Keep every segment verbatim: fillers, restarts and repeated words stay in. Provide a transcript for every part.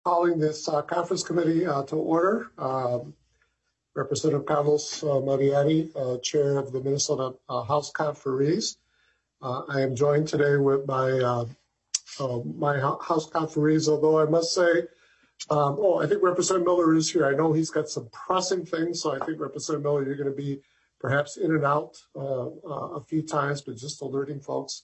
Calling this uh, conference committee uh, to order. Um, Representative Carlos uh, Mariani, uh, Chair of the Minnesota uh, House Conferees. Uh, I am joined today with my uh, uh, my House Conferees, although I must say, um, oh, I think Representative Miller is here. I know he's got some pressing things, so I think Representative Miller, you're going to be perhaps in and out uh, uh, a few times, but just alerting folks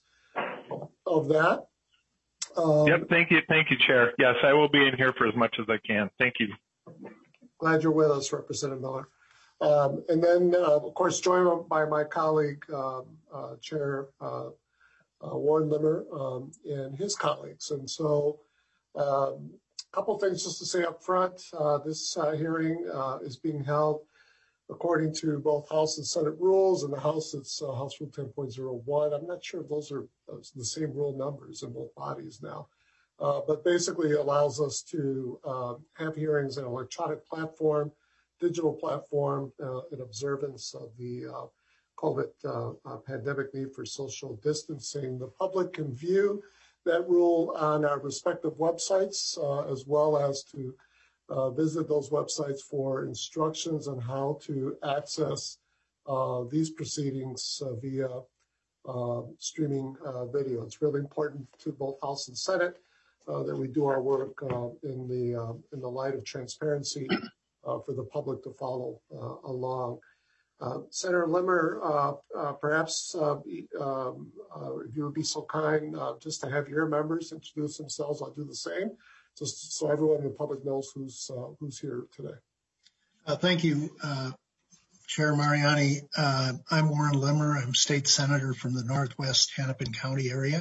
of that. Um, yep, thank you, thank you, Chair. Yes, I will be in here for as much as I can. Thank you. Glad you're with us, Representative Miller. Um, and then, uh, of course, joined by my colleague, um, uh, Chair uh, uh, Warren Limmer, um, and his colleagues. And so, um, a couple things just to say up front. Uh, this uh, hearing uh, is being held according to both House and Senate rules. In the House, it's uh, House Rule ten point oh one. I'm not sure if those are uh, the same rule numbers in both bodies now, uh, but basically allows us to uh, have hearings in an electronic platform, digital platform, uh, in observance of the uh, COVID uh, uh, pandemic need for social distancing. The public can view that rule on our respective websites, uh, as well as to Uh, visit those websites for instructions on how to access uh, these proceedings uh, via uh, streaming uh, video. It's really important to both House and Senate uh, that we do our work uh, in the uh, in the light of transparency uh, for the public to follow uh, along. Uh, Senator Limmer, uh, uh, perhaps uh, um, uh, if you would be so kind uh, just to have your members introduce themselves, I'll do the same, just so everyone in the public knows who's uh, who's here today. Uh, thank you, uh, Chair Mariani. Uh, I'm Warren Limmer. I'm state senator from the Northwest Hennepin County area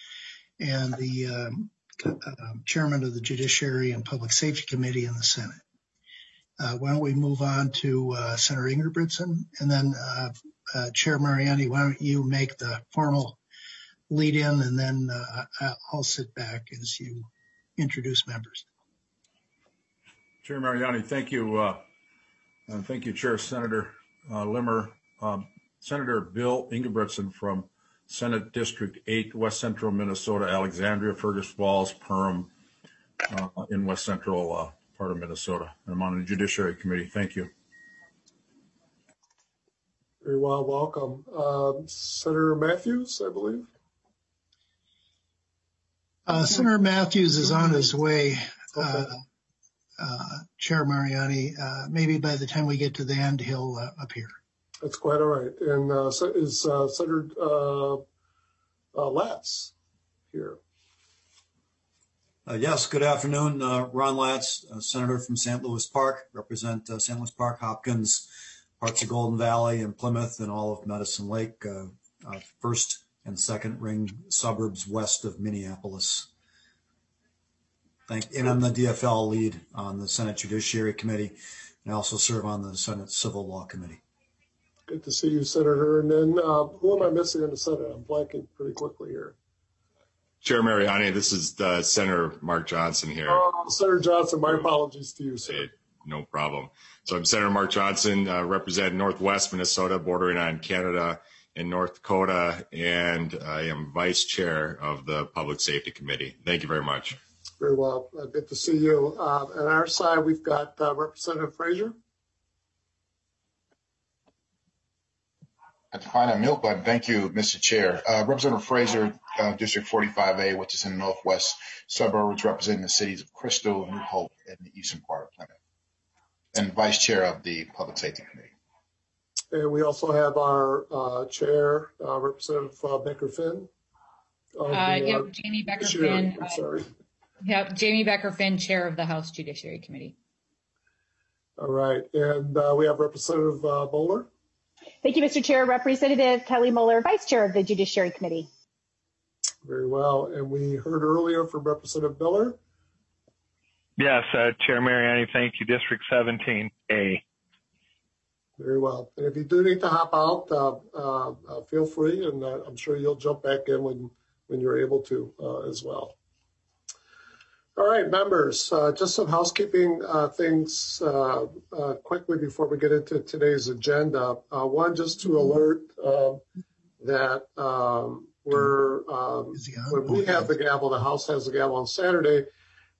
and the um, uh, chairman of the Judiciary and Public Safety Committee in the Senate. Uh, why don't we move on to uh, Senator Ingebrigtsen, and then uh, uh, Chair Mariani, why don't you make the formal lead in, and then uh, I'll sit back as you introduce members. Chair Mariani, thank you. Uh, and thank you, Chair Senator uh, Limmer. Um, Senator Bill Ingebrigtsen from Senate District eight, West Central Minnesota, Alexandria, Fergus Falls, Perham, uh, in West Central uh, part of Minnesota. And I'm on the Judiciary Committee. Thank you. Very well, welcome. Um, Senator Matthews, I believe. Uh, Senator Matthews is on his way, Okay. uh, uh, Chair Mariani. Uh, maybe by the time we get to the end, he'll uh, appear. That's quite all right. And uh, so is uh, Senator uh, uh, Latz here? Uh, yes, good afternoon. Uh, Ron Latz, uh, Senator from Saint Louis Park, represent uh, Saint Louis Park, Hopkins, parts of Golden Valley and Plymouth and all of Medicine Lake, uh, uh, first and second ring suburbs west of Minneapolis. Thank, and I'm the D F L lead on the Senate Judiciary Committee, and I also serve on the Senate Civil Law Committee. Good to see you, Senator. And then uh, who am I missing in the Senate? I'm blanking pretty quickly here. Chair Mariani, this is uh, Senator Mark Johnson here. Uh, Senator Johnson, my apologies to you, sir. Hey, no problem. So I'm Senator Mark Johnson, uh, represent Northwest Minnesota, bordering on Canada and North Dakota, and I am Vice Chair of the Public Safety Committee. Thank you very much. Very well. Uh, good to see you. Uh, on our side, we've got uh, Representative Frazier. That's fine. I'm mute, but thank you, Mister Chair. Uh, Representative Frazier, uh, District forty-five A, which is in the northwest suburbs, representing the cities of Crystal, New Hope, and the eastern part of Plymouth, and Vice Chair of the Public Safety Committee. And we also have our uh, chair, uh, Representative uh, Becker Finn. Uh, the, yep, uh, Jamie Becker Finn. I'm sorry. Uh, yep, Jamie Becker Finn, Chair of the House Judiciary Committee. All right, and uh, we have Representative uh, Moeller. Thank you, Mister Chair. Representative Kelly Moeller, Vice Chair of the Judiciary Committee. Very well, and we heard earlier from Representative Miller. Yes, uh, Chair Mariani, thank you. District seventeen A. Very well. And if you do need to hop out, uh, uh, uh, feel free, and uh, I'm sure you'll jump back in when, when you're able to uh, as well. All right, members, uh, just some housekeeping uh, things uh, uh, quickly before we get into today's agenda. Uh, one, just to alert uh, that um, we're, um, when we have the gavel, the House has the gavel on Saturday,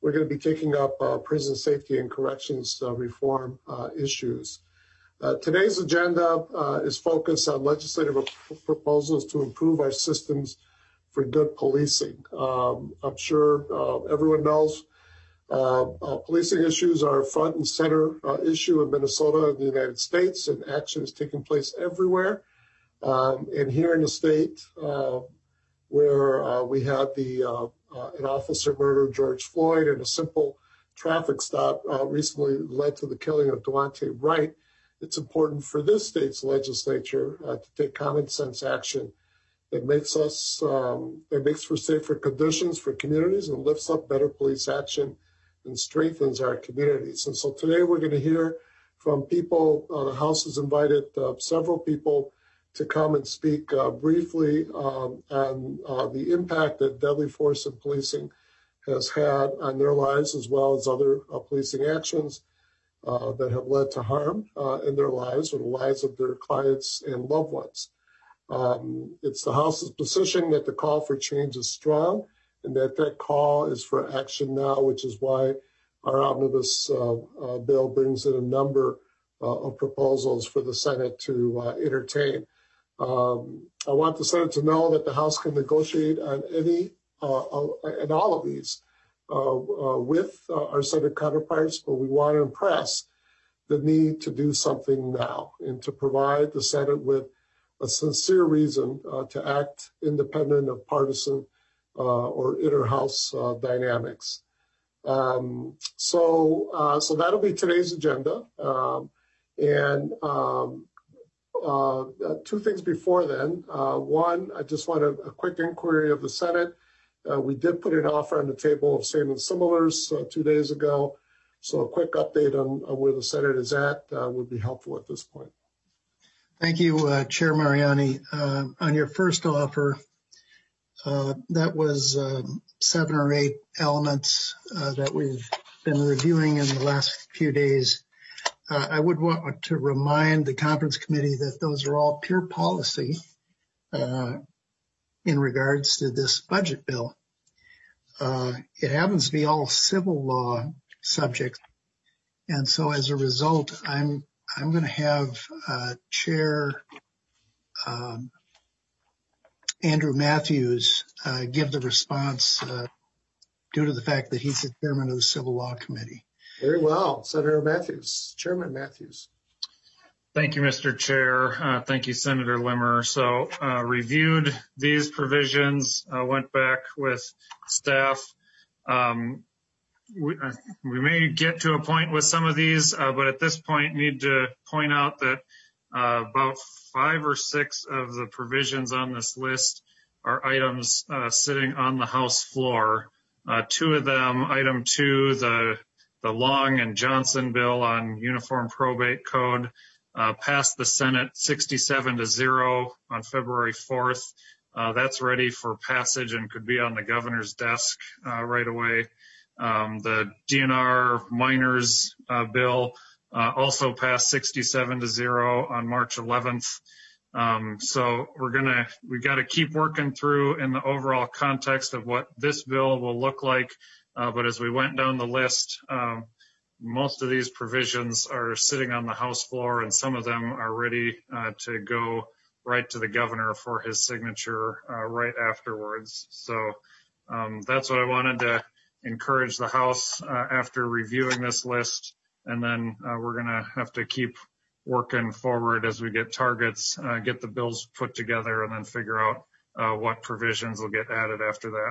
we're going to be taking up uh, prison safety and corrections uh, reform uh, issues. Uh, today's agenda uh, is focused on legislative proposals to improve our systems for good policing. Um, I'm sure uh, everyone knows uh, uh, policing issues are a front and center uh, issue in Minnesota and the United States, and action is taking place everywhere. Um, and here in the state, uh, where uh, we had the uh, uh, an officer murder, George Floyd, and a simple traffic stop uh, recently led to the killing of Daunte Wright, it's important for this state's legislature uh, to take common sense action that makes us, um, that makes for safer conditions for communities and lifts up better police action and strengthens our communities. And so today we're going to hear from people. Uh, the House has invited uh, several people to come and speak uh, briefly um, on uh, the impact that deadly force in policing has had on their lives, as well as other uh, policing actions Uh, that have led to harm uh, in their lives or the lives of their clients and loved ones. Um, it's the House's position that the call for change is strong and that that call is for action now, which is why our omnibus uh, uh, bill brings in a number uh, of proposals for the Senate to uh, entertain. Um, I want the Senate to know that the House can negotiate on any uh, uh, and all of these Uh, uh, with uh, our Senate counterparts, but we want to impress the need to do something now and to provide the Senate with a sincere reason uh, to act independent of partisan uh, or inter-house uh, dynamics. Um, so, uh, so that'll be today's agenda. Um, and um, uh, two things before then. Uh, one, I just want a, a quick inquiry of the Senate. Uh, we did put an offer on the table of same and similars uh, two days ago. So a quick update on, on where the Senate is at uh, would be helpful at this point. Thank you, uh, Chair Mariani. Uh, on your first offer, uh, that was um, seven or eight elements uh, that we've been reviewing in the last few days. Uh, I would want to remind the conference committee that those are all pure policy uh, in regards to this budget bill. Uh, it happens to be all civil law subjects. And so as a result, I'm, I'm going to have uh, Chair um, Andrew Matthews uh, give the response uh, due to the fact that he's the chairman of the Civil Law Committee. Very well. Senator Matthews, Chairman Matthews. Thank you, Mister Chair. Uh, thank you, Senator Limmer. So uh, reviewed these provisions, uh, went back with staff. Um, we, uh, we may get to a point with some of these, uh, but at this point need to point out that uh, about five or six of the provisions on this list are items uh, sitting on the House floor. Uh, two of them, item two, the, the Long and Johnson bill on uniform probate code, Uh, passed the Senate sixty-seven to zero on February fourth. Uh, that's ready for passage and could be on the governor's desk uh, right away. Um, the D N R minors uh, bill uh, also passed sixty-seven to zero on March eleventh. Um, so we're gonna, we got to keep working through in the overall context of what this bill will look like. Uh, but as we went down the list, um, most of these provisions are sitting on the House floor, and some of them are ready uh, to go right to the governor for his signature uh, right afterwards. So um, that's what I wanted to encourage the House uh, after reviewing this list. And then uh, we're going to have to keep working forward as we get targets, uh, get the bills put together, and then figure out uh, what provisions will get added after that.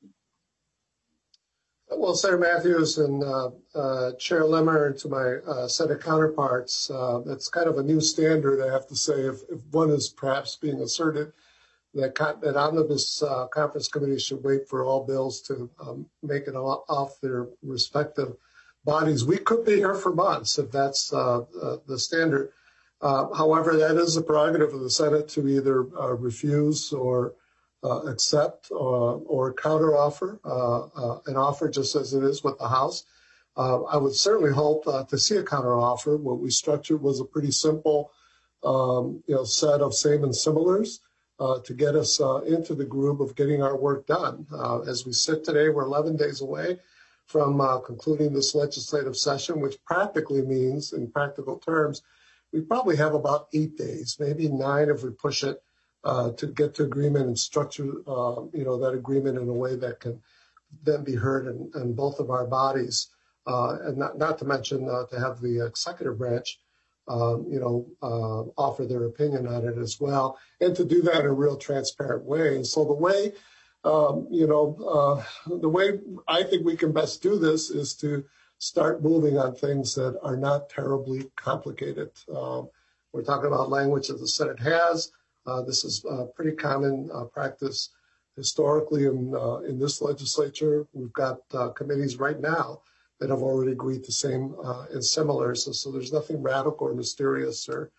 Well, Senator Matthews and uh, uh, Chair Limmer, and to my uh, Senate counterparts, uh, it's kind of a new standard, I have to say, if, if one is perhaps being asserted that, that omnibus uh, conference committee should wait for all bills to um, make it off their respective bodies. We could be here for months if that's uh, uh, the standard. Uh, however, that is a prerogative of the Senate to either uh, refuse or Uh, accept uh, or counteroffer uh, uh, an offer just as it is with the House. Uh, I would certainly hope uh, to see a counteroffer. What we structured was a pretty simple um, you know, set of same and similars uh, to get us uh, into the groove of getting our work done. Uh, as we sit today, we're eleven days away from uh, concluding this legislative session, which practically means, in practical terms, we probably have about eight days, maybe nine if we push it, uh, to get to agreement and structure, uh, you know, that agreement in a way that can then be heard in, in both of our bodies, uh, and not, not to mention uh, to have the executive branch, um, you know, uh, offer their opinion on it as well, and to do that in a real transparent way. And so the way, um, you know, uh, the way I think we can best do this is to start moving on things that are not terribly complicated. Um, we're talking about language that the Senate has. Uh, this is uh, pretty common uh, practice historically in uh, in this legislature. We've got uh, committees right now that have already agreed to same uh, and similar. So, so there's nothing radical or mysterious or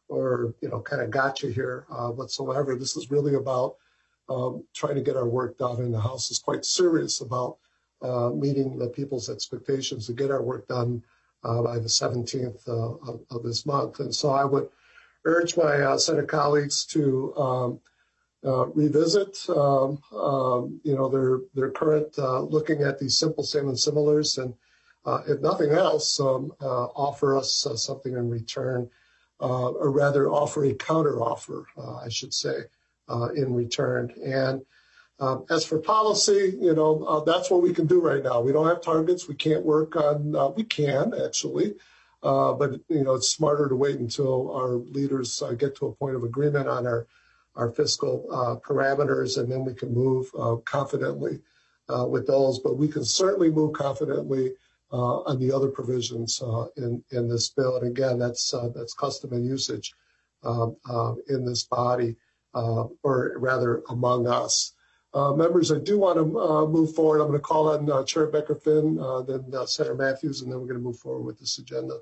or you know kind of gotcha here uh, whatsoever. This is really about um, trying to get our work done, and the House is quite serious about Uh, meeting the people's expectations to get our work done uh, by the seventeenth uh, of, of this month. And so I would urge my uh, Senate colleagues to um, uh, revisit, um, um, you know, their their current uh, looking at these simple same and similars, and uh, if nothing else, um, uh, offer us uh, something in return, uh, or rather offer a counter offer, uh, I should say, uh, in return. And Um, as for policy, you know, uh, that's what we can do right now. We don't have targets. We can't work on, uh, we can actually, uh, but, you know, it's smarter to wait until our leaders uh, get to a point of agreement on our, our fiscal uh, parameters, and then we can move uh, confidently uh, with those. But we can certainly move confidently uh, on the other provisions uh, in, in this bill. And again, that's, uh, that's custom and usage um, uh, in this body, uh, or rather among us. Uh, members, I do want to uh, move forward. I'm going to call on uh, Chair Becker-Finn, uh, then uh, Senator Matthews, and then we're going to move forward with this agenda.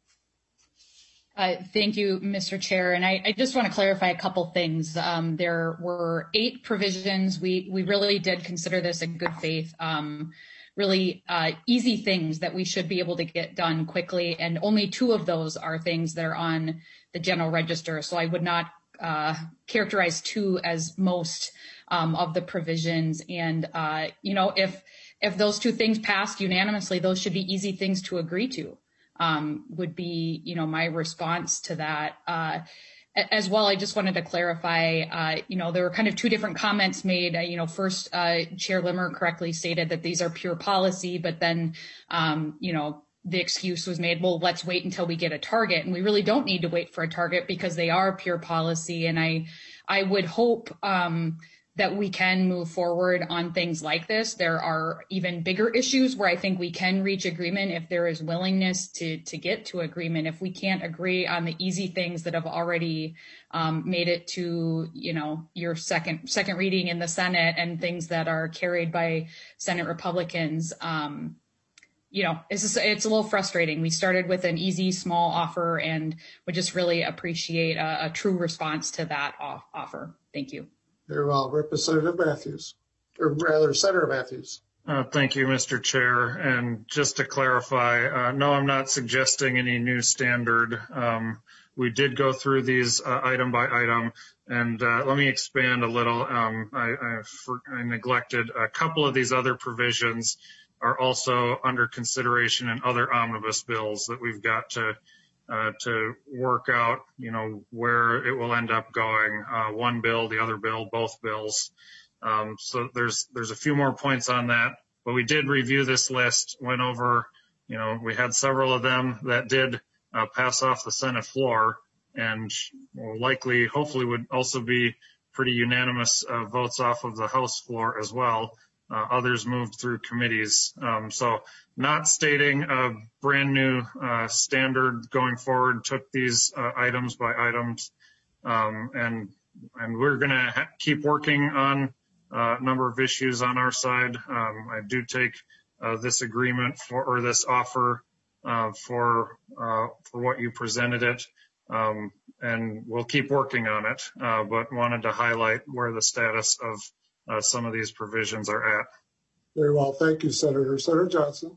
Uh, thank you, Mister Chair. And I, I just want to clarify a couple things. Um, there were eight provisions. We we really did consider this in good faith, um, really uh, easy things that we should be able to get done quickly. And only two of those are things that are on the general register. So I would not uh, characterize two as most Um, of the provisions. And, uh, you know, if if those two things passed unanimously, those should be easy things to agree to, um, would be, you know, my response to that. Uh, as well, I just wanted to clarify, uh, you know, there were kind of two different comments made. Uh, you know, first, uh, Chair Limmer correctly stated that these are pure policy, but then, um, you know, the excuse was made, well, let's wait until we get a target. And we really don't need to wait for a target because they are pure policy. And I, I would hope, um, that we can move forward on things like this. There are even bigger issues where I think we can reach agreement if there is willingness to to get to agreement. If we can't agree on the easy things that have already um, made it to, you know, your second second reading in the Senate, and things that are carried by Senate Republicans, um, you know, it's just, it's a little frustrating. We started with an easy, small offer, and would just really appreciate a, a true response to that off- offer. Thank you. Very well. Representative Matthews, or rather Senator Matthews. Uh, thank you, Mister Chair. And just to clarify, uh, no, I'm not suggesting any new standard. Um, we did go through these uh, item by item, and uh, let me expand a little. Um, I, I, for, I neglected a couple of these other provisions are also under consideration in other omnibus bills that we've got to Uh, to work out, you know, where it will end up going. Uh, one bill, the other bill, both bills. Um, so there's there's a few more points on that, but we did review this list, went over, you know, we had several of them that did uh, pass off the Senate floor, and will likely, hopefully, would also be pretty unanimous uh, votes off of the House floor as well. Uh, others moved through committees. Um, so not stating a brand new uh, standard going forward, took these uh, items by items. Um, and, and we're going to ha- keep working on uh, a number of issues on our side. Um, I do take uh, this agreement for, or this offer uh, for, uh, for what you presented it. Um, and we'll keep working on it, uh, but wanted to highlight where the status of Uh, some of these provisions are at. Very well. Thank you, Senator. Senator Johnson.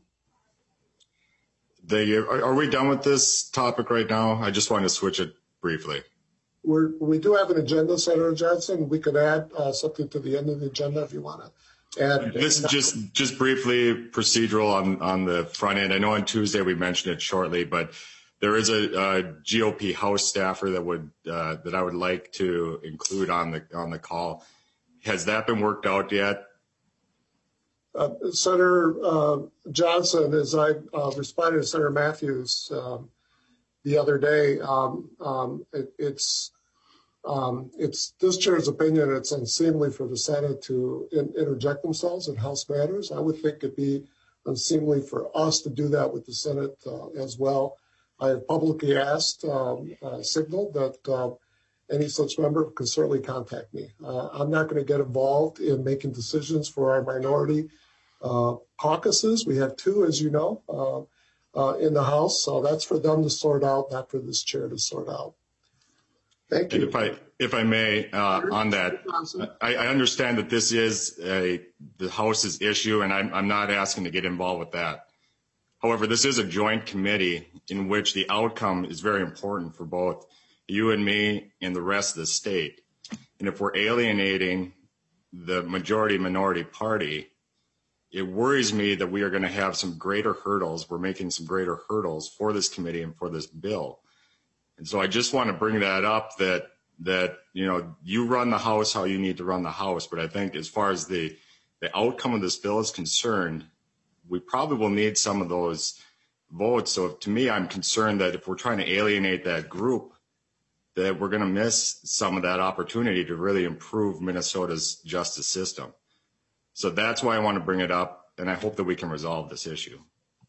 They, are, are we done with this topic right now? I just wanted to switch it briefly. We're, we do have an agenda, Senator Johnson. We could add uh, something to the end of the agenda if you want to And this is just just briefly procedural on on the front end. I know on Tuesday we mentioned it shortly, but there is a, a G O P House staffer that would uh, that I would like to include on the on the call. Has that been worked out yet? Uh, Senator uh, Johnson, as I uh, responded to Senator Matthews um, the other day, um, um, it, it's um, it's this chair's opinion. It's unseemly for the Senate to in, interject themselves in House matters. I would think it'd be unseemly for us to do that with the Senate uh, as well. I have publicly asked, um, uh, signaled that uh, any such member can certainly contact me. Uh, I'm not going to get involved in making decisions for our minority uh, caucuses. We have two, as you know, uh, uh, in the House. So that's for them to sort out, not for this chair to sort out. Thank you. And if I if I may, uh, on that, I, I understand that this is a the House's issue, and I'm I'm not asking to get involved with that. However, this is a joint committee in which the outcome is very important for both you and me and the rest of the state. And if we're alienating the majority minority party, it worries me that we are going to have some greater hurdles. We're making some greater hurdles for this committee and for this bill. And so I just want to bring that up that, that, you know, you run the House how you need to run the House. But I think as far as the, the outcome of this bill is concerned, we probably will need some of those votes. So to me, I'm concerned that if we're trying to alienate that group, that we're going to miss some of that opportunity to really improve Minnesota's justice system. So that's why I want to bring it up, and I hope that we can resolve this issue.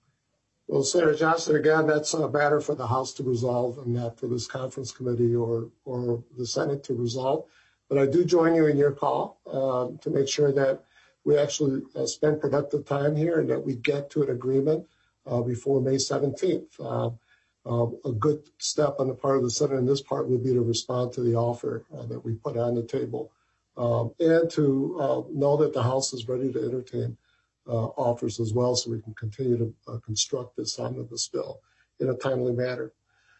Well, Senator Johnson, again, that's a matter for the House to resolve and not for this conference committee or, or the Senate to resolve. But I do join you in your call uh, to make sure that we actually uh, spend productive time here and that we get to an agreement uh, before May seventeenth. Uh, uh, a good step on the part of the Senate in this part would be to respond to the offer uh, that we put on the table um, and to uh, know that the House is ready to entertain uh, offers as well so we can continue to uh, construct this omnibus bill in a timely manner.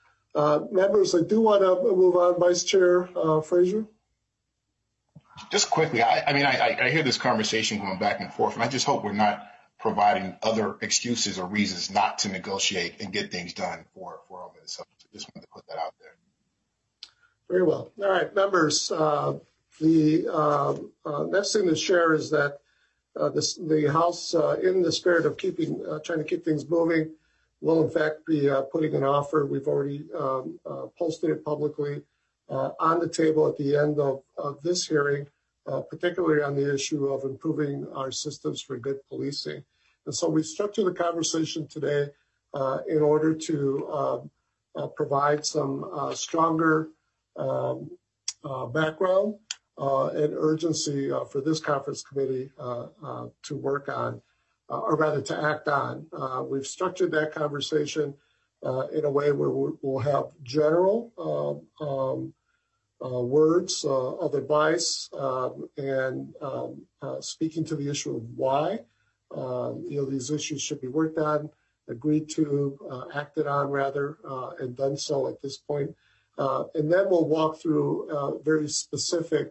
Uh, members, I do want to move on. Vice Chair uh, Frazier. Just quickly, I, I mean, I, I hear this conversation going back and forth, and I just hope we're not providing other excuses or reasons not to negotiate and get things done for, for all Minnesota. So just wanted to put that out there. Very well. All right, members, uh, the uh, uh, next thing to share is that uh, this, the House, uh, in the spirit of keeping, uh, trying to keep things moving, will in fact be uh, putting an offer. We've already um, uh, posted it publicly uh, on the table at the end of, of this hearing, uh, particularly on the issue of improving our systems for good policing. And so we structured the conversation today uh, in order to um, uh, provide some uh, stronger um, uh, background uh, and urgency uh, for this conference committee uh, uh, to work on, uh, or rather to act on. Uh, we've structured that conversation uh, in a way where we'll have general um, um, uh, words uh, of advice um, and um, uh, speaking to the issue of why um, you know these issues should be worked on, agreed to, uh, acted on rather, uh, and done so at this point. Uh, and then we'll walk through uh, very specific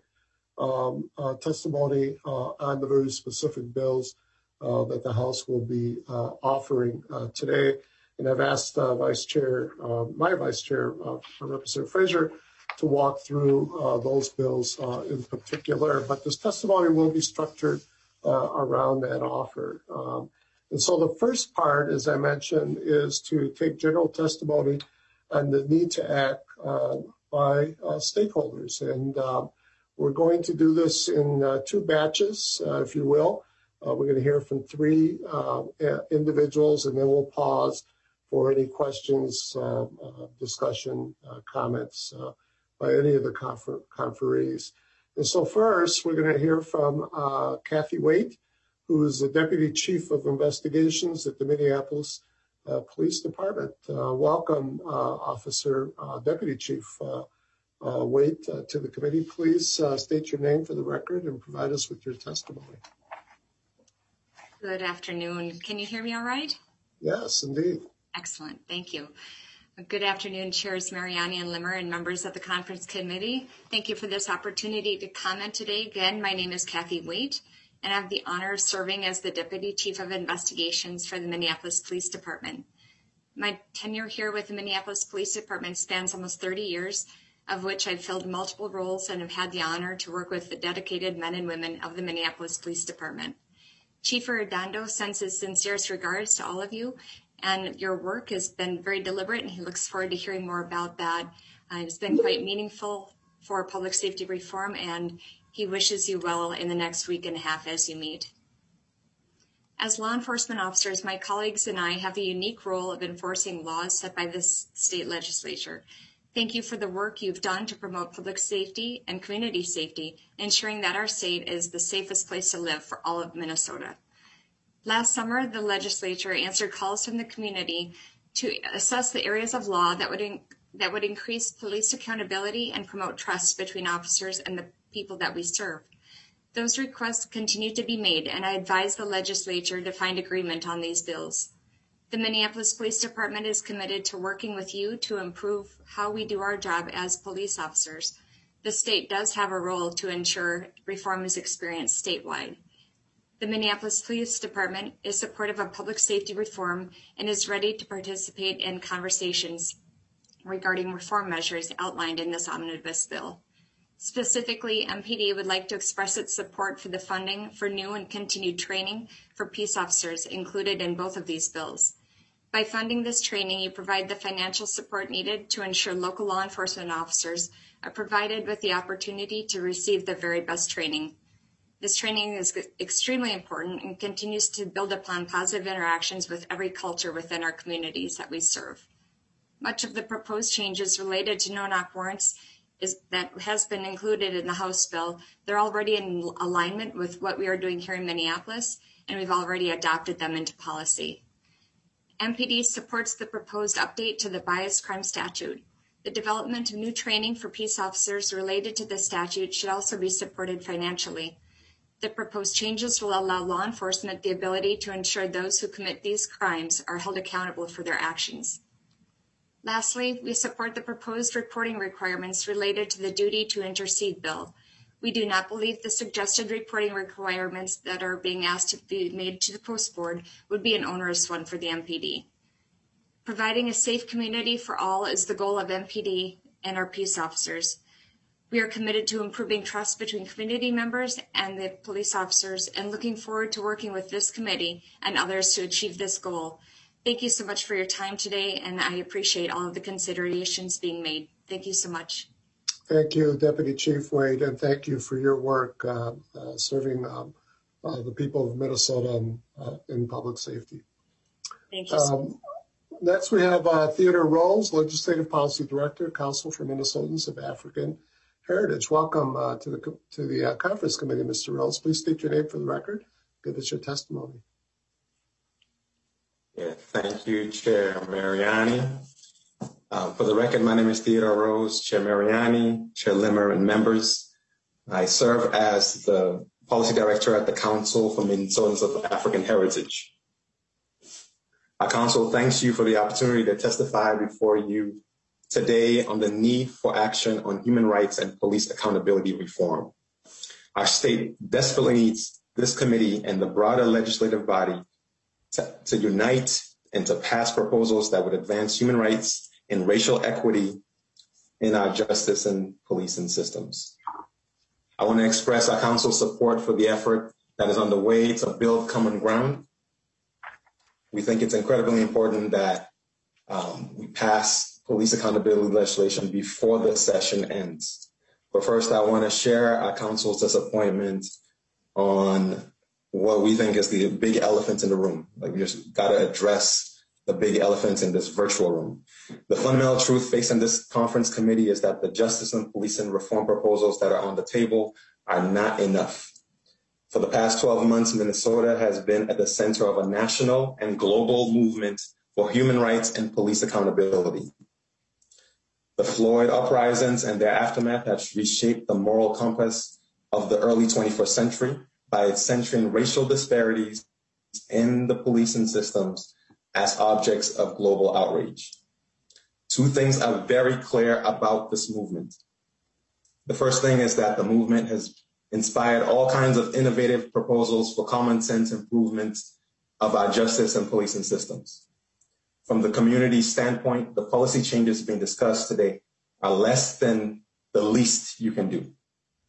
um, uh, testimony uh, on the very specific bills uh, that the House will be uh, offering uh, today. And I've asked uh, Vice Chair, uh, my Vice Chair, uh, Representative Frazier, to walk through uh, those bills uh, in particular. But this testimony will be structured uh, around that offer. Um, and so the first part, as I mentioned, is to take general testimony on the need to act uh, by uh, stakeholders. And um, we're going to do this in uh, two batches, uh, if you will. Uh, we're going to hear from three uh, individuals, and then we'll pause for any questions, uh, uh, discussion, uh, comments uh, by any of the confer- conferees. And so first, we're going to hear from uh, Kathy Waite, who is the Deputy Chief of Investigations at the Minneapolis uh, Police Department. Uh, welcome, uh, Officer uh, Deputy Chief uh, uh, Waite, uh, to the committee. Please uh, state your name for the record and provide us with your testimony. Good afternoon. Can you hear me all right? Yes, indeed. Excellent. Thank you. Good afternoon, Chairs Mariani and Limmer and members of the conference committee. Thank you for this opportunity to comment today. Again, my name is Kathy Waite, and I have the honor of serving as the Deputy Chief of Investigations for the Minneapolis Police Department. My tenure here with the Minneapolis Police Department spans almost thirty years, of which I've filled multiple roles and have had the honor to work with the dedicated men and women of the Minneapolis Police Department. Chief Arredondo sends his sincerest regards to all of you, and your work has been very deliberate, and he looks forward to hearing more about that. Uh, it's been quite meaningful for public safety reform, and he wishes you well in the next week and a half as you meet. As law enforcement officers, my colleagues and I have a unique role of enforcing laws set by this state legislature. Thank you for the work you've done to promote public safety and community safety, ensuring that our state is the safest place to live for all of Minnesota. Last summer, the legislature answered calls from the community to assess the areas of law that would, in, that would increase police accountability and promote trust between officers and the people that we serve. Those requests continue to be made, and I advise the legislature to find agreement on these bills. The Minneapolis Police Department is committed to working with you to improve how we do our job as police officers. The state does have a role to ensure reform is experienced statewide. The Minneapolis Police Department is supportive of public safety reform and is ready to participate in conversations regarding reform measures outlined in this omnibus bill. Specifically, M P D would like to express its support for the funding for new and continued training for peace officers included in both of these bills. By funding this training, you provide the financial support needed to ensure local law enforcement officers are provided with the opportunity to receive the very best training. This training is extremely important and continues to build upon positive interactions with every culture within our communities that we serve. Much of the proposed changes related to no-knock warrants is that has been included in the House bill. They're already in alignment with what we are doing here in Minneapolis, and we've already adopted them into policy. M P D supports the proposed update to the bias crime statute. The development of new training for peace officers related to the statute should also be supported financially. The proposed changes will allow law enforcement the ability to ensure those who commit these crimes are held accountable for their actions. Lastly, we support the proposed reporting requirements related to the duty to intercede bill. We do not believe the suggested reporting requirements that are being asked to be made to the post board would be an onerous one for the M P D. Providing a safe community for all is the goal of M P D and our peace officers. We are committed to improving trust between community members and the police officers and looking forward to working with this committee and others to achieve this goal. Thank you so much for your time today, and I appreciate all of the considerations being made. Thank you so much. Thank you, Deputy Chief Wade, and thank you for your work uh, uh, serving um, uh, the people of Minnesota in, uh, in public safety. Thank you. So um, next, we have uh, Theodore Rose, Legislative Policy Director, Council for Minnesotans of African Heritage. Welcome uh, to the to the uh, conference committee, Mister Rose. Please state your name for the record. Give us your testimony. Yeah, thank you, Chair Mariani. Uh, for the record, my name is Theodore Rose, Chair Mariani, Chair Limmer, and members. I serve as the Policy Director at the Council for Minnesotans of African Heritage. Our council thanks you for the opportunity to testify before you today on the need for action on human rights and police accountability reform. Our state desperately needs this committee and the broader legislative body to, to unite and to pass proposals that would advance human rights and racial equity in our justice and policing systems. I want to express our council's support for the effort that is underway to build common ground. We think it's incredibly important that um, we pass police accountability legislation before the session ends. But first, I want to share our council's disappointment on what we think is the big elephant in the room. Like, we just got to address the big elephant in this virtual room. The fundamental truth facing this conference committee is that the justice and policing reform proposals that are on the table are not enough. For the past twelve months, Minnesota has been at the center of a national and global movement for human rights and police accountability. The Floyd uprisings and their aftermath have reshaped the moral compass of the early twenty-first century by centering racial disparities in the policing systems as objects of global outrage. Two things are very clear about this movement. The first thing is that the movement has inspired all kinds of innovative proposals for common sense improvements of our justice and policing systems. From the community standpoint, the policy changes being discussed today are less than the least you can do.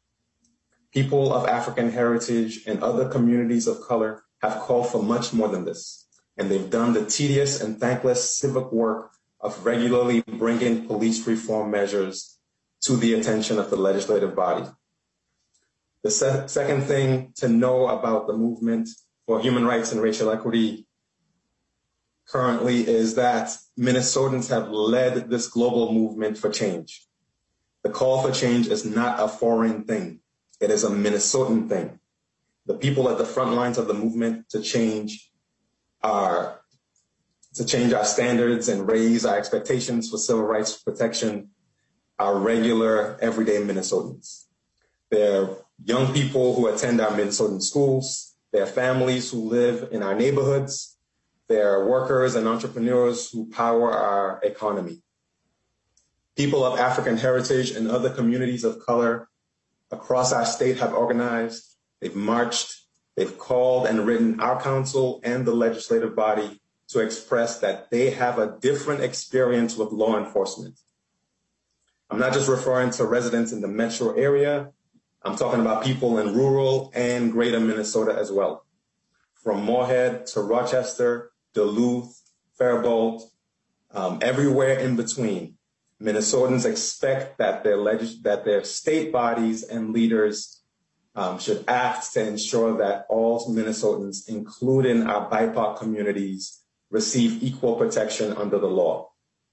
People of African heritage and other communities of color have called for much more than this, and they've done the tedious and thankless civic work of regularly bringing police reform measures to the attention of the legislative body. The se- second thing to know about the movement for human rights and racial equity currently is that Minnesotans have led this global movement for change. The call for change is not a foreign thing. It is a Minnesotan thing. The people at the front lines of the movement to change our, to change our standards and raise our expectations for civil rights protection are regular, everyday Minnesotans. They're young people who attend our Minnesotan schools. They're families who live in our neighborhoods. They're workers and entrepreneurs who power our economy. People of African heritage and other communities of color across our state have organized, they've marched, they've called and written our council and the legislative body to express that they have a different experience with law enforcement. I'm not just referring to residents in the metro area, I'm talking about people in rural and greater Minnesota as well. From Moorhead to Rochester, Duluth, Faribault, um, everywhere in between. Minnesotans expect that their leg- that their state bodies and leaders um, should act to ensure that all Minnesotans, including our B I P O C communities, receive equal protection under the law.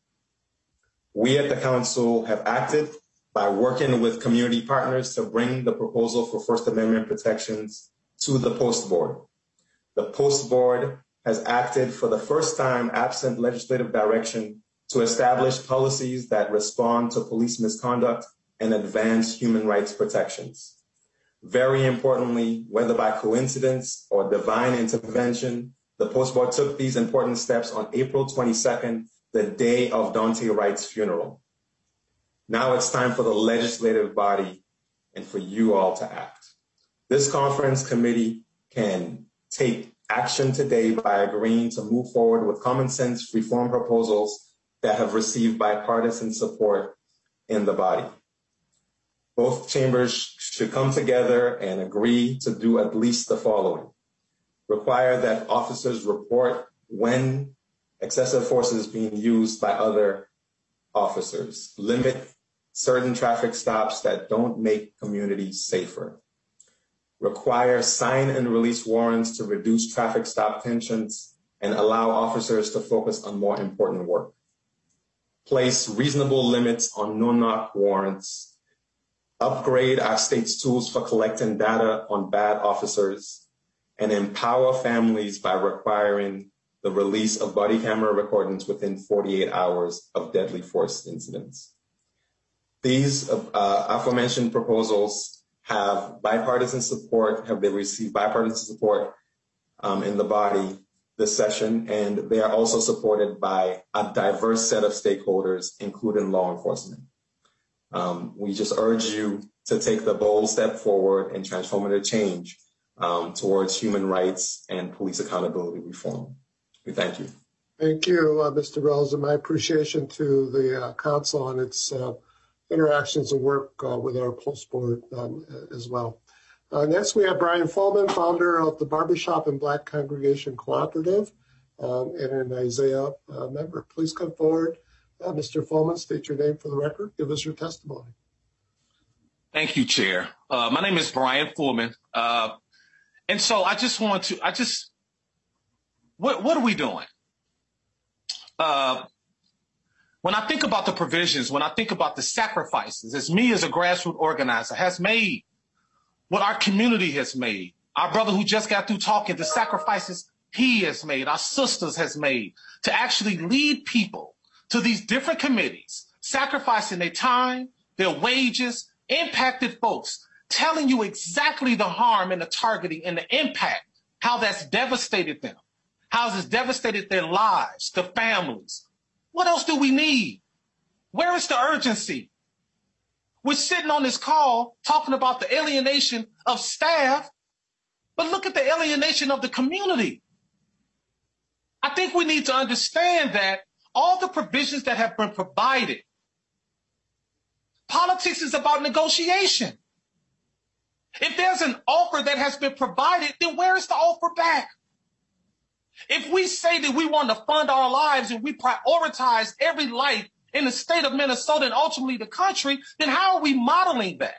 We at the council have acted by working with community partners to bring the proposal for First Amendment protections to the Post Board. The Post Board has acted for the first time absent legislative direction to establish policies that respond to police misconduct and advance human rights protections. Very importantly, whether by coincidence or divine intervention, the Post Board took these important steps on April twenty-second, the day of Daunte Wright's funeral. Now it's time for the legislative body and for you all to act. This conference committee can take action today by agreeing to move forward with common sense reform proposals that have received bipartisan support in the body. Both chambers should come together and agree to do at least the following. Require that officers report when excessive force is being used by other officers. Limit certain traffic stops that don't make communities safer. Require sign and release warrants to reduce traffic stop tensions and allow officers to focus on more important work. Place reasonable limits on no-knock warrants. Upgrade our state's tools for collecting data on bad officers, and empower families by requiring the release of body camera recordings within forty-eight hours of deadly force incidents. These uh, aforementioned proposals have bipartisan support, have been received bipartisan support um, in the body this session, and they are also supported by a diverse set of stakeholders, including law enforcement. Um, we just urge you to take the bold step forward in transformative change um, towards human rights and police accountability reform. We thank you. Thank you, uh, Mister Rose, and my appreciation to the uh, council and its uh, interactions and work uh, with our Post Board um, as well. Uh, next, we have Brian Fullman, founder of the Barbershop and Black Congregation Cooperative, um, and an Isaiah uh, member. Please come forward. Uh, Mister Fullman, state your name for the record. Give us your testimony. Thank you, Chair. Uh, my name is Brian Fullman. Uh, and so I just want to, I just, what, what are we doing? Uh, when I think about the provisions, when I think about the sacrifices, as me as a grassroots organizer has made, what our community has made, our brother who just got through talking, the sacrifices he has made, our sisters has made, to actually lead people to these different committees, sacrificing their time, their wages, impacted folks, telling you exactly the harm and the targeting and the impact, how that's devastated them, how it's devastated their lives, the families. What else do we need? Where is the urgency? We're sitting on this call talking about the alienation of staff, but look at the alienation of the community. I think we need to understand that all the provisions that have been provided, politics is about negotiation. If there's an offer that has been provided, then where is the offer back? If we say that we want to fund our lives and we prioritize every life in the state of Minnesota and ultimately the country, then how are we modeling that?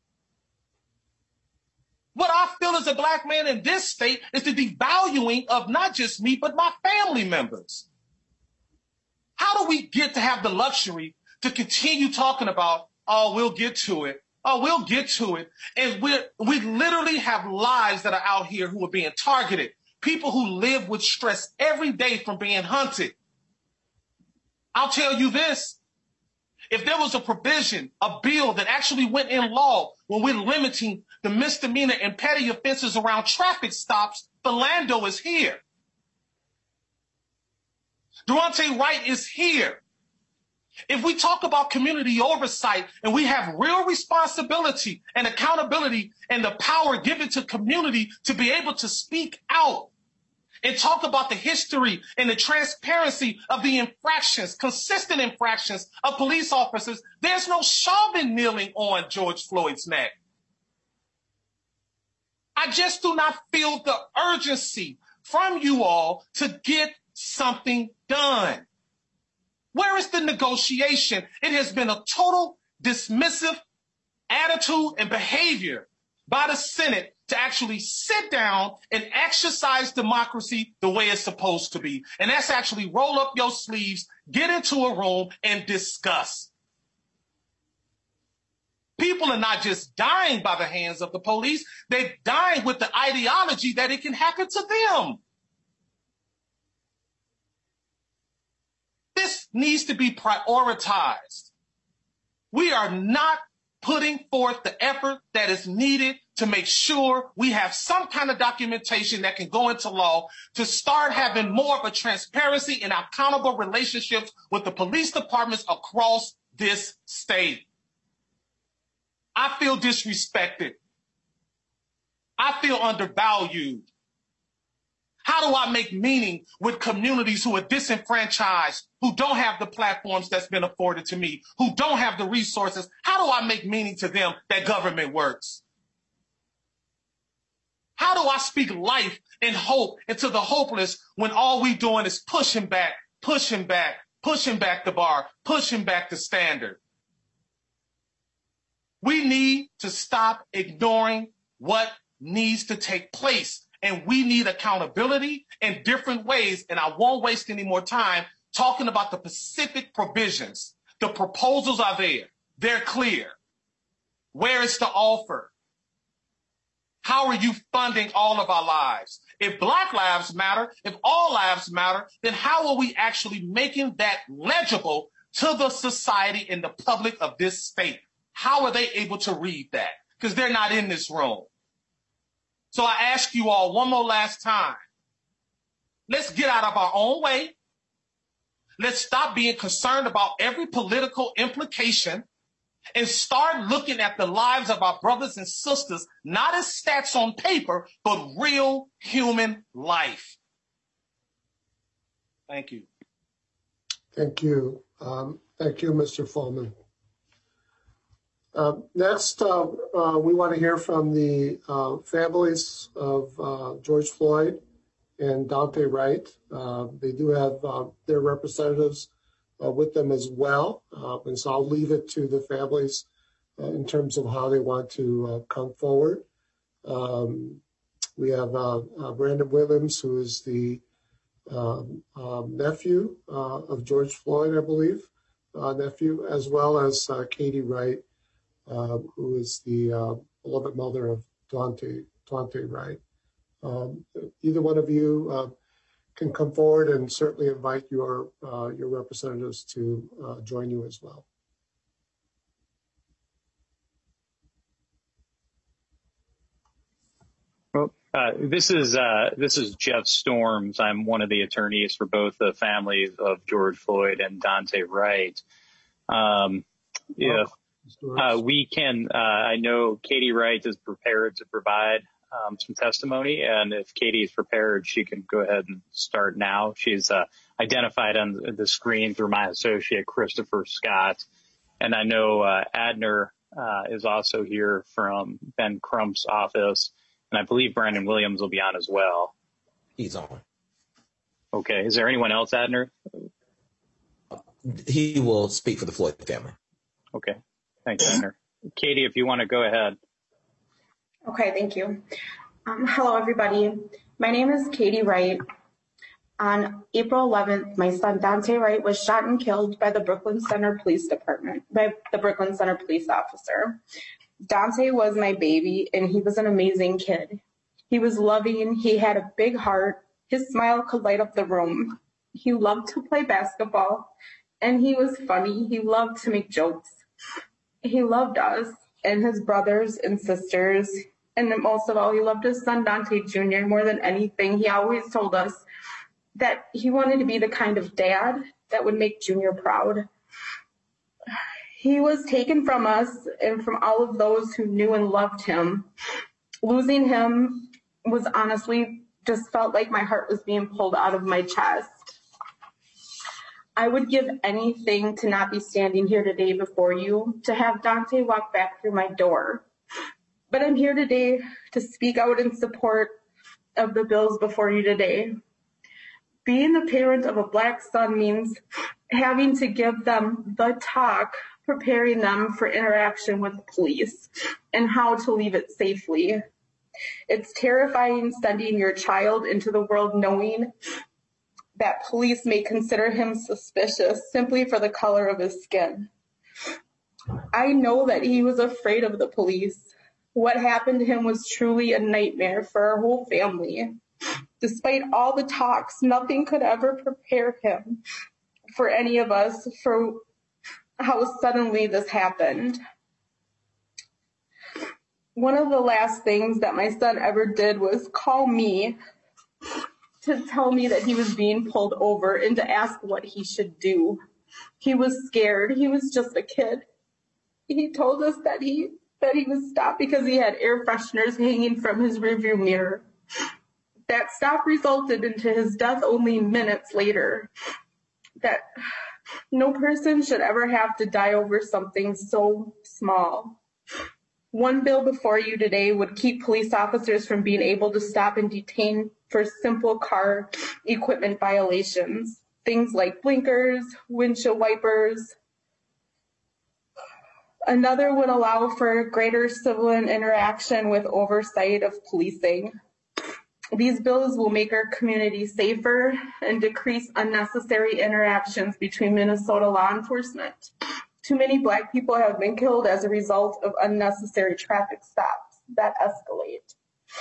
What I feel as a black man in this state is the devaluing of not just me, but my family members. How do we get to have the luxury to continue talking about, oh, we'll get to it. Oh, we'll get to it. And we we literally have lives that are out here who are being targeted. People who live with stress every day from being hunted. I'll tell you this. If there was a provision, a bill that actually went in law when we're limiting the misdemeanor and petty offenses around traffic stops, Philando is here. Daunte Wright is here. If we talk about community oversight and we have real responsibility and accountability and the power given to community to be able to speak out and talk about the history and the transparency of the infractions, consistent infractions of police officers, there's no Chauvin kneeling on George Floyd's neck. I just do not feel the urgency from you all to get something done. Where is the negotiation? It has been a total dismissive attitude and behavior by the Senate to actually sit down and exercise democracy the way it's supposed to be. And that's actually roll up your sleeves, get into a room, and discuss. People are not just dying by the hands of the police. They're dying with the ideology that it can happen to them. This needs to be prioritized. We are not putting forth the effort that is needed to make sure we have some kind of documentation that can go into law to start having more of a transparency and accountable relationships with the police departments across this state. I feel disrespected. I feel undervalued. How do I make meaning with communities who are disenfranchised, who don't have the platforms that's been afforded to me, who don't have the resources? How do I make meaning to them that government works? How do I speak life and hope into the hopeless when all we doing is pushing back, pushing back, pushing back the bar, pushing back the standard? We need to stop ignoring what needs to take place. And we need accountability in different ways. And I won't waste any more time talking about the specific provisions. The proposals are there. They're clear. Where is the offer? How are you funding all of our lives? If Black lives matter, if all lives matter, then how are we actually making that legible to the society and the public of this state? How are they able to read that? Because they're not in this room. So I ask you all one more last time. Let's get out of our own way. Let's stop being concerned about every political implication and start looking at the lives of our brothers and sisters, not as stats on paper, but real human life. Thank you. Thank you. Um, thank you, Mister Fullman. Uh, next, uh, uh, we want to hear from the uh, families of uh, George Floyd and Daunte Wright. Uh, they do have uh, their representatives uh, with them as well. Uh, and so I'll leave it to the families uh, in terms of how they want to uh, come forward. Um, we have uh, uh, Brandon Williams, who is the um, um, nephew uh, of George Floyd, I believe, uh, nephew, as well as uh, Katie Wright, Uh, who is the uh, beloved mother of Daunte, Daunte Wright. Um, either one of you uh, can come forward and certainly invite your uh, your representatives to uh, join you as well. Well, uh, this is uh, this is Jeff Storms. I'm one of the attorneys for both the families of George Floyd and Daunte Wright. Um, if Uh, we can, uh, I know Katie Wright is prepared to provide um, some testimony, and if Katie is prepared, she can go ahead and start now. She's uh, identified on the screen through my associate, Christopher Scott. And I know uh, Adner uh, is also here from Ben Crump's office, and I believe Brandon Williams will be on as well. He's on. Okay. Is there anyone else, Adner? He will speak for the Floyd family. Okay. Thanks, Adner. Katie, if you want to go ahead. Okay, thank you. Um, hello, everybody. My name is Katie Wright. On April eleventh, my son Dante Wright was shot and killed by the Brooklyn Center Police Department, by the Brooklyn Center police officer. Dante was my baby, and he was an amazing kid. He was loving, he had a big heart, his smile could light up the room. He loved to play basketball, and he was funny. He loved to make jokes. He loved us and his brothers and sisters, and then most of all, he loved his son Dante Junior more than anything. He always told us that he wanted to be the kind of dad that would make Junior proud. He was taken from us and from all of those who knew and loved him. Losing him was honestly just felt like my heart was being pulled out of my chest. I would give anything to not be standing here today before you, to have Dante walk back through my door. But I'm here today to speak out in support of the bills before you today. Being the parent of a Black son means having to give them the talk, preparing them for interaction with the police and how to leave it safely. It's terrifying sending your child into the world knowing that police may consider him suspicious simply for the color of his skin. I know that he was afraid of the police. What happened to him was truly a nightmare for our whole family. Despite all the talks, nothing could ever prepare him for any of us for how suddenly this happened. One of the last things that my son ever did was call me to tell me that he was being pulled over and to ask what he should do. He was scared. He was just a kid. He told us that he that he was stopped because he had air fresheners hanging from his rearview mirror. That stop resulted into his death only minutes later. That no person should ever have to die over something so small. One bill before you today would keep police officers from being able to stop and detain for simple car equipment violations. Things like blinkers, windshield wipers. Another would allow for greater civilian interaction with oversight of policing. These bills will make our community safer and decrease unnecessary interactions between Minnesota law enforcement. Too many Black people have been killed as a result of unnecessary traffic stops that escalate.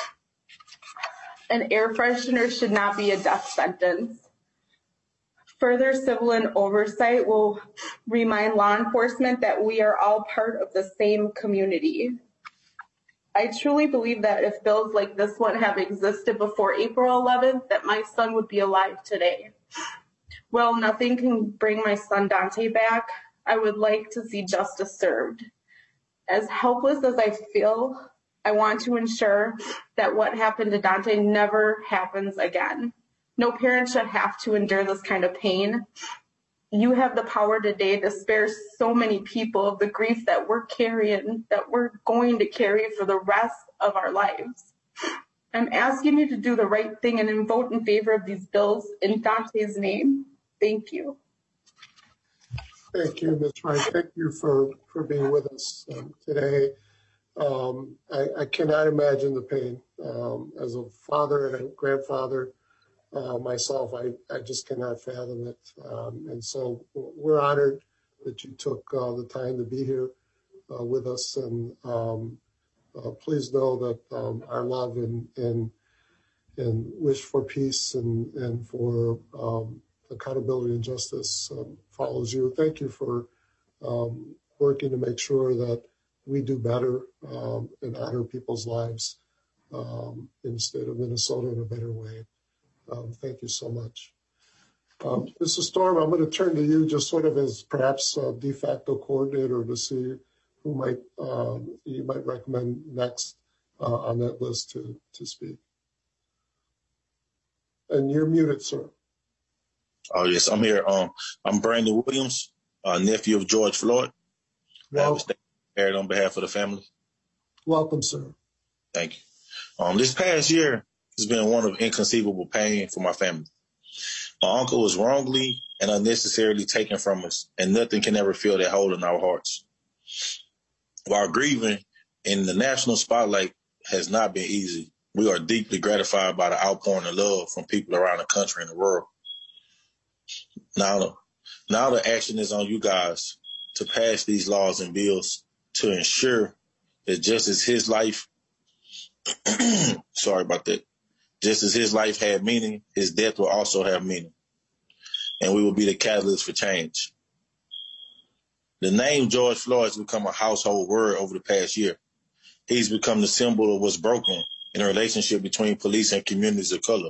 An air freshener should not be a death sentence. Further civilian oversight will remind law enforcement that we are all part of the same community. I truly believe that if bills like this one have existed before April eleventh, that my son would be alive today. Well, nothing can bring my son Dante back. I would like to see justice served. As helpless as I feel, I want to ensure that what happened to Dante never happens again. No parent should have to endure this kind of pain. You have the power today to spare so many people of the grief that we're carrying, that we're going to carry for the rest of our lives. I'm asking you to do the right thing and vote in favor of these bills in Dante's name. Thank you. Thank you, Miz Wright. Thank you for, for being with us um, today. Um, I, I cannot imagine the pain. Um, as a father and a grandfather uh, myself, I, I just cannot fathom it. Um, and so we're honored that you took uh, the time to be here uh, with us. And um, uh, please know that um, our love and, and, and wish for peace and, and for um, accountability and justice um, follows you. Thank you for um, working to make sure that we do better um, and honor people's lives um, in the state of Minnesota in a better way. Um, thank you so much. Um, Missus Storm, I'm going to turn to you just sort of as perhaps a de facto coordinator to see who might um, you might recommend next uh, on that list to, to speak. And you're muted, sir. Oh, yes, I'm here. Um, I'm Brandon Williams, uh, nephew of George Floyd. Well, I have a statement on behalf of the family. Welcome, sir. Thank you. Um, this past year has been one of inconceivable pain for my family. My uncle was wrongly and unnecessarily taken from us, and nothing can ever fill that hole in our hearts. While grieving in the national spotlight has not been easy, we are deeply gratified by the outpouring of love from people around the country and the world. Now, now the action is on you guys to pass these laws and bills to ensure that just as his life, sorry about that, just as his life had meaning, his death will also have meaning. And we will be the catalyst for change. The name George Floyd has become a household word over the past year. He's become the symbol of what's broken in the relationship between police and communities of color.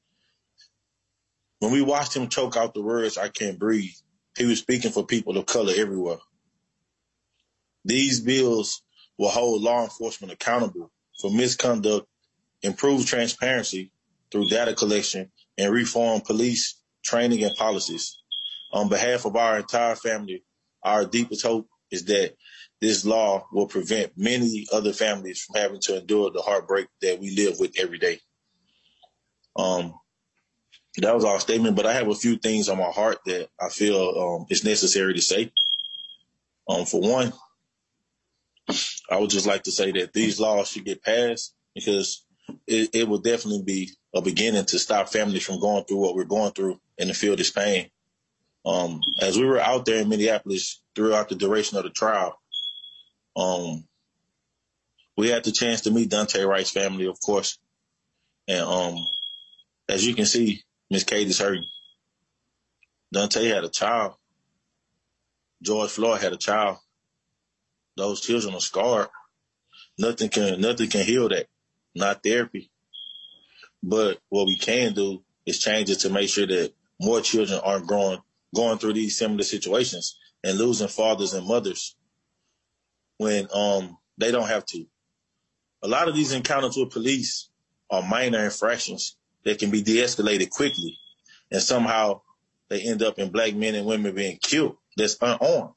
When we watched him choke out the words, "I can't breathe," he was speaking for people of color everywhere. These bills will hold law enforcement accountable for misconduct, improve transparency through data collection, and reform police training and policies. On behalf of our entire family, our deepest hope is that this law will prevent many other families from having to endure the heartbreak that we live with every day. Um, that was our statement, but I have a few things on my heart that I feel um, is necessary to say. Um, for one, I would just like to say that these laws should get passed because it, it will definitely be a beginning to stop families from going through what we're going through and to feel this pain. Um, as we were out there in Minneapolis throughout the duration of the trial, um, we had the chance to meet Daunte Wright's family, of course. And um, as you can see, Miss Katie's hurting. Daunte had a child. George Floyd had a child. Those children are scarred. Nothing can, nothing can heal that, not therapy. But what we can do is change it to make sure that more children aren't growing, going through these similar situations and losing fathers and mothers when um, they don't have to. A lot of these encounters with police are minor infractions that can be de-escalated quickly, and somehow they end up in black men and women being killed that's unarmed.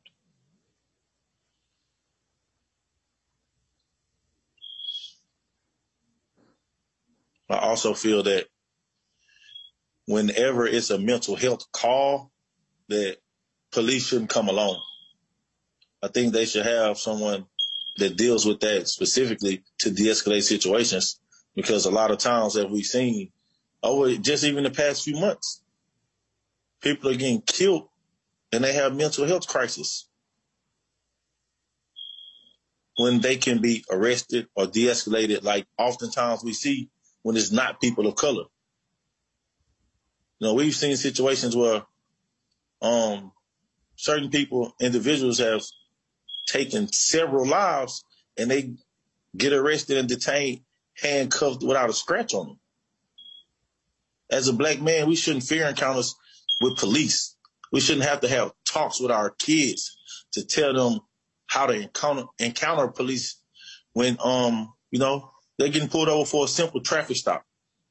I also feel that whenever it's a mental health call, that police shouldn't come alone. I think they should have someone that deals with that specifically to de-escalate situations, because a lot of times, as we've seen over just even the past few months, people are getting killed and they have mental health crisis when they can be arrested or de-escalated, like oftentimes we see when it's not people of color. You know, we've seen situations where um, certain people, individuals have taken several lives and they get arrested and detained, handcuffed without a scratch on them. As a black man, we shouldn't fear encounters with police. We shouldn't have to have talks with our kids to tell them how to encounter, encounter police when, um, you know, they're getting pulled over for a simple traffic stop.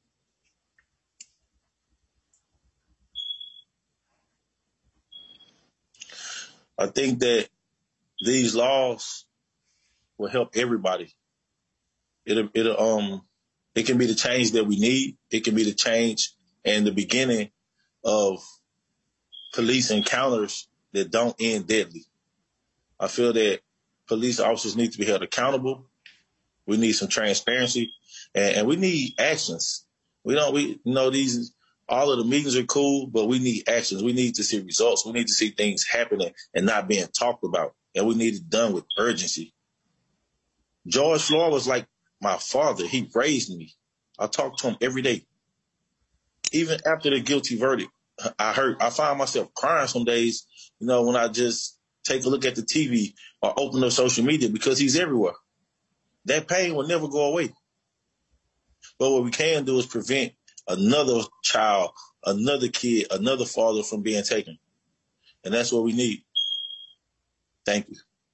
I think that these laws will help everybody. It'll, it'll, um, it can be the change that we need. It can be the change and the beginning of police encounters that don't end deadly. I feel that police officers need to be held accountable. We need some transparency, and, and we need actions. We don't, we you know these. All of the meetings are cool, but we need actions. We need to see results. We need to see things happening and not being talked about, and we need it done with urgency. George Floyd was like my father. He raised me. I talk to him every day. Even after the guilty verdict, I hurt. I find myself crying some days, you know, when I just take a look at the T V or open up social media, because he's everywhere. That pain will never go away. But what we can do is prevent another child, another kid, another father from being taken. And that's what we need. Thank you.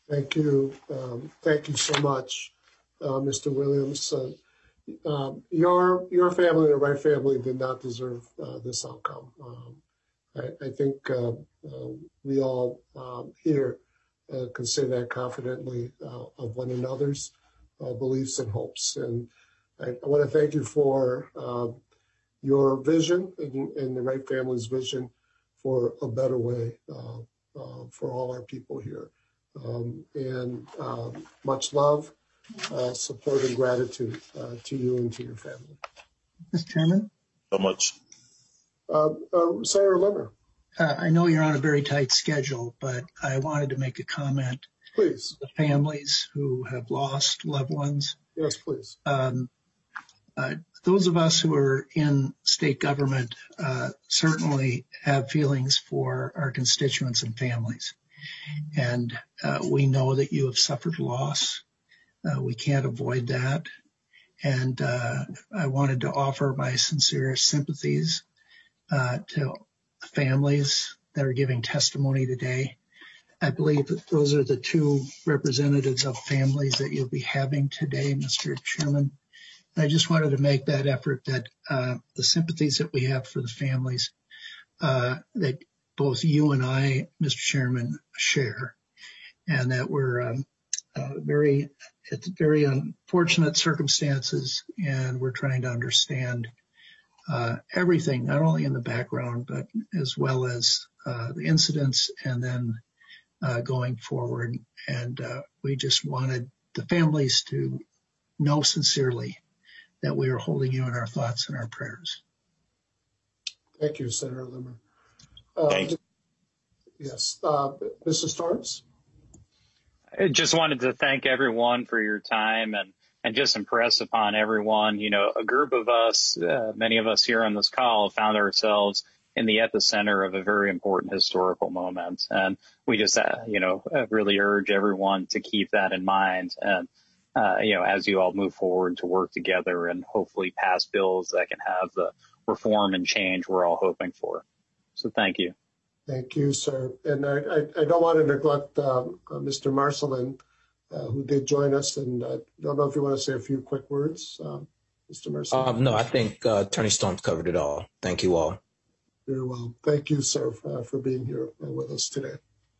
Thank you. Um, thank you so much, uh, Mister Williams. Uh, um, your your family, the Wright family, did not deserve uh, this outcome. Um, I, I think uh, uh, we all um, here uh, can say that confidently uh, of one another's uh, beliefs and hopes. And I, I want to thank you for uh, your vision and, and the Wright family's vision for a better way uh, uh, for all our people here. Um, and um, much love, uh, support, and gratitude uh, to you and to your family. Mister Chairman? So much. Uh, uh, Senator Limmer. Uh, I know you're on a very tight schedule, but I wanted to make a comment. Please. The families who have lost loved ones. Yes, please. Um, uh, those of us who are in state government uh, certainly have feelings for our constituents and families. And uh, we know that you have suffered loss. Uh, we can't avoid that. And uh, I wanted to offer my sincerest sympathies uh, to families that are giving testimony today. I believe that those are the two representatives of families that you'll be having today, Mister Chairman. I just wanted to make that effort that uh, the sympathies that we have for the families uh, that both you and I, Mister Chairman, share, and that we're um, uh, very, it's very unfortunate circumstances, and we're trying to understand uh, everything, not only in the background, but as well as uh, the incidents, and then uh, going forward. And uh, we just wanted the families to know sincerely that we are holding you in our thoughts and our prayers. Thank you, Senator Limmer. Uh, Thank you. Yes, uh, Mister Starnes. I just wanted to thank everyone for your time and, and just impress upon everyone, you know, a group of us, uh, many of us here on this call found ourselves in the epicenter of a very important historical moment. And we just, uh, you know, really urge everyone to keep that in mind. And, uh, you know, as you all move forward to work together and hopefully pass bills that can have the reform and change we're all hoping for. So thank you. Thank you, sir. And I, I, I don't want to neglect um, uh, Mister Marcelin, uh, who did join us. And I don't know if you want to say a few quick words, um, Mister Marcelin. Um, no, I think uh, Attorney Storms covered it all. Thank you all. Very well. Thank you, sir, for, uh, for being here uh, with us today.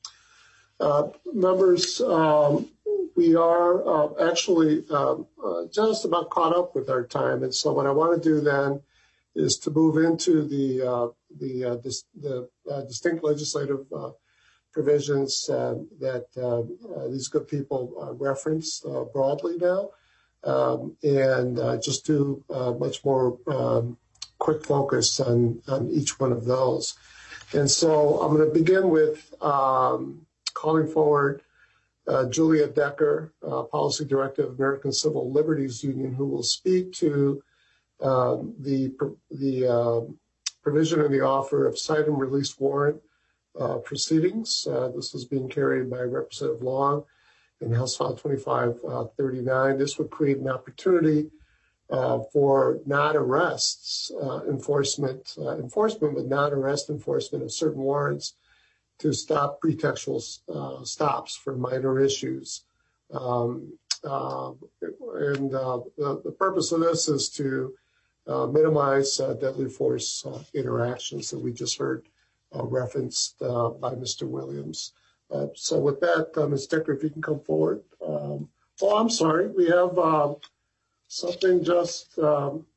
Uh, members, um, we are uh, actually um, uh, just about caught up with our time. And so what I want to do then is to move into the uh, the uh, dis- the uh, distinct legislative uh, provisions uh, that uh, uh, these good people uh, reference uh, broadly now, um, and uh, just do uh, much more um, quick focus on, on each one of those. And so I'm going to begin with um, calling forward uh, Julia Decker, uh, Policy Director of American Civil Liberties Union, who will speak to Um, the the uh, provision in the offer of cite and release warrant uh, proceedings. Uh, this is being carried by Representative Long in House File twenty-five thirty-nine. This would create an opportunity uh, for non-arrests uh, enforcement, uh, enforcement with non-arrest enforcement of certain warrants to stop pretextual uh, stops for minor issues. Um, uh, and uh, the, the purpose of this is to Uh, minimize uh, deadly force uh, interactions that we just heard uh, referenced uh, by Mister Williams. Uh, so with that, uh, Miz Decker, if you can come forward. Um, oh, I'm sorry. We have uh, something just, um,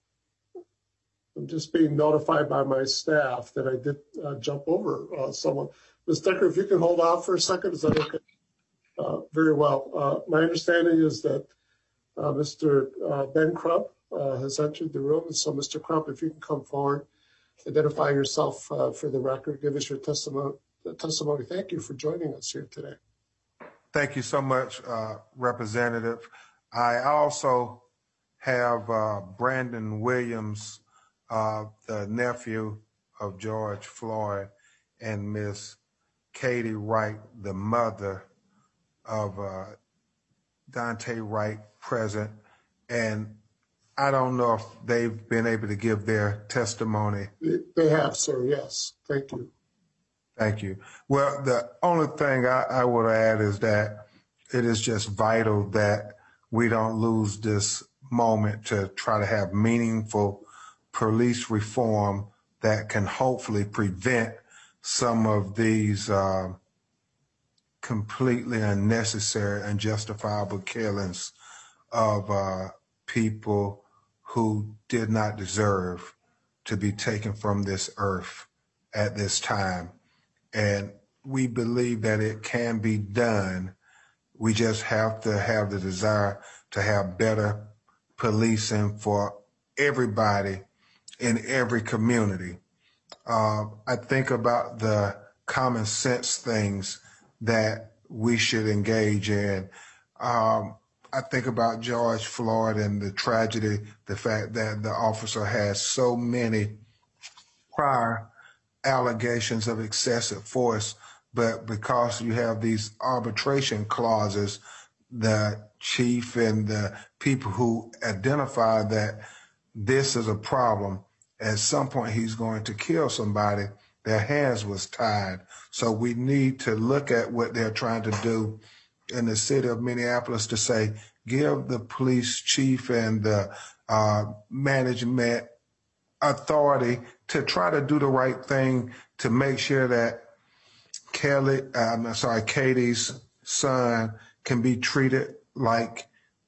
I'm just being notified by my staff that I did uh, jump over uh, someone. Miz Decker, if you can hold off for a second, is that okay? Uh, very well. Uh, my understanding is that uh, Mister Uh, Ben Crump Uh, has entered the room. And so, Mister Crump, if you can come forward, identify yourself uh, for the record, give us your testimony. testimony. Thank you for joining us here today. Thank you so much, uh, Representative. I also have uh, Brandon Williams, uh, the nephew of George Floyd, and Miss Katie Wright, the mother of uh, Daunte Wright, present. And I don't know if they've been able to give their testimony. They have, sir. Yes. Thank you. Thank you. Well, the only thing I, I would add is that it is just vital that we don't lose this moment to try to have meaningful police reform that can hopefully prevent some of these uh, completely unnecessary, unjustifiable killings of uh, people who did not deserve to be taken from this earth at this time. And we believe that it can be done. We just have to have the desire to have better policing for everybody in every community. Uh, I think about the common sense things that we should engage in. Um, I think about George Floyd and the tragedy, the fact that the officer has so many prior allegations of excessive force, but because you have these arbitration clauses, the chief and the people who identify that this is a problem, at some point he's going to kill somebody, their hands was tied. So we need to look at what they're trying to do in the city of Minneapolis to say, give the police chief and the uh, management authority to try to do the right thing to make sure that Kelly, I'm sorry, Katie's son can be treated like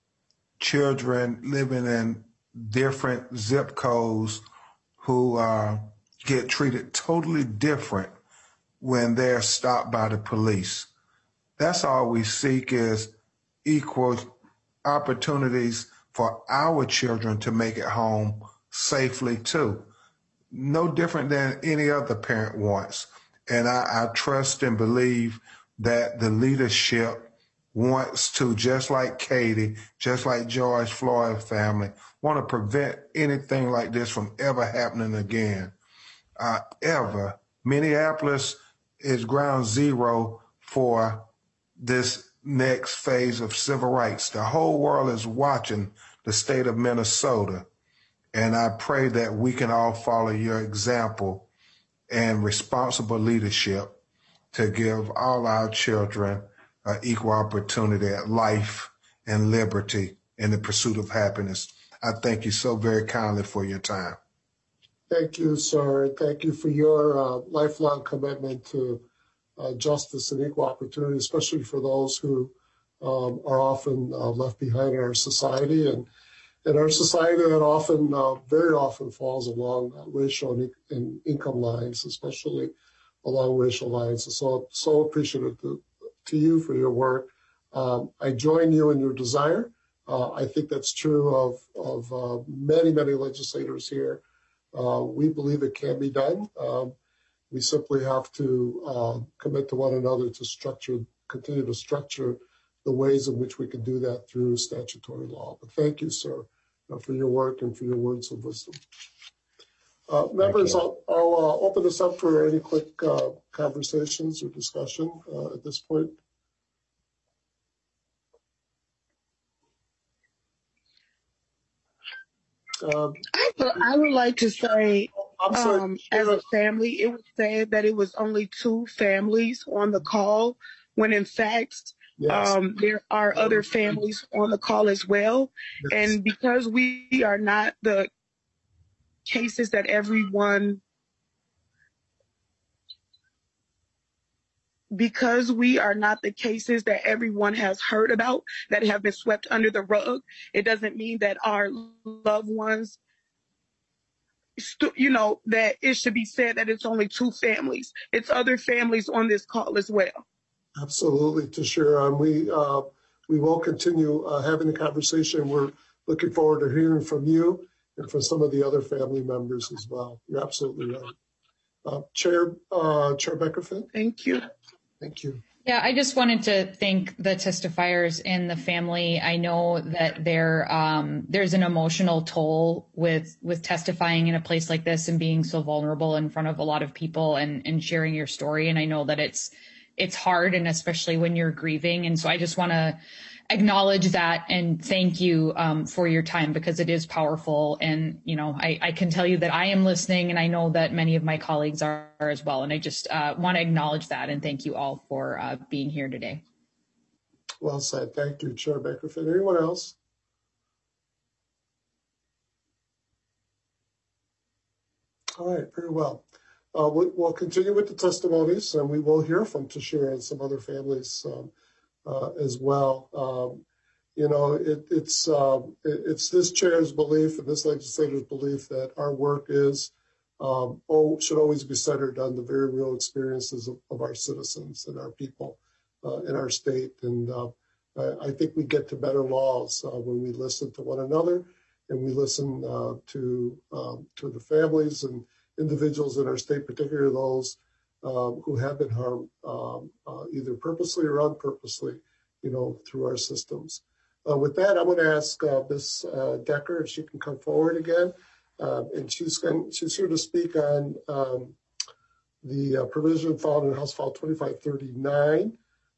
children living in different zip codes who uh, get treated totally different when they're stopped by the police. That's all we seek is equal opportunities for our children to make it home safely too. No different than any other parent wants. And I, I trust and believe that the leadership wants to, just like Katie, just like George Floyd family, want to prevent anything like this from ever happening again. Uh, ever. Minneapolis is ground zero for this next phase of civil rights. The whole world is watching the state of Minnesota. And I pray that we can all follow your example and responsible leadership to give all our children uh, equal opportunity at life and liberty in the pursuit of happiness. I thank you so very kindly for your time. Thank you, sir. And thank you for your uh, lifelong commitment to uh, justice and equal opportunity, especially for those who um, are often uh, left behind in our society. And in our society that often, uh, very often falls along uh, racial and, and income lines, especially along racial lines. And so, so appreciative to, to you for your work. Um, I join you in your desire. Uh, I think that's true of, of uh, many, many legislators here. Uh, we believe it can be done. Um, we simply have to uh, commit to one another to structure, continue to structure the ways in which we can do that through statutory law. But thank you, sir, uh, for your work and for your words of wisdom. Uh, members, I'll, I'll uh, open this up for any quick uh, conversations or discussion uh, at this point. Um, I, would, I would like to say, um, as a family, it was said that it was only two families on the call, when in fact, yes. um, there are other families on the call as well. Yes. And because we are not the cases that everyone, because we are not the cases that everyone has heard about, that have been swept under the rug, it doesn't mean that our loved ones, you know, that it should be said that it's only two families. It's other families on this call as well. Absolutely, Tashira. And we, uh, we will continue uh, having the conversation. We're looking forward to hearing from you and from some of the other family members as well. You're absolutely right. Uh, Chair, uh, Chair Beckerfield. Thank you. Thank you. Yeah, I just wanted to thank the testifiers and the family. I know that there um, there's an emotional toll with with testifying in a place like this and being so vulnerable in front of a lot of people and, and sharing your story. And I know that it's it's hard, and especially when you're grieving. And so I just want to acknowledge that and thank you um, for your time, because it is powerful. And, you know, I, I can tell you that I am listening, and I know that many of my colleagues are, are as well. And I just uh, want to acknowledge that and thank you all for uh, being here today. Well said. Thank you, Chair Bakerfield. Anyone else? All right, very well. Uh, we, we'll continue with the testimonies, and we will hear from Tashira and some other families um, uh, as well. Um, you know, it, it's um, it, it's this chair's belief and this legislator's belief that our work is um, oh, should always be centered on the very real experiences of, of our citizens and our people uh, in our state. And uh, I, I think we get to better laws uh, when we listen to one another, and we listen uh, to um, to the families and individuals in our state, particularly those um, who have been harmed um, uh, either purposely or unpurposely, you know, through our systems. Uh, with that, I'm going to ask uh, Miz Uh, Decker if she can come forward again, uh, and she's going, she's here to speak on um, the uh, provision found in House File twenty-five thirty-nine.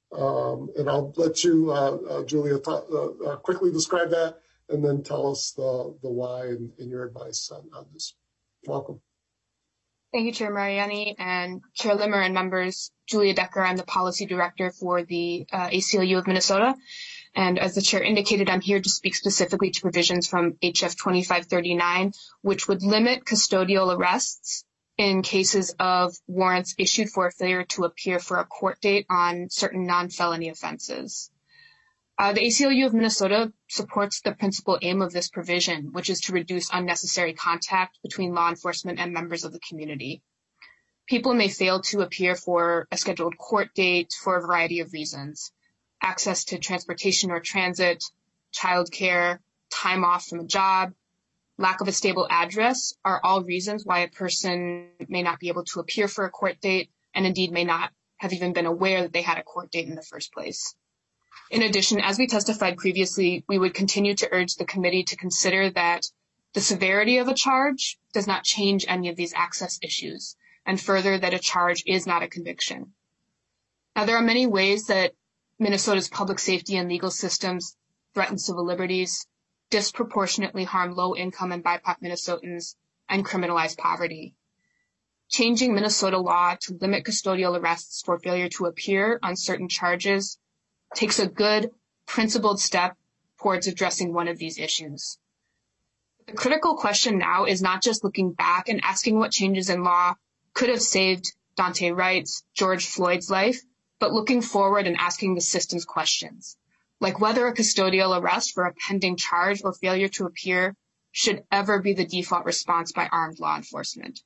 Um, and I'll let you, uh, uh, Julia, t- uh, uh, quickly describe that, and then tell us the, the why and, and your advice on, on this. Welcome. Thank you, Chair Mariani and Chair Limmer and members. Julia Decker, I'm the Policy Director for the uh, A C L U of Minnesota. And as the Chair indicated, I'm here to speak specifically to provisions from H F twenty-five thirty-nine, which would limit custodial arrests in cases of warrants issued for a failure to appear for a court date on certain non-felony offenses. Uh, the A C L U of Minnesota supports the principal aim of this provision, which is to reduce unnecessary contact between law enforcement and members of the community. People may fail to appear for a scheduled court date for a variety of reasons. Access to transportation or transit, childcare, time off from a job, lack of a stable address are all reasons why a person may not be able to appear for a court date, and indeed may not have even been aware that they had a court date in the first place. In addition, as we testified previously, we would continue to urge the committee to consider that the severity of a charge does not change any of these access issues, and further that a charge is not a conviction. Now, there are many ways that Minnesota's public safety and legal systems threaten civil liberties, disproportionately harm low-income and B I P O C Minnesotans, and criminalize poverty. Changing Minnesota law to limit custodial arrests for failure to appear on certain charges takes a good, principled step towards addressing one of these issues. The critical question now is not just looking back and asking what changes in law could have saved Daunte Wright's, George Floyd's life, but looking forward and asking the system's questions, like whether a custodial arrest for a pending charge or failure to appear should ever be the default response by armed law enforcement.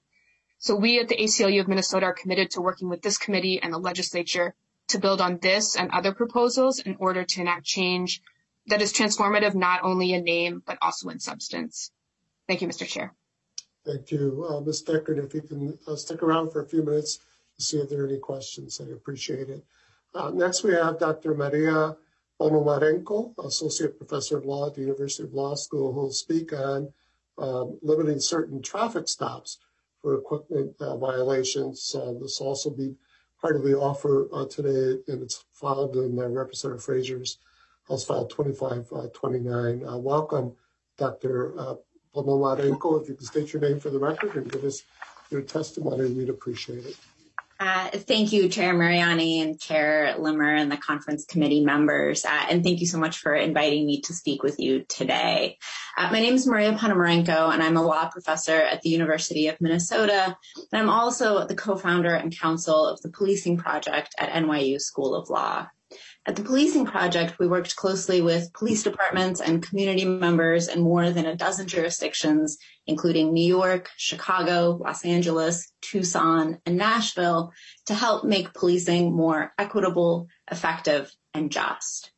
So we at the A C L U of Minnesota are committed to working with this committee and the legislature to build on this and other proposals in order to enact change that is transformative not only in name, but also in substance. Thank you, Mister Chair. Thank you. Uh, Miz Decker, if you can uh, stick around for a few minutes to see if there are any questions, I appreciate it. Uh, next, we have Doctor Maria Ponomarenko, Associate Professor of Law at the University of Law School, who will speak on um, limiting certain traffic stops for equipment uh, violations. Uh, this will also be part of the offer uh, today, and it's filed in uh, Representative Frazier's House File twenty-five twenty-nine. Uh, welcome, Doctor Uh, Ponomarenko. If you can state your name for the record and give us your testimony, we'd appreciate it. Uh, thank you, Chair Mariani and Chair Limmer and the conference committee members. Uh, and thank you so much for inviting me to speak with you today. Uh, my name is Maria Ponomarenko, and I'm a law professor at the University of Minnesota. And I'm also the co-founder and counsel of the Policing Project at N Y U School of Law. At the Policing Project, we worked closely with police departments and community members in more than a dozen jurisdictions, including New York, Chicago, Los Angeles, Tucson, and Nashville, to help make policing more equitable, effective, and just.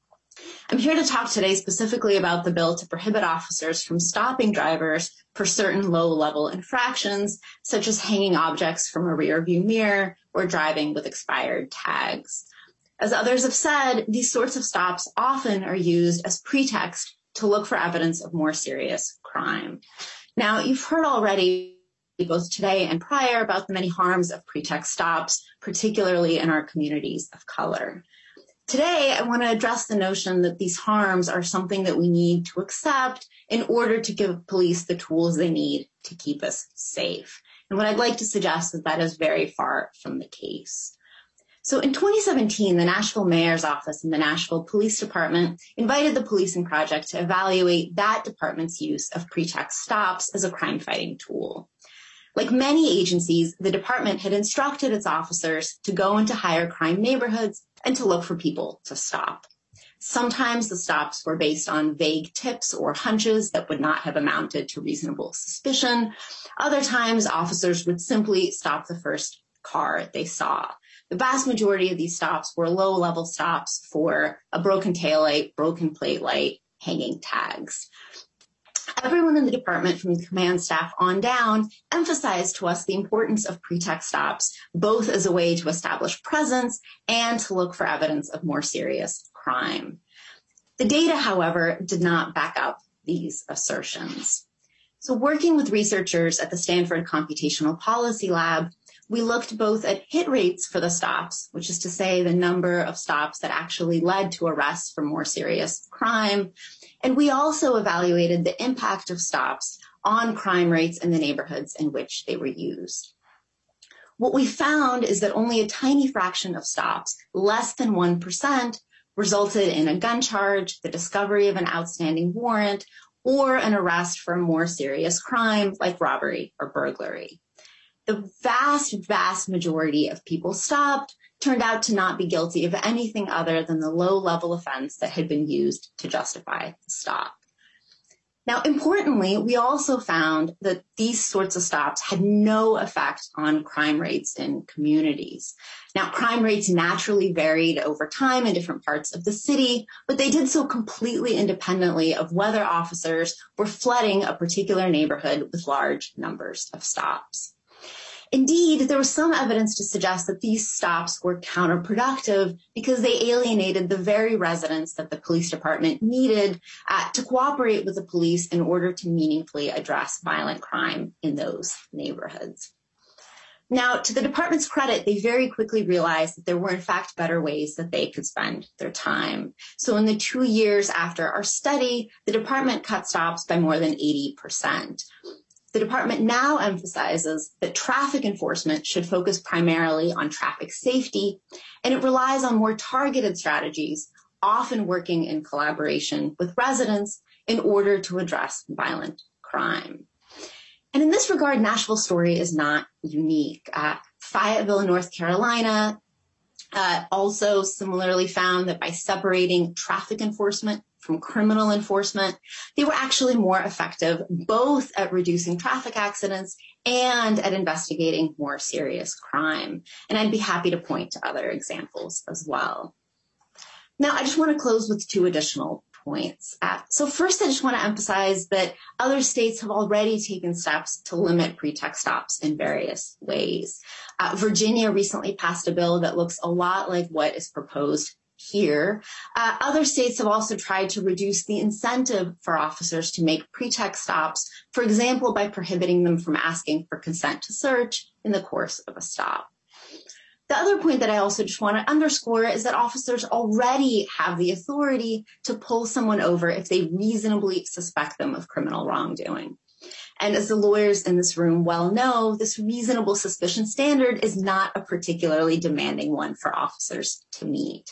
I'm here to talk today specifically about the bill to prohibit officers from stopping drivers for certain low-level infractions, such as hanging objects from a rear-view mirror or driving with expired tags. As others have said, these sorts of stops often are used as pretext to look for evidence of more serious crime. Now, you've heard already both today and prior about the many harms of pretext stops, particularly in our communities of color. Today, I want to address the notion that these harms are something that we need to accept in order to give police the tools they need to keep us safe. And what I'd like to suggest is that is very far from the case. So in twenty seventeen, the Nashville Mayor's Office and the Nashville Police Department invited the Policing Project to evaluate that department's use of pretext stops as a crime-fighting tool. Like many agencies, the department had instructed its officers to go into higher crime neighborhoods and to look for people to stop. Sometimes the stops were based on vague tips or hunches that would not have amounted to reasonable suspicion. Other times, officers would simply stop the first car they saw. The vast majority of these stops were low-level stops for a broken taillight, broken plate light, hanging tags. Everyone in the department, from the command staff on down, emphasized to us the importance of pretext stops, both as a way to establish presence and to look for evidence of more serious crime. The data, however, did not back up these assertions. So working with researchers at the Stanford Computational Policy Lab, we looked both at hit rates for the stops, which is to say the number of stops that actually led to arrests for more serious crime, and we also evaluated the impact of stops on crime rates in the neighborhoods in which they were used. What we found is that only a tiny fraction of stops, less than one percent, resulted in a gun charge, the discovery of an outstanding warrant, or an arrest for a more serious crime like robbery or burglary. The vast, vast majority of people stopped turned out to not be guilty of anything other than the low-level offense that had been used to justify the stop. Now, importantly, we also found that these sorts of stops had no effect on crime rates in communities. Now, crime rates naturally varied over time in different parts of the city, but they did so completely independently of whether officers were flooding a particular neighborhood with large numbers of stops. Indeed, there was some evidence to suggest that these stops were counterproductive because they alienated the very residents that the police department needed uh, to cooperate with the police in order to meaningfully address violent crime in those neighborhoods. Now, to the department's credit, they very quickly realized that there were, in fact, better ways that they could spend their time. So in the two years after our study, the department cut stops by more than eighty percent. The department now emphasizes that traffic enforcement should focus primarily on traffic safety, and it relies on more targeted strategies, often working in collaboration with residents in order to address violent crime. And in this regard, Nashville's story is not unique. Uh, Fayetteville, North Carolina, uh, also similarly found that by separating traffic enforcement from criminal enforcement, they were actually more effective both at reducing traffic accidents and at investigating more serious crime. And I'd be happy to point to other examples as well. Now, I just want to close with two additional points. Uh, so first, I just want to emphasize that other states have already taken steps to limit pretext stops in various ways. Uh, Virginia recently passed a bill that looks a lot like what is proposed here. Uh, other states have also tried to reduce the incentive for officers to make pretext stops, for example, by prohibiting them from asking for consent to search in the course of a stop. The other point that I also just want to underscore is that officers already have the authority to pull someone over if they reasonably suspect them of criminal wrongdoing. And as the lawyers in this room well know, this reasonable suspicion standard is not a particularly demanding one for officers to meet.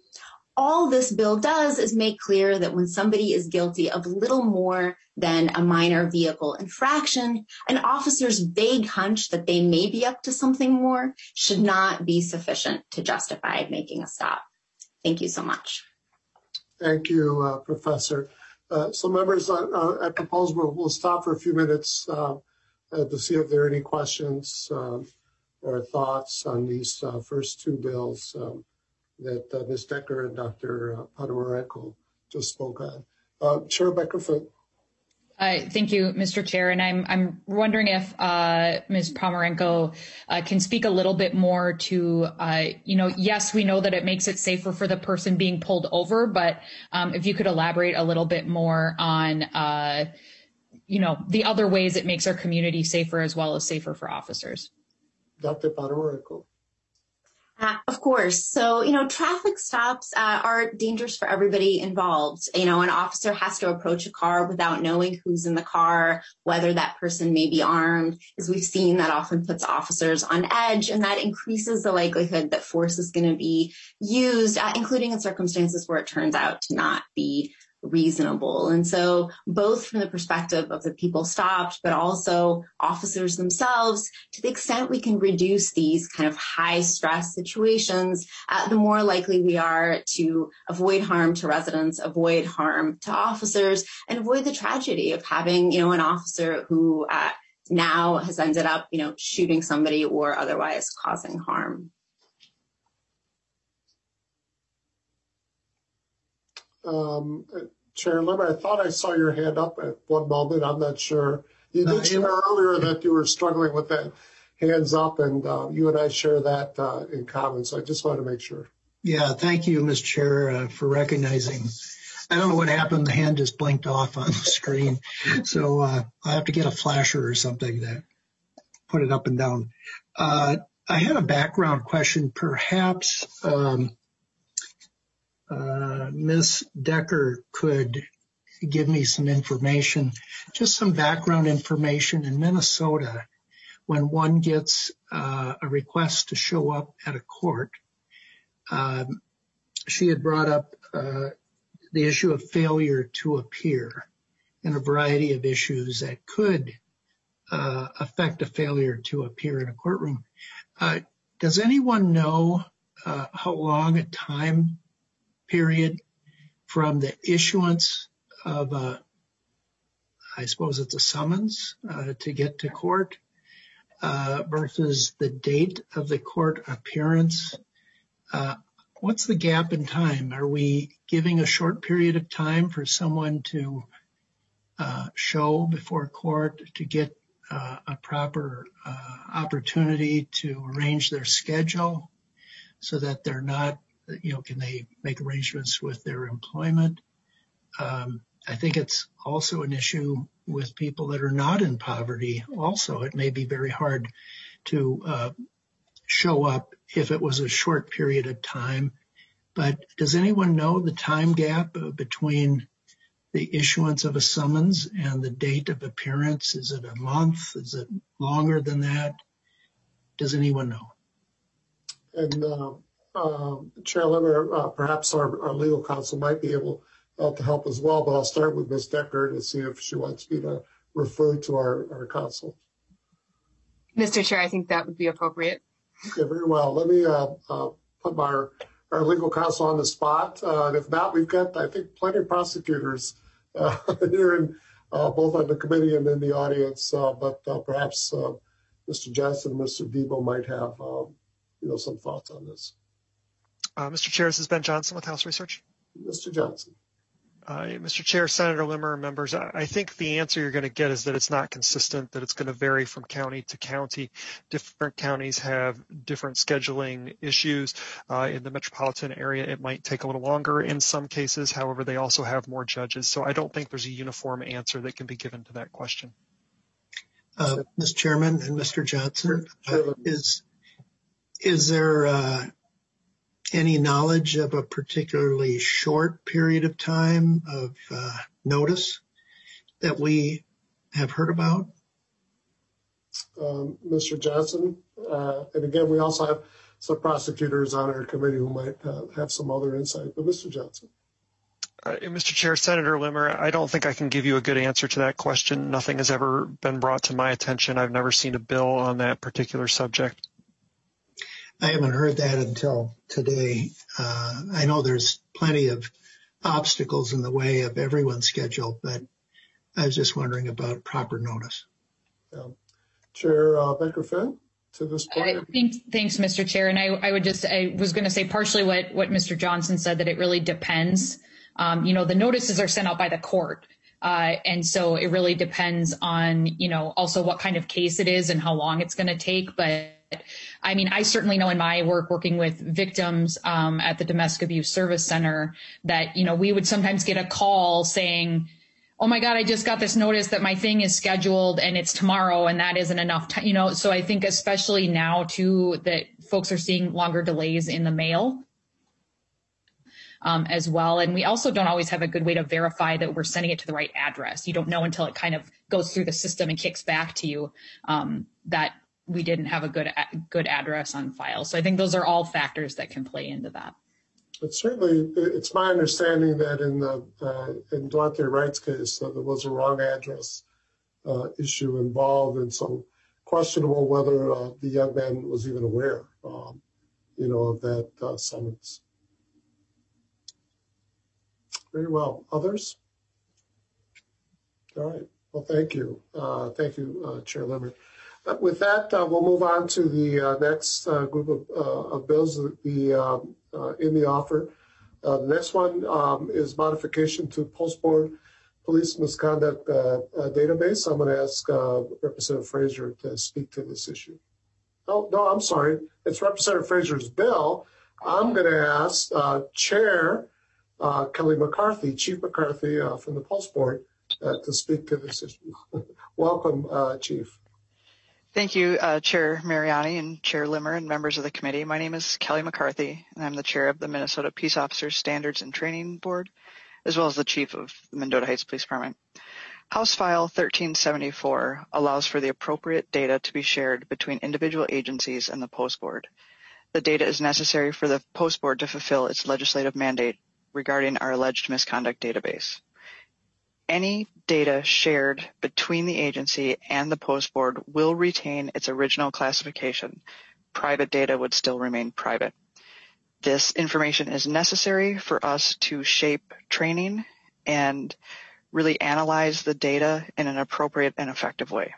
All this bill does is make clear that when somebody is guilty of little more than a minor vehicle infraction, an officer's vague hunch that they may be up to something more should not be sufficient to justify making a stop. Thank you so much. Thank you, uh, Professor. Uh, so members, uh, uh, I propose we'll, we'll stop for a few minutes uh, uh, to see if there are any questions um, or thoughts on these uh, first two bills. Um, that uh, Miz Decker and Doctor Uh, Ponomarenko just spoke on. Uh, Chair Beckerfield. Uh, thank you, Mister Chair. And I'm I'm wondering if uh, Miz Ponomarenko uh, can speak a little bit more to, uh, you know, yes, we know that it makes it safer for the person being pulled over, but um, if you could elaborate a little bit more on, uh, you know, the other ways it makes our community safer as well as safer for officers. Doctor Ponomarenko. Uh, of course. So, you know, traffic stops uh, are dangerous for everybody involved. You know, an officer has to approach a car without knowing who's in the car, whether that person may be armed. As we've seen, that often puts officers on edge, and that increases the likelihood that force is going to be used, uh, including in circumstances where it turns out to not be reasonable. And so both from the perspective of the people stopped, but also officers themselves, to the extent we can reduce these kind of high stress situations, uh, the more likely we are to avoid harm to residents, avoid harm to officers, and avoid the tragedy of having, you know, an officer who uh, now has ended up, you know, shooting somebody or otherwise causing harm. Um, Chair Limmer, I thought I saw your hand up at one moment. I'm not sure. You did uh, share earlier that you were struggling with that hands up, and uh, you and I share that uh, in common. So I just wanted to make sure. Yeah, thank you, Mister Chair, uh, for recognizing. I don't know what happened. The hand just blinked off on the screen. So uh, I'll have to get a flasher or something to put it up and down. Uh, I had a background question, perhaps. Um, Uh, Miz Decker could give me some information, just some background information in Minnesota. When one gets uh, a request to show up at a court, um, she had brought up uh, the issue of failure to appear and a variety of issues that could uh, affect a failure to appear in a courtroom. Uh, does anyone know uh, how long a time period from the issuance of a, I suppose it's a summons uh, to get to court uh, versus the date of the court appearance? Uh, what's the gap in time? Are we giving a short period of time for someone to uh, show before court, to get uh, a proper uh, opportunity to arrange their schedule so that they're not, you know, can they make arrangements with their employment? Um, I think it's also an issue with people that are not in poverty. Also, it may be very hard to uh, show up if it was a short period of time. But does anyone know the time gap uh, between the issuance of a summons and the date of appearance? Is it a month? Is it longer than that? Does anyone know? And uh, Um, Chair Limmer, uh, perhaps our, our legal counsel might be able uh, to help as well, but I'll start with Miz Decker to see if she wants me to refer to our, our counsel. Mister Chair, I think that would be appropriate. Okay, very well. Let me uh, uh, put our, our legal counsel on the spot. Uh, and if not, we've got, I think, plenty of prosecutors uh, here, in, uh, both on the committee and in the audience, uh, but uh, perhaps uh, Mister Johnson and Mister Debo might have um, you know, some thoughts on this. Uh, Mister Chair, this is Ben Johnson with House Research. Mister Johnson. Uh, Mister Chair, Senator Limmer, members, I, I think the answer you're going to get is that it's not consistent, that it's going to vary from county to county. Different counties have different scheduling issues. Uh, in the metropolitan area, it might take a little longer in some cases. However, they also have more judges. So I don't think there's a uniform answer that can be given to that question. Uh, Mister Chairman and Mister Johnson, uh, is, is there uh, any knowledge of a particularly short period of time of uh, notice that we have heard about? Um, Mister Johnson, uh, and again, we also have some prosecutors on our committee who might uh, have some other insight, but Mister Johnson. Uh, Mister Chair, Senator Limmer, I don't think I can give you a good answer to that question. Nothing has ever been brought to my attention. I've never seen a bill on that particular subject. I haven't heard that until today. Uh, I know there's plenty of obstacles in the way of everyone's schedule, but I was just wondering about proper notice. Um, Chair uh, Becker-Finn, to this point. Uh, thanks, thanks, Mister Chair. And I, I would just, I was going to say partially what, what Mister Johnson said, that it really depends. Um, you know, the notices are sent out by the court. Uh, and so it really depends on, you know, also what kind of case it is and how long it's going to take. But I mean, I certainly know in my work working with victims um, at the Domestic Abuse Service Center that, you know, we would sometimes get a call saying, oh my God, I just got this notice that my thing is scheduled and it's tomorrow and that isn't enough time, you know, so I think especially now too, that folks are seeing longer delays in the mail um, as well. And we also don't always have a good way to verify that we're sending it to the right address. You don't know until it kind of goes through the system and kicks back to you um, that we didn't have a good, good address on file. So I think those are all factors that can play into that. But certainly, it's my understanding that in the uh, in Daunte Wright's case, uh, there was a wrong address uh, issue involved, and so questionable whether uh, the young man was even aware, um, you know, of that uh, summons. Very well. Others? All right. Well, thank you. Uh, thank you, uh, Chair Limmer. Uh, with that, uh, we'll move on to the uh, next uh, group of, uh, of bills the, um, uh, in the offer. Uh, the next one um, is modification to post-board police misconduct uh, uh, database. I'm going to ask uh, Representative Frazier to speak to this issue. Oh, no, I'm sorry. It's Representative Frazier's bill. I'm going to ask uh, Chair uh, Kelly McCarthy, Chief McCarthy uh, from the Post Board, uh, to speak to this issue. Welcome, uh, Chief. Thank you, uh, Chair Mariani and Chair Limmer and members of the committee. My name is Kelly McCarthy, and I'm the chair of the Minnesota Peace Officers Standards and Training Board, as well as the chief of the Mendota Heights Police Department. House File thirteen seventy-four allows for the appropriate data to be shared between individual agencies and the Post Board. The data is necessary for the Post Board to fulfill its legislative mandate regarding our alleged misconduct database. Any data shared between the agency and the Post Board will retain its original classification. Private data would still remain private. This information is necessary for us to shape training and really analyze the data in an appropriate and effective way.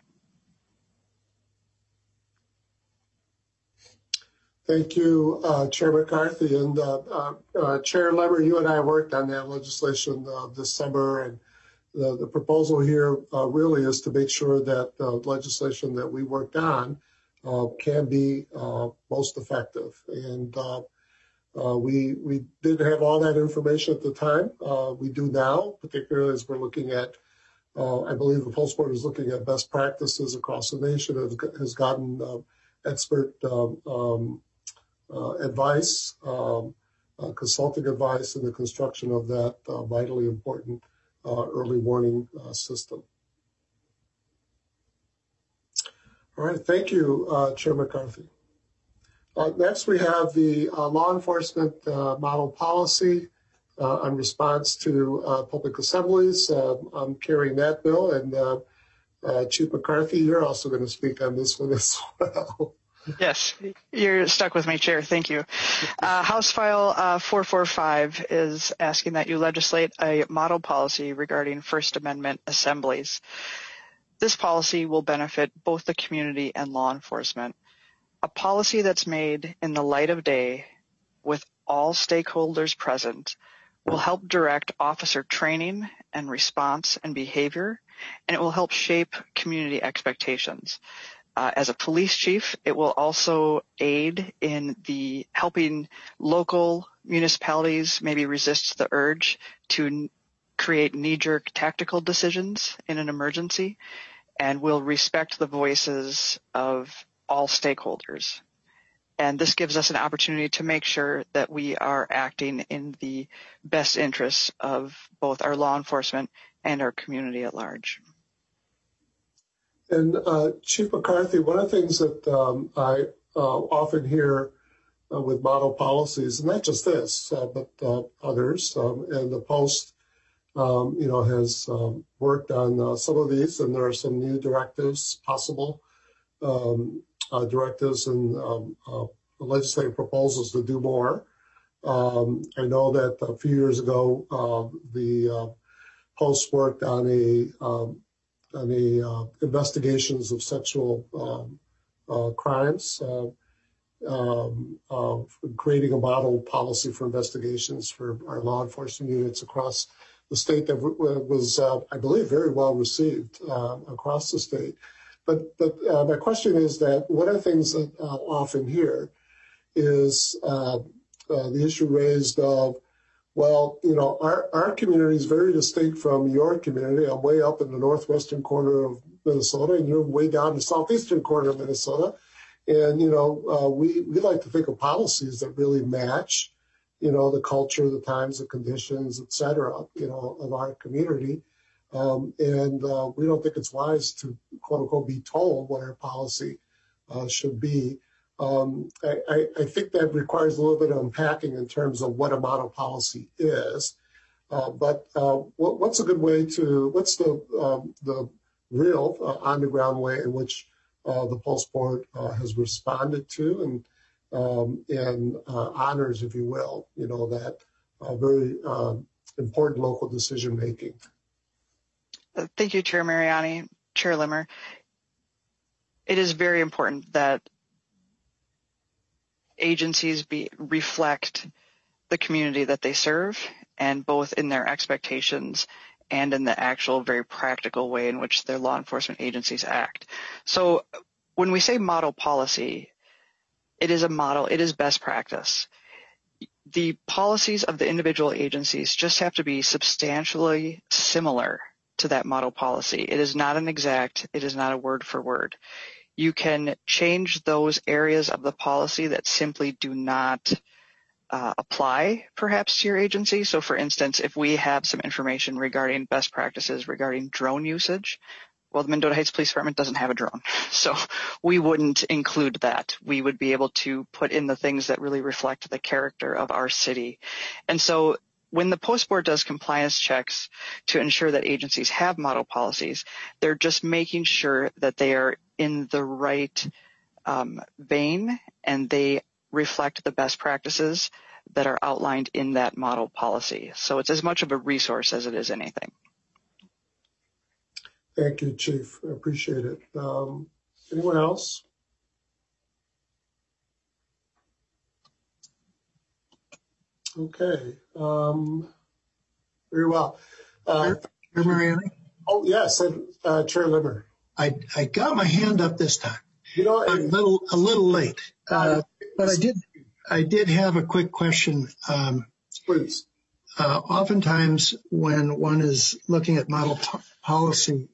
Thank you, uh, Chair McCarthy. And uh, uh, uh, Chair Lemmer, you and I worked on that legislation uh, this summer, and the, the proposal here uh, really is to make sure that the legislation that we worked on uh, can be uh, most effective. And uh, uh, we we didn't have all that information at the time. Uh, we do now, particularly as we're looking at, uh, I believe the Post Board is looking at best practices across the nation, has, has gotten uh, expert um, um, uh, advice, um, uh, consulting advice in the construction of that uh, vitally important Uh, early warning uh, system. All right, thank you, uh, Chair McCarthy. Uh, next, we have the uh, law enforcement uh, model policy uh, in response to uh, public assemblies. Uh, I'm carrying that bill, and uh, uh, Chief McCarthy, you're also going to speak on this one as well. Yes, you're stuck with me, Chair. Thank you. Uh, House File uh, four forty-five is asking that you legislate a model policy regarding First Amendment assemblies. This policy will benefit both the community and law enforcement. A policy that's made in the light of day with all stakeholders present will help direct officer training and response and behavior, and it will help shape community expectations. Uh, as a police chief, it will also aid in the helping local municipalities maybe resist the urge to n- create knee-jerk tactical decisions in an emergency, and will respect the voices of all stakeholders. And this gives us an opportunity to make sure that we are acting in the best interests of both our law enforcement and our community at large. And uh, Chief McCarthy, one of the things that um, I uh, often hear uh, with model policies, and not just this, uh, but uh, others, um, and the Post, um, you know, has um, worked on uh, some of these, and there are some new directives, possible um, uh, directives and um, uh, legislative proposals to do more. Um, I know that a few years ago, uh, the uh, Post worked on a um, on the uh, investigations of sexual um, uh, crimes, uh, um, uh, creating a model policy for investigations for our law enforcement units across the state that w- was, uh, I believe, very well received uh, across the state. But, but uh, my question is that one of the things that I often hear is uh, uh, the issue raised of Well, you know, our, our community is very distinct from your community. I'm way up in the northwestern corner of Minnesota, and you're way down in the southeastern corner of Minnesota. And, you know, uh, we, we like to think of policies that really match, you know, the culture, the times, the conditions, et cetera, you know, of our community. Um, and uh, we don't think it's wise to, quote unquote, be told what our policy uh, should be. Um, I, I, I think that requires a little bit of unpacking in terms of what a model policy is. Uh, but uh, what, what's a good way to, what's the, um, the real uh, on-the-ground way in which uh, the Pulse Board uh, has responded to and, um, and uh, honors, if you will, you know, that uh, very uh, important local decision-making. Thank you, Chair Mariani, Chair Limmer. It is very important that agencies be reflect the community that they serve, and both in their expectations and in the actual very practical way in which their law enforcement agencies act. So when we say model policy, it is a model, it is best practice. The policies of the individual agencies just have to be substantially similar to that model policy. It is not an exact, it is not a word for word. You can change those areas of the policy that simply do not uh, apply perhaps to your agency. So for instance, if we have some information regarding best practices regarding drone usage, well, the Mendota Heights Police Department doesn't have a drone. So we wouldn't include that. We would be able to put in the things that really reflect the character of our city. And so when the Post Board does compliance checks to ensure that agencies have model policies, they're just making sure that they are in the right um, vein and they reflect the best practices that are outlined in that model policy. So it's as much of a resource as it is anything. Thank you, Chief. I appreciate it. Um, anyone else? Okay. Um, very well. Uh, Chair Mariani? Oh, yes, uh, Chair Limmer. I, I got my hand up this time. You know, a little a little late, uh, but I did I did have a quick question. Um, Please. Uh, oftentimes, when one is looking at model po- policy,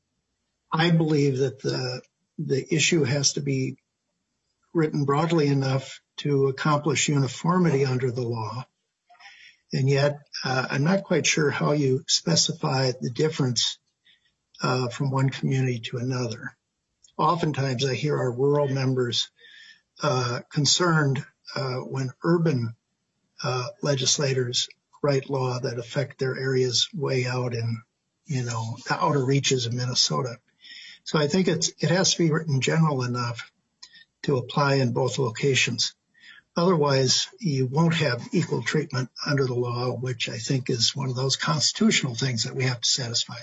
I believe that the the issue has to be written broadly enough to accomplish uniformity under the law. And yet, uh, I'm not quite sure how you specify the difference uh, from one community to another. Oftentimes, I hear our rural members uh, concerned uh, when urban uh, legislators write law that affect their areas way out in, you know, the outer reaches of Minnesota. So I think it's it has to be written general enough to apply in both locations. Otherwise, you won't have equal treatment under the law, which I think is one of those constitutional things that we have to satisfy.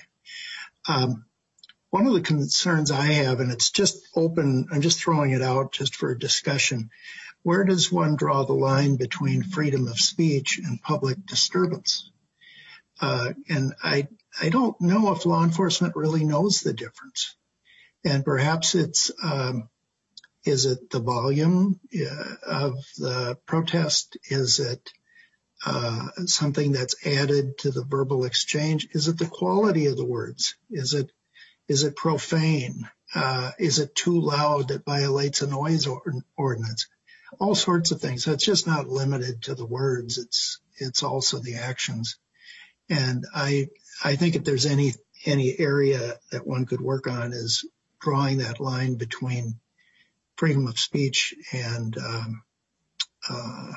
Um, one of the concerns I have, and it's just open, I'm just throwing it out just for discussion, where does one draw the line between freedom of speech and public disturbance? Uh, and I, I don't know if law enforcement really knows the difference. And perhaps it's, um, is it the volume uh, of the protest? Is it uh, something that's added to the verbal exchange? Is it the quality of the words? Is it is it profane? Uh, is it too loud that violates a noise or- ordinance? All sorts of things. So it's just not limited to the words. It's it's also the actions. And I I think if there's any any area that one could work on is drawing that line between freedom of speech and, um, uh,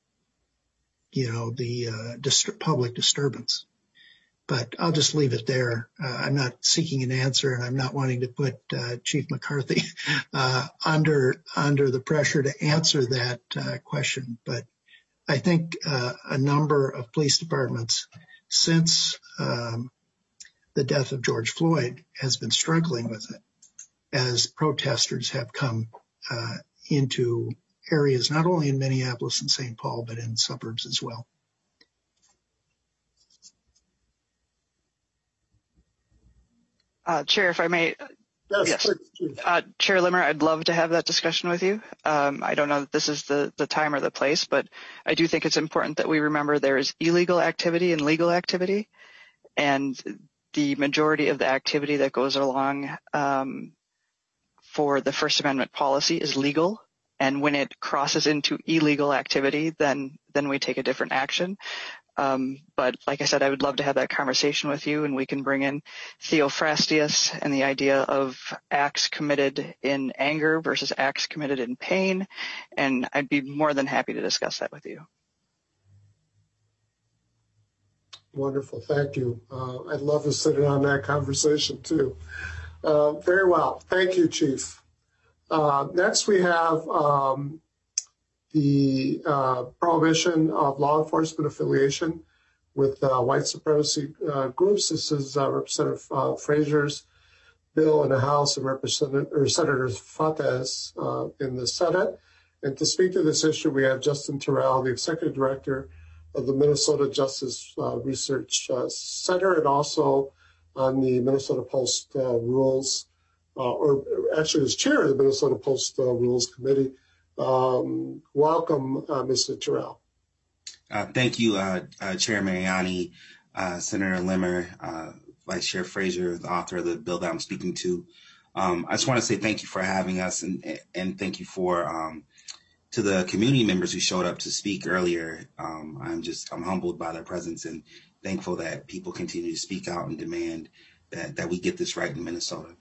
you know, the uh, dist- public disturbance. But I'll just leave it there. Uh, I'm not seeking an answer, and I'm not wanting to put uh, Chief McCarthy uh, under under the pressure to answer that uh, question. But I think uh, a number of police departments since um, the death of George Floyd has been struggling with it as protesters have come uh, into areas, not only in Minneapolis and Saint Paul, but in suburbs as well. Uh, Chair, if I may, Yes, Yes. please. Uh, Chair Limmer, I'd love to have that discussion with you. Um, I don't know that this is the, the time or the place, but I do think it's important that we remember there is illegal activity and legal activity, and the majority of the activity that goes along um, for the First Amendment policy is legal. And when it crosses into illegal activity, then then we take a different action. Um, but like I said, I would love to have that conversation with you, and we can bring in Theophrastus and the idea of acts committed in anger versus acts committed in pain. And I'd be more than happy to discuss that with you. Wonderful. Thank you. Uh, I'd love to sit in on that conversation too. Uh, very well. Thank you, Chief. Uh, next, we have um, the uh, prohibition of law enforcement affiliation with uh, white supremacy uh, groups. This is uh, Representative uh, Frazier's bill in the House and Representative or Senator Fatah's uh, in the Senate. And to speak to this issue, we have Justin Terrell, the Executive Director of the Minnesota Justice uh, Research uh, Center, and also on the Minnesota Post uh, Rules, uh, or actually as chair of the Minnesota Post uh, Rules Committee. Um, welcome, uh, Mister Terrell. Uh, thank you, uh, uh, Chair Mariani, uh, Senator Limmer, uh, Vice Chair Frazier, the author of the bill that I'm speaking to. Um, I just want to say thank you for having us, and and thank you for um, to the community members who showed up to speak earlier. Um, I'm just I'm humbled by their presence and thankful that people continue to speak out and demand that that we get this right in Minnesota.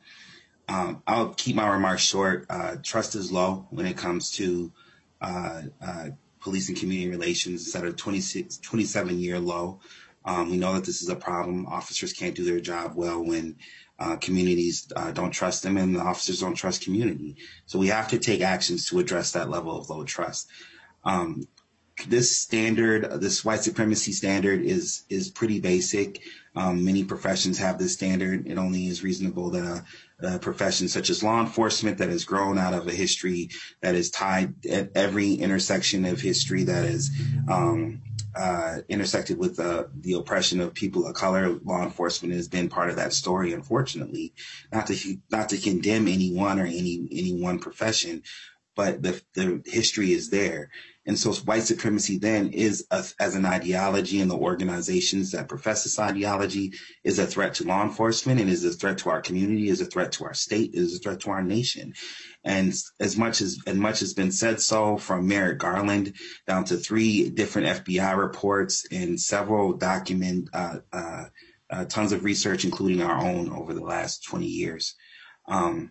Um, I'll keep my remarks short. Uh, trust is low when it comes to uh, uh, police and community relations. It's at a twenty-six, twenty-seven year low. Um, we know that this is a problem. Officers can't do their job well when uh, communities uh, don't trust them and the officers don't trust community. So we have to take actions to address that level of low trust. Um, this standard, this white supremacy standard is is pretty basic. Um, many professions have this standard. It only is reasonable that a, a profession such as law enforcement that has grown out of a history that is tied at every intersection of history that is um, uh, intersected with uh, the oppression of people of color. Law enforcement has been part of that story, unfortunately. Not to not to condemn anyone or any any one profession, but the the history is there. And so white supremacy then is, a, as an ideology, and the organizations that profess this ideology is a threat to law enforcement, and is a threat to our community, is a threat to our state, is a threat to our nation. And as much as, as much has been said so, from Merrick Garland down to three different F B I reports and several document, uh, uh, uh, tons of research, including our own over the last twenty years. Um,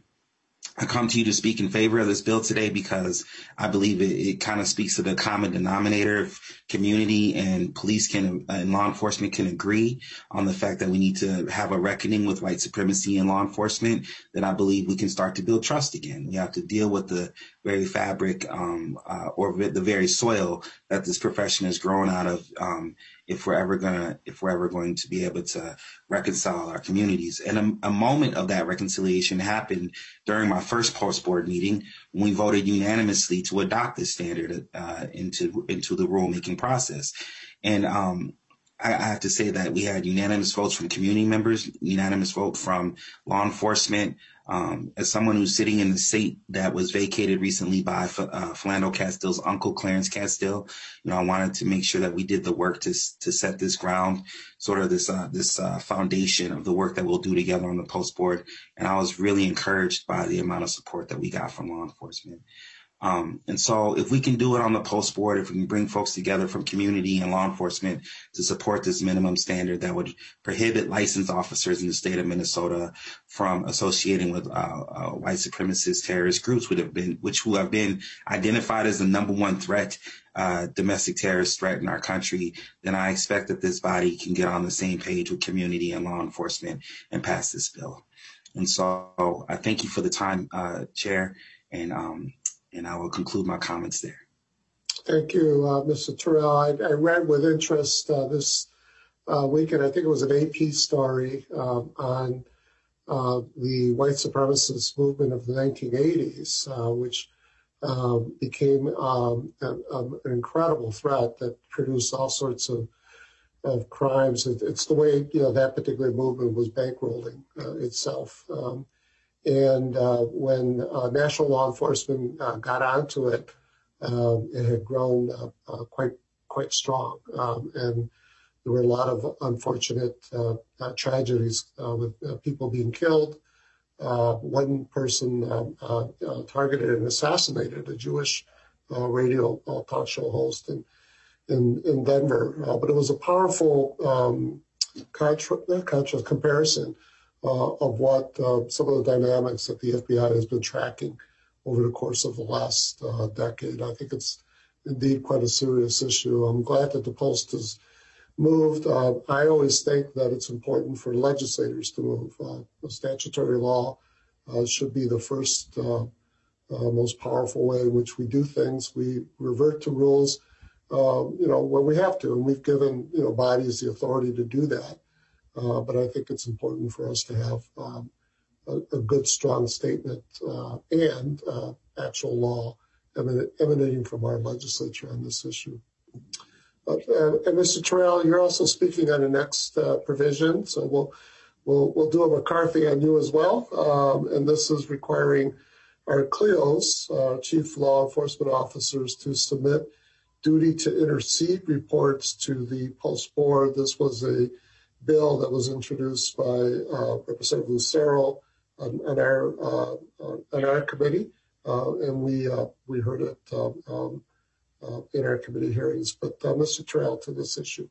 I come to you to speak in favor of this bill today because I believe it, it kind of speaks to the common denominator of community and police can and law enforcement can agree on the fact that we need to have a reckoning with white supremacy in law enforcement. That I believe we can start to build trust again. We have to deal with the very fabric um, uh, or the very soil that this profession has grown out of. Um, if we're ever gonna, if we're ever going to be able to reconcile our communities. And a, a moment of that reconciliation happened during my first post board meeting when we voted unanimously to adopt this standard uh, into into the rulemaking process. And um, I, I have to say that we had unanimous votes from community members, unanimous vote from law enforcement. Um, as someone who's sitting in the seat that was vacated recently by uh, Philando Castile's uncle, Clarence Castile, you know, I wanted to make sure that we did the work to to set this ground, sort of this uh, this uh, foundation of the work that we'll do together on the post board. And I was really encouraged by the amount of support that we got from law enforcement. Um, and so if we can do it on the post board, if we can bring folks together from community and law enforcement to support this minimum standard that would prohibit licensed officers in the state of Minnesota from associating with uh, uh, white supremacist terrorist groups, would have been, which who have been identified as the number one threat, uh, domestic terrorist threat in our country, then I expect that this body can get on the same page with community and law enforcement and pass this bill. And so I thank you for the time, uh, Chair, and um, And I will conclude my comments there. Thank you, uh, Mister Terrell. I, I read with interest uh, this uh, weekend, I think it was an A P story um, on uh, the white supremacist movement of the nineteen eighties, uh, which um, became um, a, a, an incredible threat that produced all sorts of, of crimes. It, it's the way, you know, that particular movement was bankrolling uh, itself. Um, And uh, when uh, national law enforcement uh, got onto it, um, it had grown uh, uh, quite quite strong. Um, and there were a lot of unfortunate uh, uh, tragedies uh, with uh, people being killed. Uh, one person um, uh, uh, targeted and assassinated a Jewish uh, radio uh, talk show host in in, in Denver. Uh, but it was a powerful um, contra- contra- comparison uh, of what uh, some of the dynamics that the F B I has been tracking over the course of the last uh, decade. I think it's indeed quite a serious issue. I'm glad that the Post has moved. Uh, I always think that it's important for legislators to move. Uh, the statutory law uh, should be the first, uh, uh, most powerful way in which we do things. We revert to rules, uh, you know, when we have to, and we've given, you know, bodies the authority to do that. Uh, but I think it's important for us to have um, a, a good, strong statement uh, and uh, actual law emanating from our legislature on this issue. Uh, and, and Mister Terrell, you're also speaking on the next uh, provision, so we'll we'll we'll do a McCarthy on you as well. Um, and this is requiring our C L E Os, uh, Chief Law Enforcement Officers, to submit duty to intercede reports to the Post Board. This was a bill that was introduced by uh, Representative Lucero on, on our uh, on our committee, uh, and we uh, we heard it. Um, um, Uh, in our committee hearings. But uh, Mister Terrell, to this issue.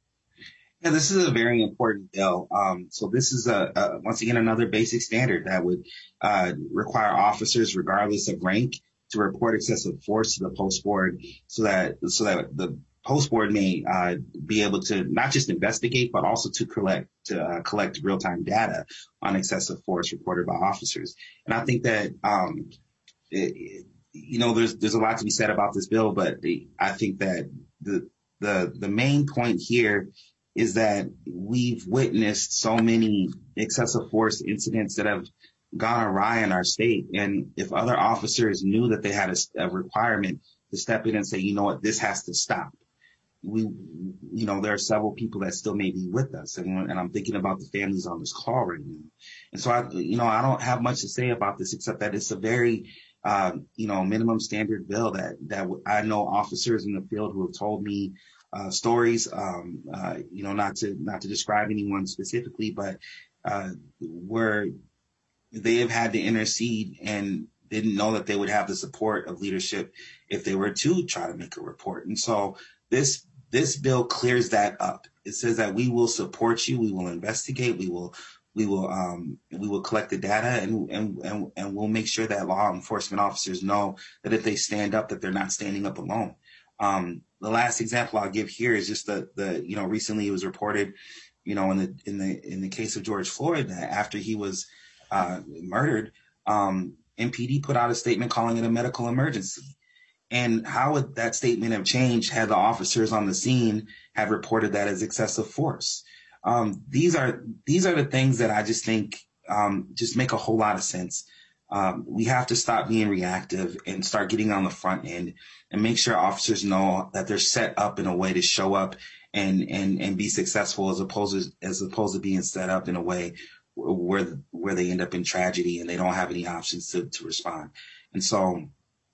Yeah, this is a very important bill. Um, so this is a, a once again another basic standard that would uh, require officers, regardless of rank, to report excessive force to the Post Board, so that so that the Post Board may uh, be able to not just investigate, but also to collect to uh, collect real time data on excessive force reported by officers. And I think that um, it, it, you know, there's there's a lot to be said about this bill, but the, I think that the the the main point here is that we've witnessed so many excessive force incidents that have gone awry in our state. And if other officers knew that they had a, a requirement to step in and say, you know what, this has to stop, we, you know, there are several people that still may be with us. And, and I'm thinking about the families on this call right now. And so, I, you know, I don't have much to say about this, except that it's a very Uh, you know, minimum standard bill that, that I know officers in the field who have told me uh, stories, um, uh, you know, not to, not to describe anyone specifically, but uh, where they have had to intercede and didn't know that they would have the support of leadership if they were to try to make a report. And so this, this bill clears that up. It says that we will support you, we will investigate, we will We will um, we will collect the data, and, and and and we'll make sure that law enforcement officers know that if they stand up, that they're not standing up alone. Um, the last example I'll give here is just the the you know recently it was reported, you know in the in the in the case of George Floyd, that after he was uh, murdered, um, M P D put out a statement calling it a medical emergency. And how would that statement have changed had the officers on the scene have reported that as excessive force? Um, these are these are the things that I just think um, just make a whole lot of sense. Um, we have to stop being reactive and start getting on the front end and make sure officers know that they're set up in a way to show up and and and be successful, as opposed to, as opposed to being set up in a way where where they end up in tragedy and they don't have any options to, to respond. And so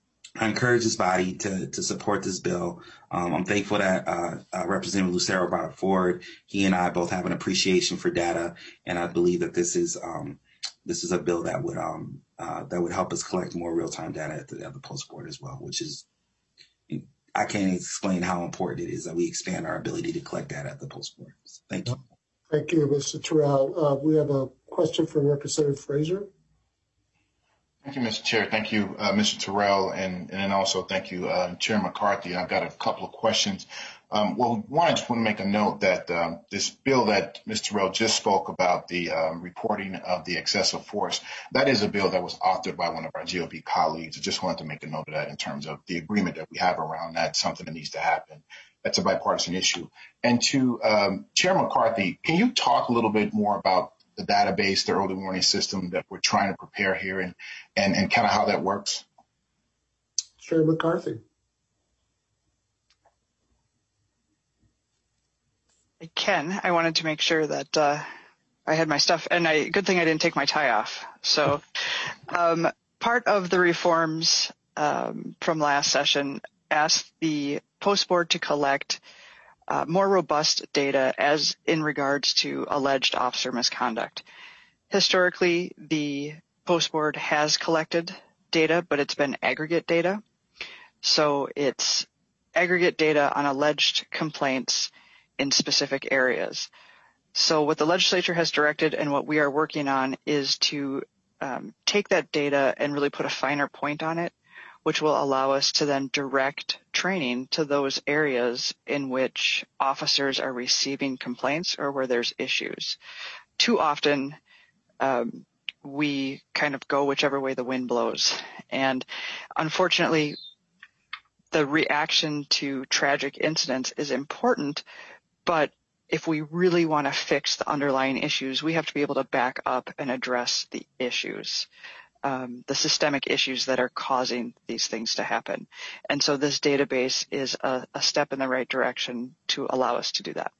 I encourage this body to to support this bill. Um, I'm thankful that uh, uh, Representative Lucero brought it forward. He and I both have an appreciation for data, and I believe that this is um, this is a bill that would um, uh, that would help us collect more real time data at the, at the Post Board as well. Which is, I can't explain how important it is that we expand our ability to collect data at the Post Board. So thank you. Thank you, Mister Terrell. Uh, we have a question from Representative Frazier. Thank you, Mister Chair. Thank you, uh, Mister Terrell, and, and then also thank you, uh, Chair McCarthy. I've got a couple of questions. Um, well, one, I just want to make a note that um, this bill that Mister Terrell just spoke about, the um, reporting of the excessive force, that is a bill that was authored by one of our G O P colleagues. I just wanted to make a note of that in terms of the agreement that we have around that, something that needs to happen. That's a bipartisan issue. And to um, Chair McCarthy, can you talk a little bit more about the database, the early warning system that we're trying to prepare here, and and, and kind of how that works? Chair McCarthy. I can. I wanted to make sure that uh, I had my stuff, and I good thing I didn't take my tie off. So um, part of the reforms um, from last session asked the post board to collect uh, more robust data as in regards to alleged officer misconduct. Historically, the post board has collected data, but it's been aggregate data. So it's aggregate data on alleged complaints in specific areas. So what the legislature has directed and what we are working on is to um, take that data and really put a finer point on it, which will allow us to then direct training to those areas in which officers are receiving complaints or where there's issues. Too often, um, we kind of go whichever way the wind blows. And unfortunately, the reaction to tragic incidents is important, but if we really want to fix the underlying issues, we have to be able to back up and address the issues, um, the systemic issues that are causing these things to happen. And so this database is a, a step in the right direction to allow us to do that.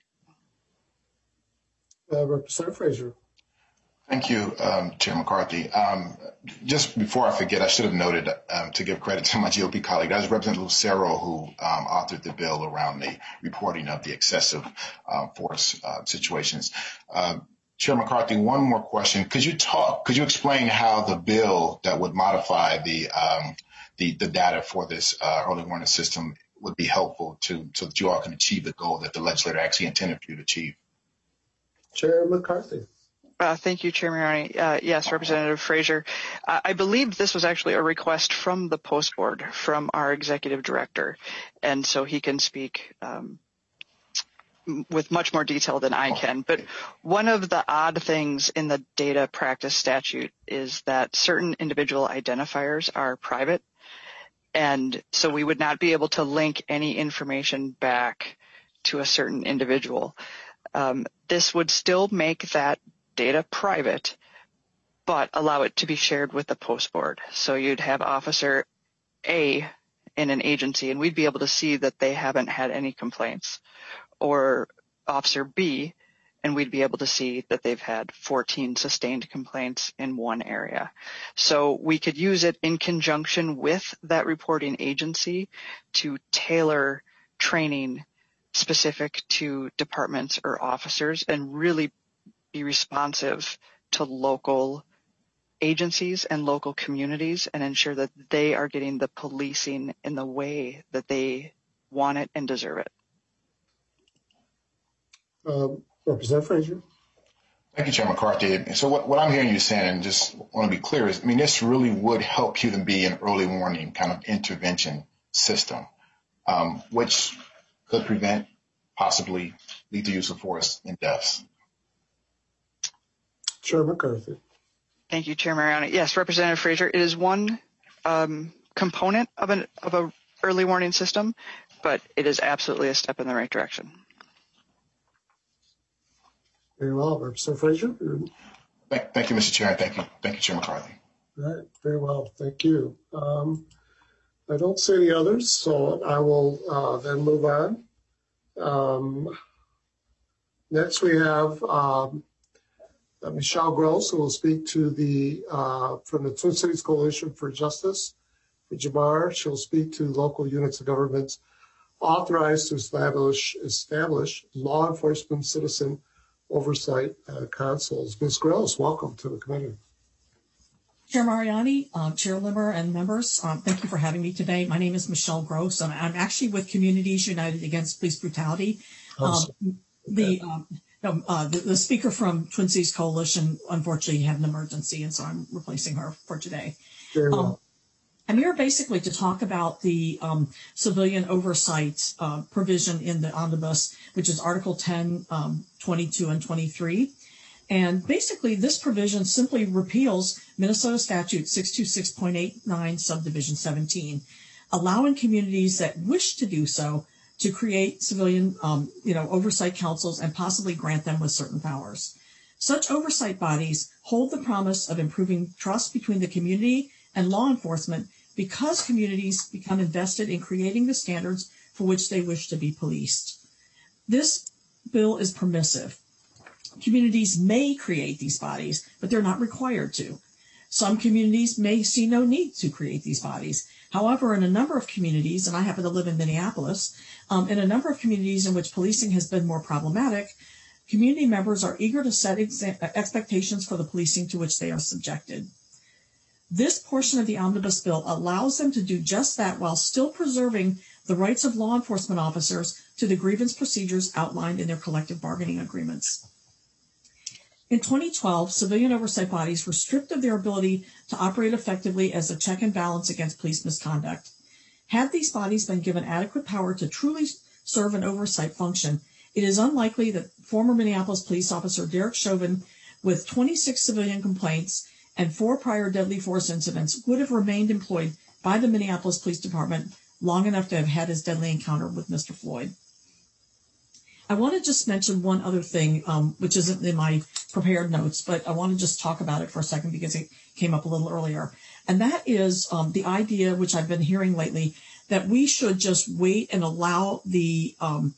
Uh, Representative Frazier. Thank you, um, Chair McCarthy. Um, just before I forget, I should have noted um, to give credit to my G O P colleague. That was Representative Lucero who um, authored the bill around the reporting of the excessive uh, force uh, situations. Uh, Chair McCarthy, one more question. Could you talk? Could you explain how the bill that would modify the um, the, the data for this uh, early warning system would be helpful to so that you all can achieve the goal that the legislator actually intended for you to achieve? Chair McCarthy. Uh, thank you, Chair Mariani. Uh, yes, Representative Frazier. Uh, I believe this was actually a request from the post board, from our executive director, and so he can speak um, with much more detail than I can. But one of the odd things in the data practice statute is that certain individual identifiers are private, and so we would not be able to link any information back to a certain individual. Um, this would still make that data private, but allow it to be shared with the post board. So you'd have Officer A in an agency, and we'd be able to see that they haven't had any complaints, or Officer B, and we'd be able to see that they've had fourteen sustained complaints in one area. So we could use it in conjunction with that reporting agency to tailor training specific to departments or officers and really be responsive to local agencies and local communities and ensure that they are getting the policing in the way that they want it and deserve it. Um, Representative Frazier. Thank you, Chair McCarthy. So what, what I'm hearing you saying, and just want to be clear, is, I mean, this really would help you to be an early warning kind of intervention system, um, which could prevent possibly lethal use of force and deaths. Chair McCarthy. Thank you, Chair Mariani. Yes, Representative Frazier, it is one um, component of an of a early warning system, but it is absolutely a step in the right direction. Very well, Representative Frazier. Thank, thank you, Mister Chair. Thank you, thank you, Chair McCarthy. All right, very well, thank you. Um, I don't see any others, so I will uh, then move on. Um, next, we have. Um, Uh, Michelle Gross, who will speak to the uh, from the Twin Cities Coalition for Justice. For Jamar, she'll speak to local units of government authorized to establish establish law enforcement citizen oversight uh, councils. Miz Gross, welcome to the committee. Chair Mariani, uh, Chair Limmer, and members, um, thank you for having me today. My name is Michelle Gross, and I'm actually with Communities United Against Police Brutality. Um, okay. The um, No, uh, the, the speaker from Twin Cities Coalition, unfortunately, had an emergency, and so I'm replacing her for today. Very well. Um, I'm here basically to talk about the um, civilian oversight uh, provision in the omnibus, which is Article ten, um, twenty-two, and twenty-three. And basically, this provision simply repeals Minnesota Statute six twenty-six point eight nine, Subdivision seventeen, allowing communities that wish to do so to create civilian, um, you know, oversight councils and possibly grant them with certain powers. Such oversight bodies hold the promise of improving trust between the community and law enforcement because communities become invested in creating the standards for which they wish to be policed. This bill is permissive. Communities may create these bodies, but they're not required to. Some communities may see no need to create these bodies. However, in a number of communities, and I happen to live in Minneapolis, um, in a number of communities in which policing has been more problematic, community members are eager to set ex- expectations for the policing to which they are subjected. This portion of the omnibus bill allows them to do just that while still preserving the rights of law enforcement officers to the grievance procedures outlined in their collective bargaining agreements. In twenty twelve, civilian oversight bodies were stripped of their ability to operate effectively as a check and balance against police misconduct. Had these bodies been given adequate power to truly serve an oversight function, it is unlikely that former Minneapolis police officer Derek Chauvin, with twenty-six civilian complaints and four prior deadly force incidents, would have remained employed by the Minneapolis Police Department long enough to have had his deadly encounter with Mister Floyd. I want to just mention one other thing, um, which isn't in my prepared notes, but I want to just talk about it for a second because it came up a little earlier. And that is um, the idea, which I've been hearing lately, that we should just wait and allow the um,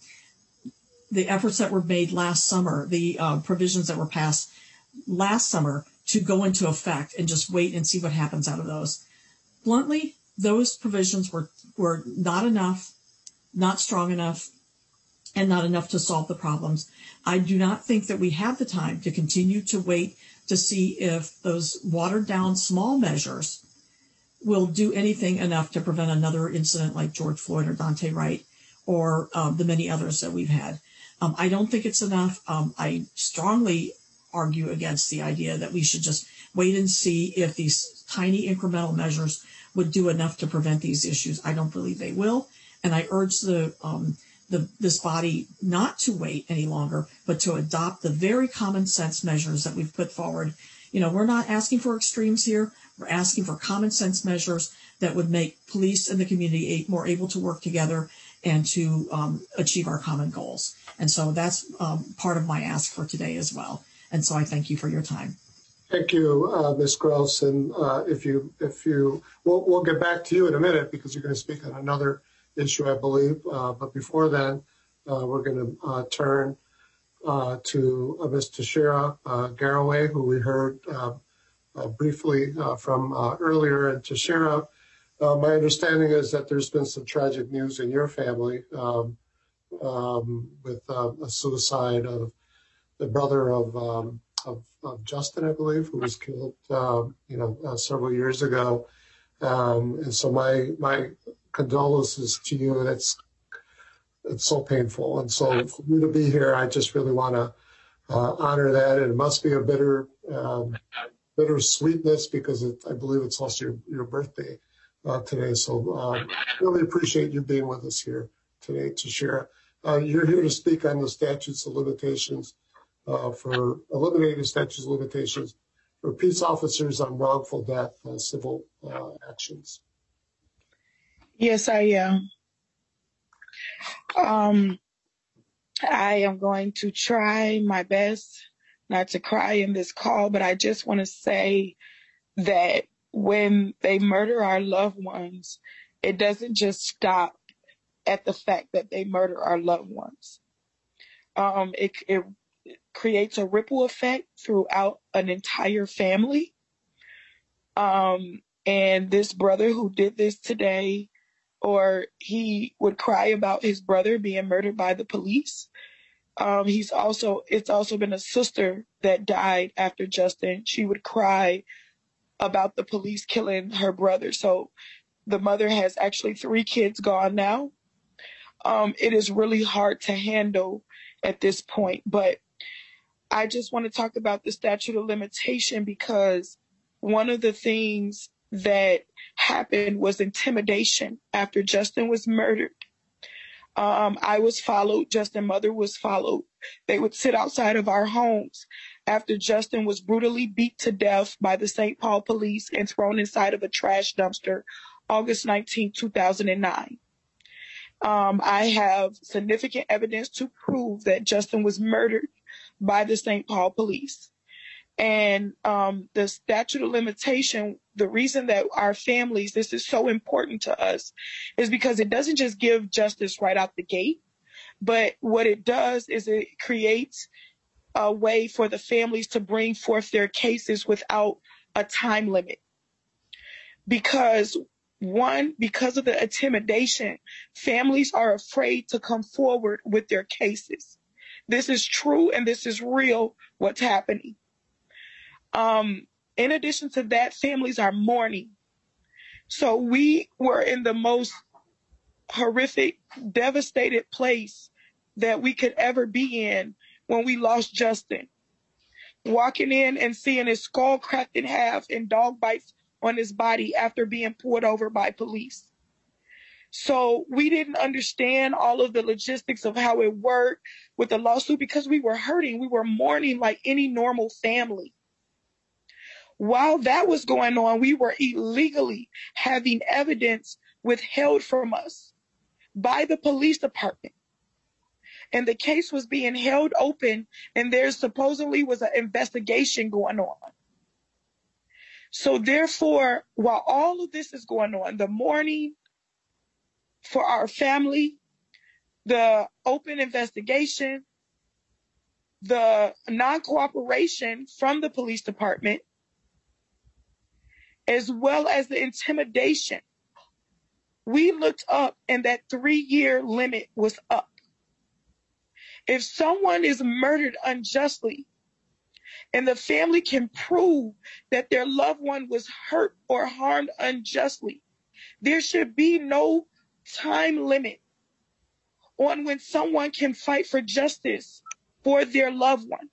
the efforts that were made last summer, the uh, provisions that were passed last summer, to go into effect and just wait and see what happens out of those. Bluntly, those provisions were, were not enough, not strong enough, and not enough to solve the problems. I do not think that we have the time to continue to wait to see if those watered down small measures will do anything enough to prevent another incident like George Floyd or Dante Wright or um, the many others that we've had. Um, I don't think it's enough. Um, I strongly argue against the idea that we should just wait and see if these tiny incremental measures would do enough to prevent these issues. I don't believe they will. And I urge the um, The, this body not to wait any longer, but to adopt the very common sense measures that we've put forward. You know, we're not asking for extremes here. We're asking for common sense measures that would make police and the community more able to work together and to um, achieve our common goals. And so that's um, part of my ask for today as well. And so I thank you for your time. Thank you, uh, Miz Gross. And uh, if you, if you, we'll, we'll get back to you in a minute because you're going to speak on another issue, I believe. Uh, but before then, uh, we're going to uh, turn uh, to uh, Miz Tashira uh, Garraway, who we heard uh, uh, briefly uh, from uh, earlier. And Tashira, uh, my understanding is that there's been some tragic news in your family um, um, with uh, a suicide of the brother of, um, of, of Justin, I believe, who was killed, uh, you know, uh, several years ago. Um, and so my my condolences to you, and it's it's so painful. And so for you to be here, I just really want to uh, honor that. And it must be a bitter, um, bitter sweetness because it, I believe it's also your, your birthday uh, today. So um, really appreciate you being with us here today, Tashira. Uh, you're here to speak on the statutes of limitations uh, for eliminating statutes of limitations for peace officers on wrongful death, uh, civil uh, actions. Yes, I am. Um, I am going to try my best not to cry in this call, but I just want to say that when they murder our loved ones, it doesn't just stop at the fact that they murder our loved ones. Um, it, it creates a ripple effect throughout an entire family. Um, and this brother who did this today, or he would cry about his brother being murdered by the police. Um, he's also, it's also been a sister that died after Justin. She would cry about the police killing her brother. So the mother has actually three kids gone now. Um, it is really hard to handle at this point, but I just want to talk about the statute of limitation because one of the things that happened was intimidation after Justin was murdered. Um, I was followed. Justin's mother was followed. They would sit outside of our homes after Justin was brutally beat to death by the Saint Paul police and thrown inside of a trash dumpster August nineteenth, two thousand nine. Um, I have significant evidence to prove that Justin was murdered by the Saint Paul police. And um, the statute of limitation, the reason that our families, this is so important to us, is because it doesn't just give justice right out the gate, but what it does is it creates a way for the families to bring forth their cases without a time limit. Because one, because of the intimidation, families are afraid to come forward with their cases. This is true and this is real, what's happening. Um, in addition to that, families are mourning. So we were in the most horrific, devastated place that we could ever be in when we lost Justin. Walking in and seeing his skull cracked in half and dog bites on his body after being pulled over by police. So we didn't understand all of the logistics of how it worked with the lawsuit because we were hurting. We were mourning like any normal family. While that was going on, we were illegally having evidence withheld from us by the police department. And the case was being held open, and there supposedly was an investigation going on. So therefore, while all of this is going on, the mourning for our family, the open investigation, the non-cooperation from the police department, as well as the intimidation, we looked up and that three-year limit was up. If someone is murdered unjustly and the family can prove that their loved one was hurt or harmed unjustly, there should be no time limit on when someone can fight for justice for their loved one.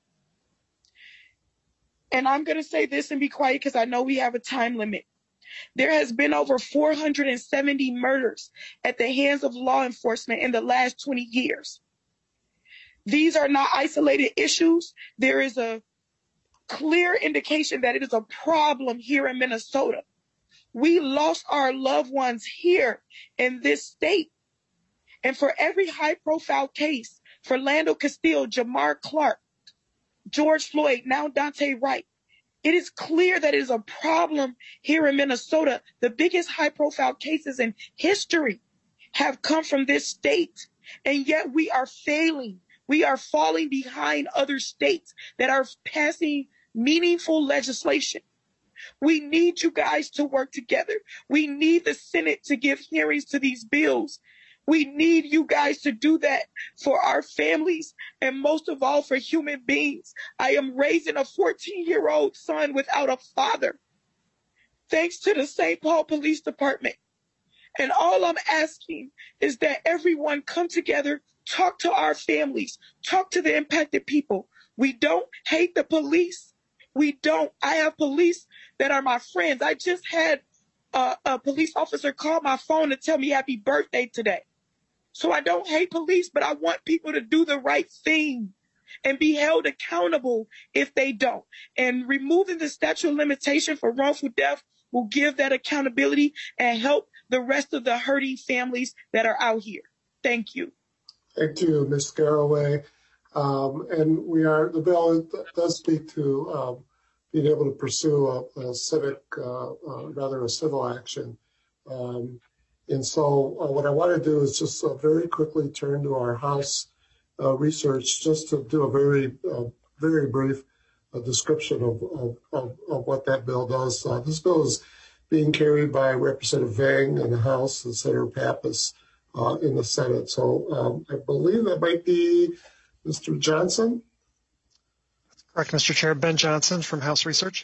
And I'm going to say this and be quiet because I know we have a time limit. There has been over four hundred seventy murders at the hands of law enforcement in the last twenty years. These are not isolated issues. There is a clear indication that it is a problem here in Minnesota. We lost our loved ones here in this state. And for every high-profile case, Philando Castile, Jamar Clark, George Floyd, now Daunte Wright, it is clear that it is a problem here in Minnesota. The biggest high-profile cases in history have come from this state, and yet we are failing. We are falling behind other states that are passing meaningful legislation. We need you guys to work together. We need the Senate to give hearings to these bills. We need you guys to do that for our families and most of all for human beings. I am raising a fourteen-year-old son without a father, thanks to the Saint Paul Police Department. And all I'm asking is that everyone come together, talk to our families, talk to the impacted people. We don't hate the police. We don't. I have police that are my friends. I just had a, a police officer call my phone and tell me happy birthday today. So I don't hate police, but I want people to do the right thing and be held accountable if they don't. And removing the statute of limitation for wrongful death will give that accountability and help the rest of the hurting families that are out here. Thank you. Thank you, Miz Garraway. Um, and we are, the bill does speak to um, being able to pursue a, a civic, uh, uh, rather a civil action. Um, and so uh, what I want to do is just uh, very quickly turn to our House uh, research, just to do a very, uh, very brief uh, description of, of, of, of what that bill does. Uh, this bill is being carried by Representative Vang in the House and Senator Pappas uh, in the Senate. So um, I believe that might be Mister Johnson. That's correct, Mister Chair. Ben Johnson from House Research.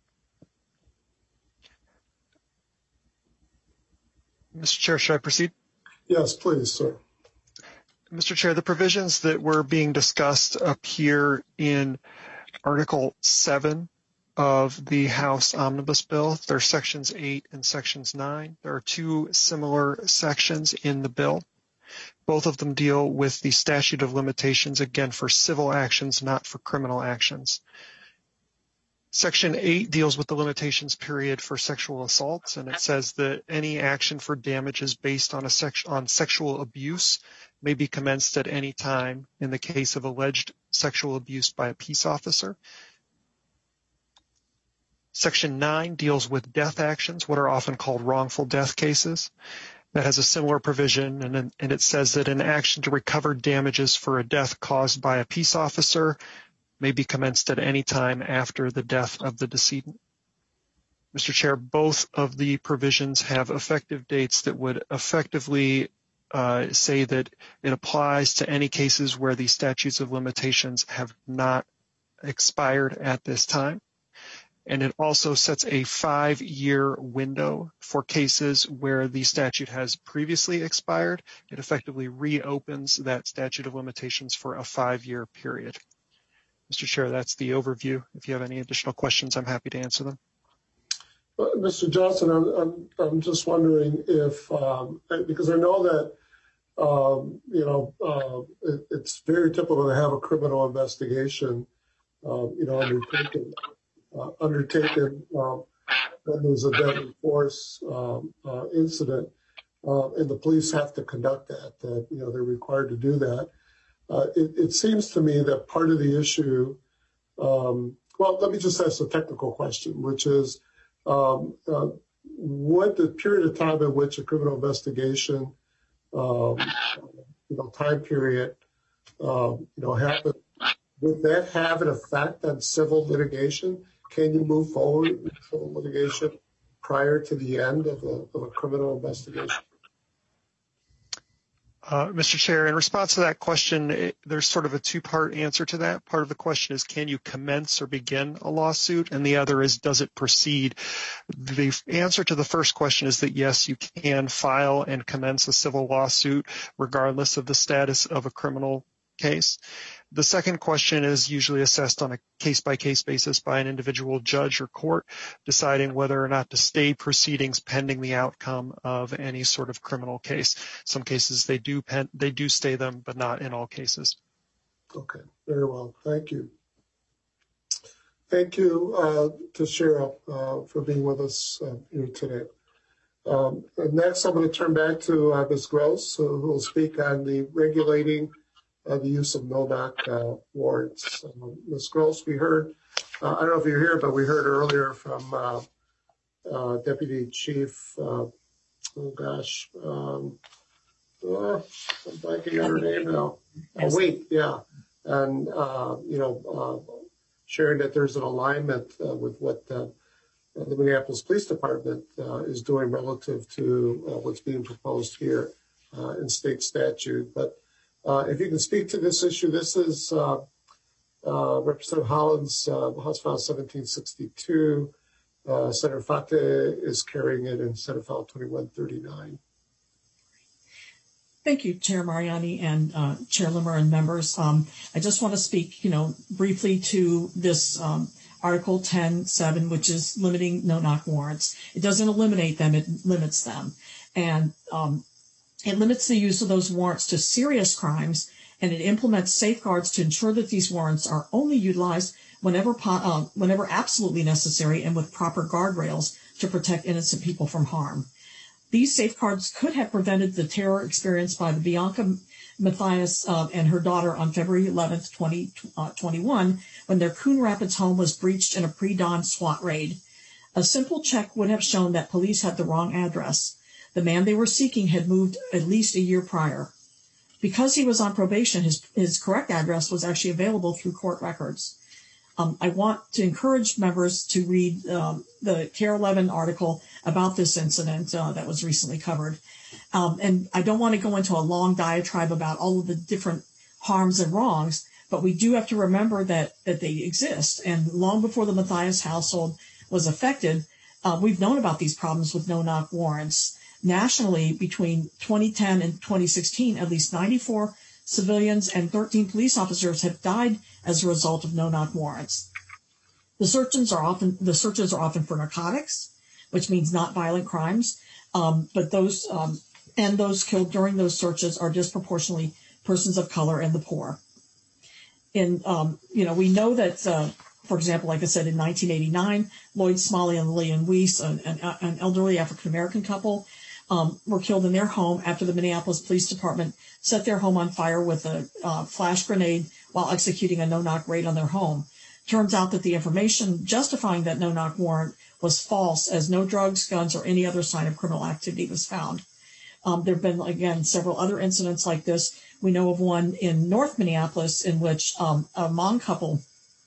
Mister Chair, should I proceed? Yes, please, sir. Mister Chair, the provisions that were being discussed appear in Article seven of the House Omnibus Bill. There are sections eight and sections nine. There are two similar sections in the bill. Both of them deal with the statute of limitations, again, for civil actions, not for criminal actions. Section eight deals with the limitations period for sexual assaults, and it says that any action for damages based on a sex on sexual abuse may be commenced at any time in the case of alleged sexual abuse by a peace officer. Section nine deals with death actions, what are often called wrongful death cases. That has a similar provision, and, and it says that an action to recover damages for a death caused by a peace officer may be commenced at any time after the death of the decedent. Mister Chair, both of the provisions have effective dates that would effectively uh, say that it applies to any cases where the statutes of limitations have not expired at this time. And it also sets a five-year window for cases where the statute has previously expired. It effectively reopens that statute of limitations for a five-year period. Mister Chair, that's the overview. If you have any additional questions, I'm happy to answer them. Uh, Mister Johnson, I'm, I'm, I'm just wondering if, um, because I know that, um, you know, uh, it, it's very typical to have a criminal investigation, uh, you know, undertaken. Uh, undertaken um, when there's a deadly force um, uh, incident, uh, and the police have to conduct that. That you know they're required to do that. Uh, it, it seems to me that part of the issue. Um, well, let me just ask a technical question, which is, um, uh, what the period of time in which a criminal investigation, um, you know, time period, um, you know, happened. Would that have an effect on civil litigation? Can you move forward with civil litigation prior to the end of a, of a criminal investigation? Uh, Mister Chair, in response to that question, it, there's sort of a two-part answer to that. Part of the question is, can you commence or begin a lawsuit? And the other is, does it proceed? The answer to the first question is that, yes, you can file and commence a civil lawsuit regardless of the status of a criminal case. The second question is usually assessed on a case-by-case basis by an individual judge or court, deciding whether or not to stay proceedings pending the outcome of any sort of criminal case. Some cases they do pen, they do stay them, but not in all cases. Okay, very well. Thank you. Thank you uh, to Cheryl uh, for being with us uh, here today. Um, and next, I'm going to turn back to uh, Miz Gross, who will speak on the regulating Uh, the use of no-knock uh, warrants. Um, Miz Gross, we heard, uh, I don't know if you're here, but we heard earlier from uh, uh, Deputy Chief, uh, oh gosh, um, uh, I'm blanking on her name now. Oh, wait, yeah. And, uh, you know, uh, sharing that there's an alignment uh, with what uh, the Minneapolis Police Department uh, is doing relative to uh, what's being proposed here uh, in state statute. But Uh, if you can speak to this issue, this is uh, uh, Representative Hollins, uh, House File seventeen sixty-two. Uh, Senator Fate is carrying it in Senate File twenty-one thirty-nine. Thank you, Chair Mariani and uh, Chair Limmer and members. Um, I just want to speak, you know, briefly to this um, Article ten seven, which is limiting no-knock warrants. It doesn't eliminate them; it limits them, and um, it limits the use of those warrants to serious crimes, and it implements safeguards to ensure that these warrants are only utilized whenever uh, whenever absolutely necessary and with proper guardrails to protect innocent people from harm. These safeguards could have prevented the terror experienced by the Bianca Matthias uh, and her daughter on February eleventh, twenty twenty-one, when their Coon Rapids home was breached in a pre-dawn SWAT raid. A simple check would have shown that police had the wrong address. The man they were seeking had moved at least a year prior. Because he was on probation, his, his correct address was actually available through court records. Um, I want to encourage members to read um, the C A R E eleven article about this incident uh, that was recently covered. Um, and I don't want to go into a long diatribe about all of the different harms and wrongs, but we do have to remember that, that they exist. And long before the Matthias household was affected, uh, we've known about these problems with no-knock warrants. Nationally, between twenty ten and twenty sixteen, at least ninety-four civilians and thirteen police officers have died as a result of no-knock warrants. The searches are often the searches are often for narcotics, which means not violent crimes, um, but those um, and those killed during those searches are disproportionately persons of color and the poor. And um, you know, we know that. Uh, For example, like I said, in nineteen eighty-nine, Lloyd Smalley and Lillian Weiss, an, an, an elderly African-American couple, um, were killed in their home after the Minneapolis Police Department set their home on fire with a uh, flash grenade while executing a no-knock raid on their home. Turns out that the information justifying that no-knock warrant was false, as no drugs, guns, or any other sign of criminal activity was found. Um, there have been, again, several other incidents like this. We know of one in North Minneapolis in which um, a Hmong couple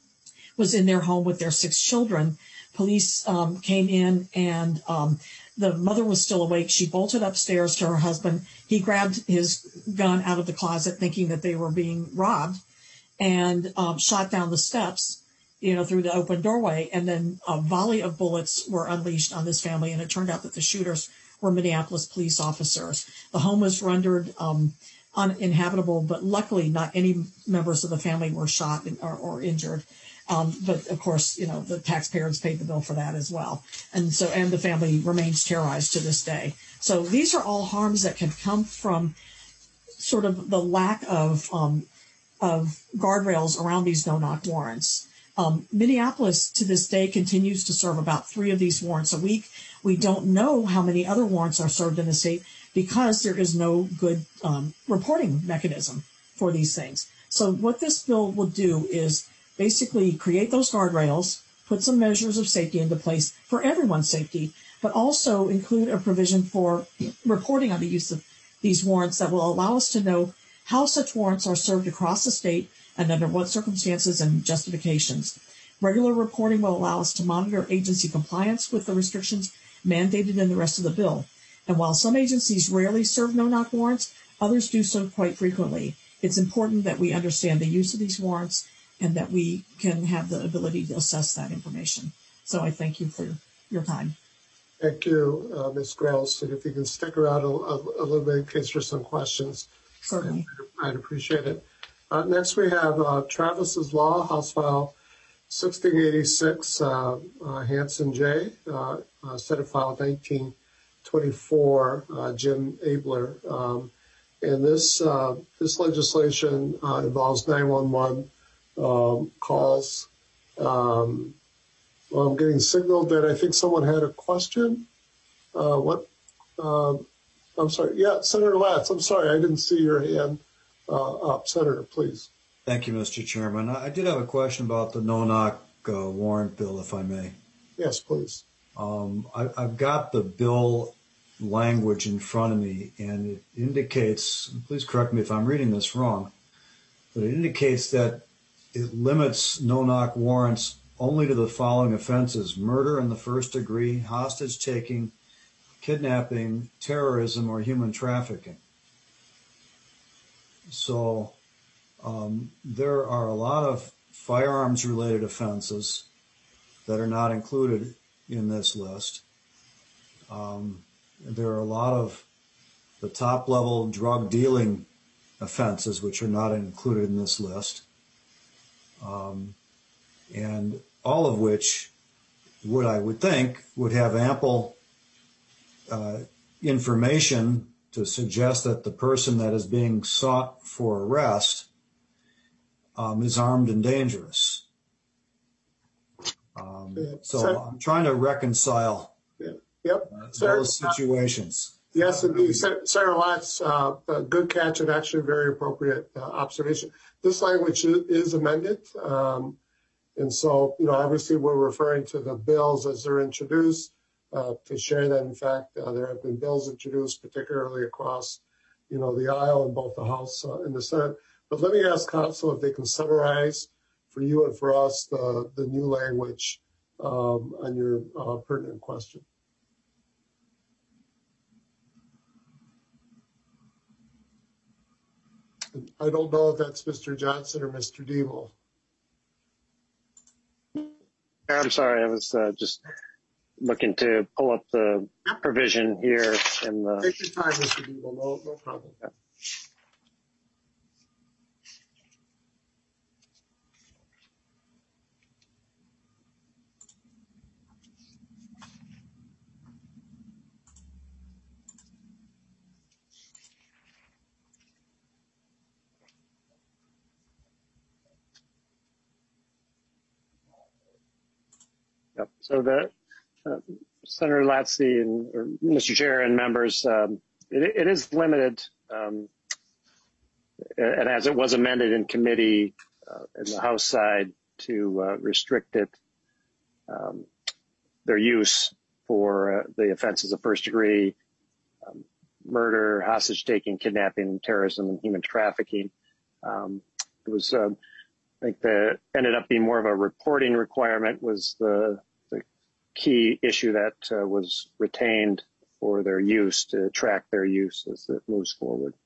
was in their home with their six children. Police um, came in, and um, the mother was still awake. She bolted upstairs to her husband. He grabbed his gun out of the closet thinking that they were being robbed, and um, shot down the steps, you know, through the open doorway. And then a volley of bullets were unleashed on this family, and it turned out that the shooters were Minneapolis police officers. The home was rendered um, uninhabitable, but luckily not any members of the family were shot or, or injured. Um, but of course, you know, the taxpayers paid the bill for that as well. And so, and the family remains terrorized to this day. So these are all harms that can come from sort of the lack of, um, of guardrails around these no-knock warrants. Um, Minneapolis to this day continues to serve about three of these warrants a week. We don't know how many other warrants are served in the state because there is no good um, reporting mechanism for these things. So what this bill will do is basically create those guardrails, put some measures of safety into place for everyone's safety, but also include a provision for reporting on the use of these warrants that will allow us to know how such warrants are served across the state and under what circumstances and justifications. Regular reporting will allow us to monitor agency compliance with the restrictions mandated in the rest of the bill. And while some agencies rarely serve no-knock warrants, others do so quite frequently. It's important that we understand the use of these warrants and that we can have the ability to assess that information. So I thank you for your time. Thank you, uh, Miz Gross. And if you can stick around a, a, a little bit in case there's some questions, certainly, I'd, I'd appreciate it. Uh, next, we have uh, Travis's Law, House File sixteen eighty-six, uh, uh, Hanson J, uh, uh, Senate File nineteen twenty-four, uh, Jim Abler. Um, and this uh, this legislation uh, involves nine one one um, calls. Um, well, I'm getting signaled that I think someone had a question. Uh, what? Uh, I'm sorry. Yeah, Senator Latz. I'm sorry, I didn't see your hand uh, up. Senator, please. Thank you, Mister Chairman. I did have a question about the no-knock uh, warrant bill, if I may. Yes, please. Um, I, I've got the bill language in front of me, and it indicates, please correct me if I'm reading this wrong, but it indicates that it limits no-knock warrants only to the following offenses: murder in the first degree, hostage taking, kidnapping, terrorism, or human trafficking. So um, there are a lot of firearms-related offenses that are not included in this list. Um, there are a lot of the top-level drug dealing offenses which are not included in this list, um, and all of which would, I would think, would have ample uh, information to suggest that the person that is being sought for arrest um, is armed and dangerous. Um, so I'm trying to reconcile yeah. Yep. uh, Sir, those situations. Yes, indeed. Sarah Latz, uh, a good catch and actually very appropriate uh, observation. This language is amended. Um, and so, you know, obviously we're referring to the bills as they're introduced uh, to share that. In fact, uh, there have been bills introduced, particularly across, you know, the aisle in both the House uh, and the Senate. But let me ask Council if they can summarize for you and for us the, the new language um, on your uh, pertinent question. I don't know if that's Mister Johnson or Mister Deeble. I'm sorry, I was uh, just looking to pull up the provision here in the. Take your time, Mister Deeble. No, no problem. Yeah. Yep. So the uh, Senator Latze and or Mister Chair and members, um, it, it is limited, um, and as it was amended in committee uh, in the House side to uh, restrict it, um, their use for uh, the offenses of first degree, um, murder, hostage taking, kidnapping, terrorism, and human trafficking. Um, it was uh, think the ended up being more of a reporting requirement was the, the key issue that uh, was retained for their use, to track their use as it moves forward.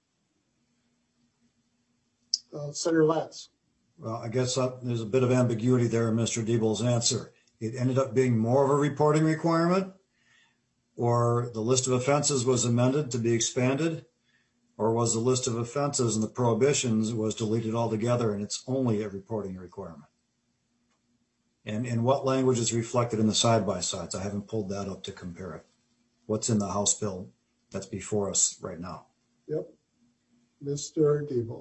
Uh, Senator Latz. Well, I guess uh, there's a bit of ambiguity there in Mister Diebel's answer. It ended up being more of a reporting requirement, or the list of offenses was amended to be expanded, or was the list of offenses and the prohibitions was deleted altogether and it's only a reporting requirement? And, and what language is reflected in the side-by-sides? I haven't pulled that up to compare it. What's in the House bill that's before us right now? Yep. Mister Diebel.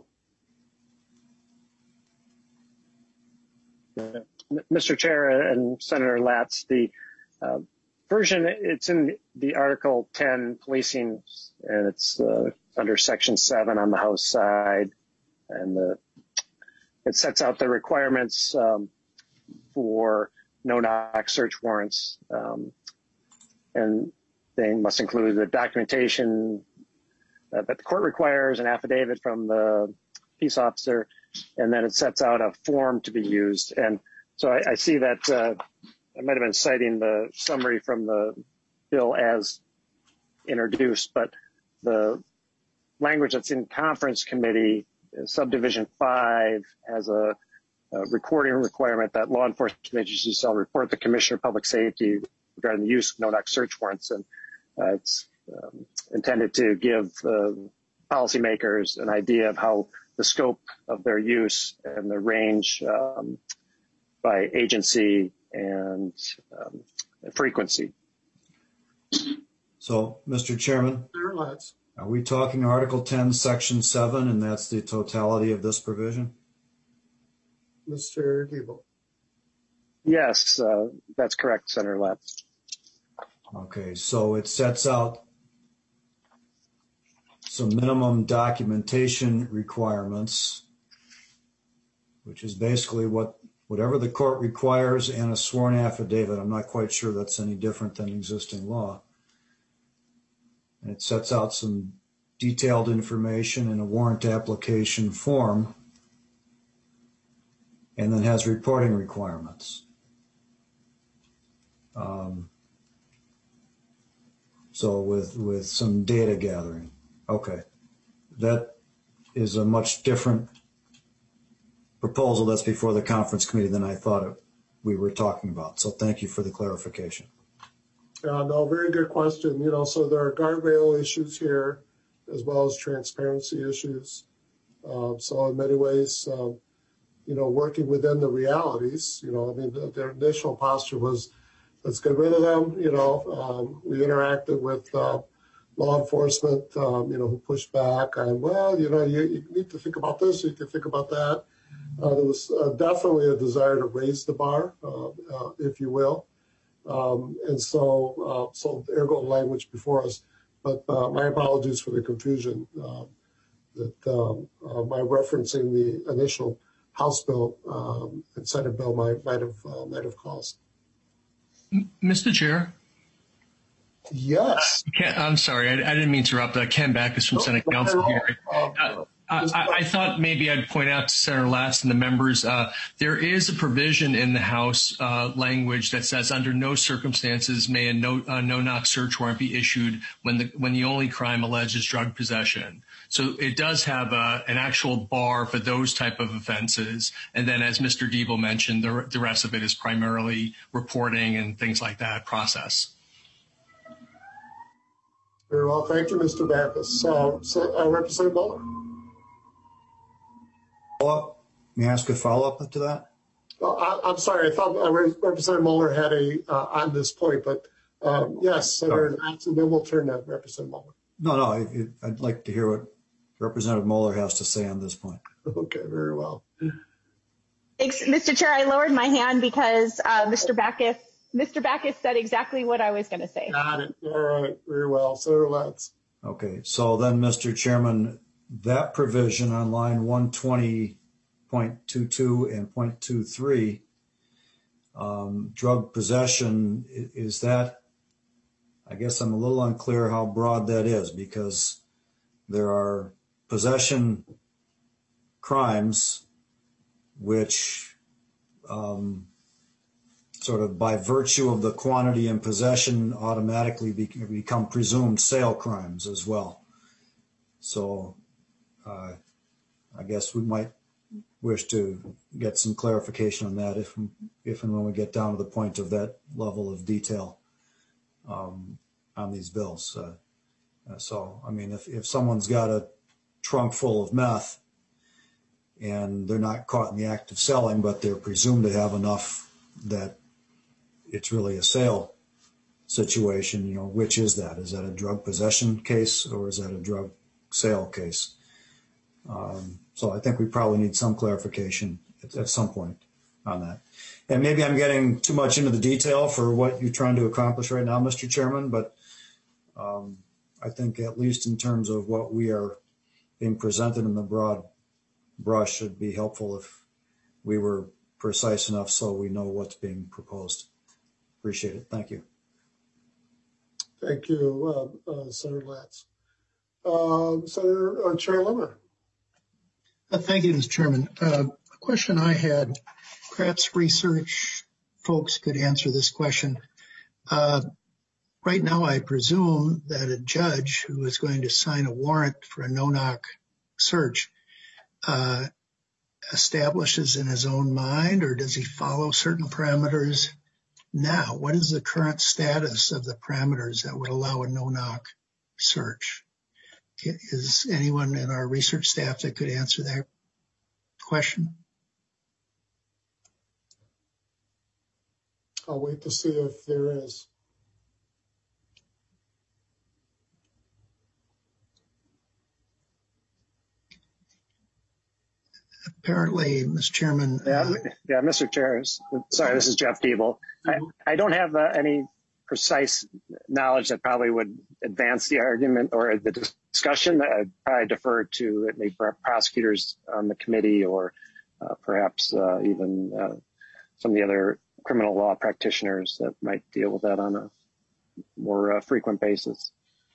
Mister Chair and Senator Latz, the uh, version, it's in the Article ten policing, and it's uh, under Section seven on the House side, and the, it sets out the requirements um, for no-knock search warrants, um, and they must include the documentation uh, that the court requires, an affidavit from the peace officer, and then it sets out a form to be used. And so I, I see that uh, I might have been citing the summary from the bill as introduced, but the language that's in conference committee, subdivision five, has a, a reporting requirement that law enforcement agencies shall report the Commissioner of Public Safety regarding the use of no-knock search warrants. And uh, it's um, intended to give uh, policymakers an idea of how the scope of their use and the range um, by agency and um, frequency. So, Mister Chairman, are we talking Article ten, Section seven, and that's the totality of this provision? Mister Diebel. Yes, uh, that's correct, Senator Latz. Okay, so it sets out some minimum documentation requirements, which is basically what whatever the court requires and a sworn affidavit. I'm not quite sure that's any different than existing law. And it sets out some detailed information in a warrant application form, and then has reporting requirements. Um, so with with some data gathering. Okay, that is a much different proposal that's before the conference committee than I thought it, we were talking about. So thank you for the clarification. Uh, no, very good question. You know, so there are guardrail issues here as well as transparency issues. Uh, so in many ways, um, you know, working within the realities, you know, I mean, the, their initial posture was, let's get rid of them. You know, um, we interacted with uh, law enforcement, um, you know, who pushed back on, well, you know, you, you need to think about this, you can think about that. Uh, there was uh, definitely a desire to raise the bar, uh, uh, if you will. Um, and so, uh, so ergo language before us. But uh, my apologies for the confusion uh, that um, uh, by referencing the initial House bill um, and Senate bill might might have uh, might have caused. Mister Chair. Yes. Uh, Ken, I'm sorry, I, I didn't mean to interrupt. Uh, Ken Backus from no, Senate Council here. Uh, I, I thought maybe I'd point out to Senator Latz and the members, uh, there is a provision in the House uh, language that says under no circumstances may a no, uh, no-knock search warrant be issued when the when the only crime alleged is drug possession. So it does have a, an actual bar for those type of offenses. And then as Mister Diebel mentioned, the, the rest of it is primarily reporting and things like that process. Very well. Thank you, Mister Backus. So, so uh, Representative Mueller. Follow-up? May I ask a follow-up to that? Well, I, I'm sorry. I thought uh, Representative Mueller had a uh, on this point, but um, yes, Senator Latz, and then we'll turn to Representative Mueller. No, no. I, I'd like to hear what Representative Mueller has to say on this point. Okay, very well. Thanks, Mister Chair. I lowered my hand because uh, Mister Backus, Mister Backus said exactly what I was going to say. Got it. All right, very well, Senator Latz. Okay, so then, Mister Chairman, that provision on line one twenty point two two and point two three, um, drug possession, is that, I guess I'm a little unclear how broad that is, because there are possession crimes which um, sort of by virtue of the quantity in possession automatically be, become presumed sale crimes as well. So uh, I guess we might wish to get some clarification on that if, if and when we get down to the point of that level of detail um, on these bills. Uh, uh, so, I mean, if, if someone's got a trunk full of meth and they're not caught in the act of selling, but they're presumed to have enough that it's really a sale situation, you know, which is that? Is that a drug possession case or is that a drug sale case? Um, so I think we probably need some clarification at, at some point on that. And maybe I'm getting too much into the detail for what you're trying to accomplish right now, Mister Chairman, but um, I think at least in terms of what we are being presented in the broad brush, it'd be helpful if we were precise enough so we know what's being proposed. Appreciate it. Thank you. Thank you, uh, uh, Senator Latz. Uh, Senator uh, Chair Limmer. Uh, thank you, Mister Chairman. Uh, a question I had, perhaps research folks could answer this question. Uh, right now, I presume that a judge who is going to sign a warrant for a no-knock search uh, establishes in his own mind, or does he follow certain parameters now? What is the current status of the parameters that would allow a no-knock search? Is anyone in our research staff that could answer that question? I'll wait to see if there is. Apparently, Mister Chairman. Yeah, uh, yeah, Mister Chair. Sorry, this is Jeff Diebel. I, I don't have uh, any precise knowledge that probably would advance the argument or the discussion. I'd probably defer to maybe prosecutors on the committee or uh, perhaps uh, even uh, some of the other criminal law practitioners that might deal with that on a more uh, frequent basis.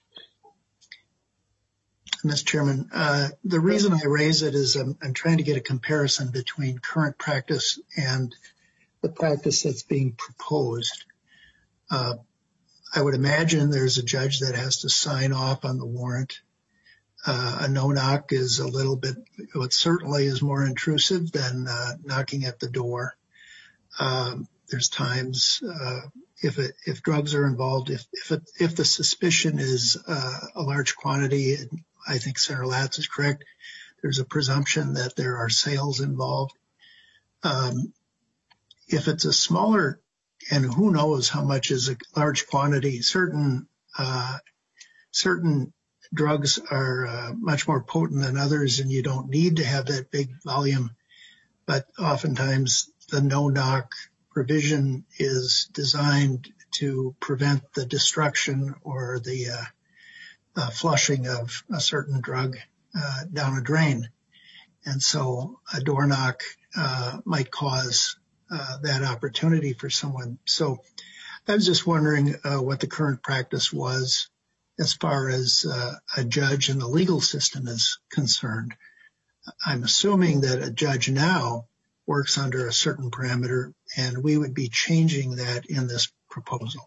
Mister Chairman, uh, the reason I raise it is I'm, I'm trying to get a comparison between current practice and the practice that's being proposed. Uh, I would imagine there's a judge that has to sign off on the warrant. Uh, a no-knock is a little bit, it certainly is more intrusive than uh, knocking at the door. Um, there's times uh, if it, if drugs are involved, if if, it, if the suspicion is uh, a large quantity, I think Senator Latz is correct. There's a presumption that there are sales involved. Um, if it's a smaller, and who knows how much is a large quantity, certain uh, certain drugs are uh, much more potent than others, and you don't need to have that big volume. But oftentimes the no-knock provision is designed to prevent the destruction or the uh, uh, flushing of a certain drug uh, down a drain. And so a door knock uh, might cause uh, that opportunity for someone. So I was just wondering uh, what the current practice was as far as uh, a judge in the legal system is concerned. I'm assuming that a judge now works under a certain parameter, and we would be changing that in this proposal.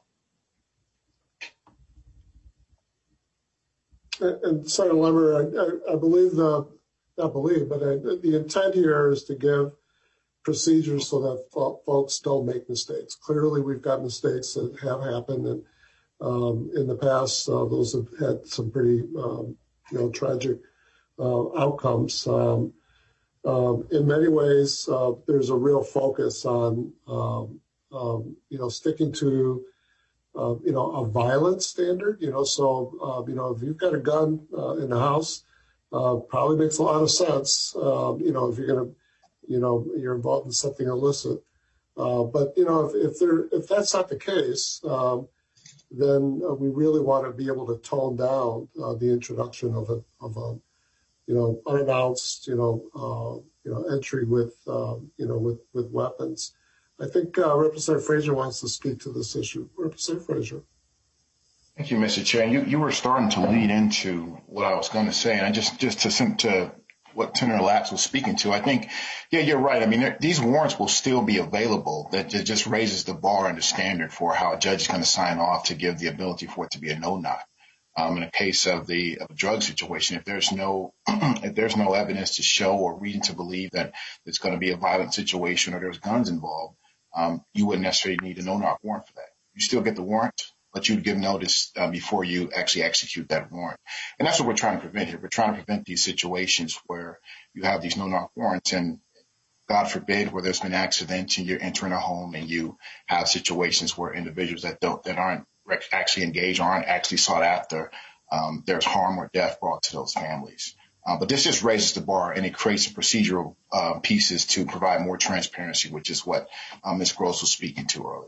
And Senator Limmer, I, I believe the, not believe, but I, the intent here is to give procedures so that fo- folks don't make mistakes. Clearly, we've got mistakes that have happened, and um, in the past, uh, those have had some pretty, um, you know, tragic uh, outcomes. Um, um, in many ways, uh, there's a real focus on, um, um, you know, sticking to Uh, you know, a violence standard, you know, so, uh, you know, if you've got a gun uh, in the house, uh, probably makes a lot of sense, um, you know, if you're going to, you know, you're involved in something illicit. Uh, but, you know, if, if there, if that's not the case, um, then uh, we really want to be able to tone down uh, the introduction of a, of a, you know, unannounced, you know, uh, you know, entry with, uh, you know, with, with weapons. I think uh, Representative Frazier wants to speak to this issue. Representative Frazier. Thank you, Mister Chair. You, you were starting to lead into what I was going to say, and I just, just to, to what Senator Latz was speaking to. I think, yeah, you're right. I mean, these warrants will still be available. That just raises the bar and the standard for how a judge is going to sign off to give the ability for it to be a no-knock. Um, in a case of the of a drug situation, if there's no if there's no evidence to show or reason to believe that it's going to be a violent situation or there's guns involved, um, you wouldn't necessarily need a no-knock warrant for that. You still get the warrant, but you'd give notice uh, before you actually execute that warrant. And that's what we're trying to prevent here. We're trying to prevent these situations where you have these no-knock warrants and, God forbid, where there's been accidents and you're entering a home and you have situations where individuals that don't that aren't actually engaged or aren't actually sought after, um, there's harm or death brought to those families. Uh, but this just raises the bar and it creates procedural uh, pieces to provide more transparency, which is what um, Miz Gross was speaking to earlier.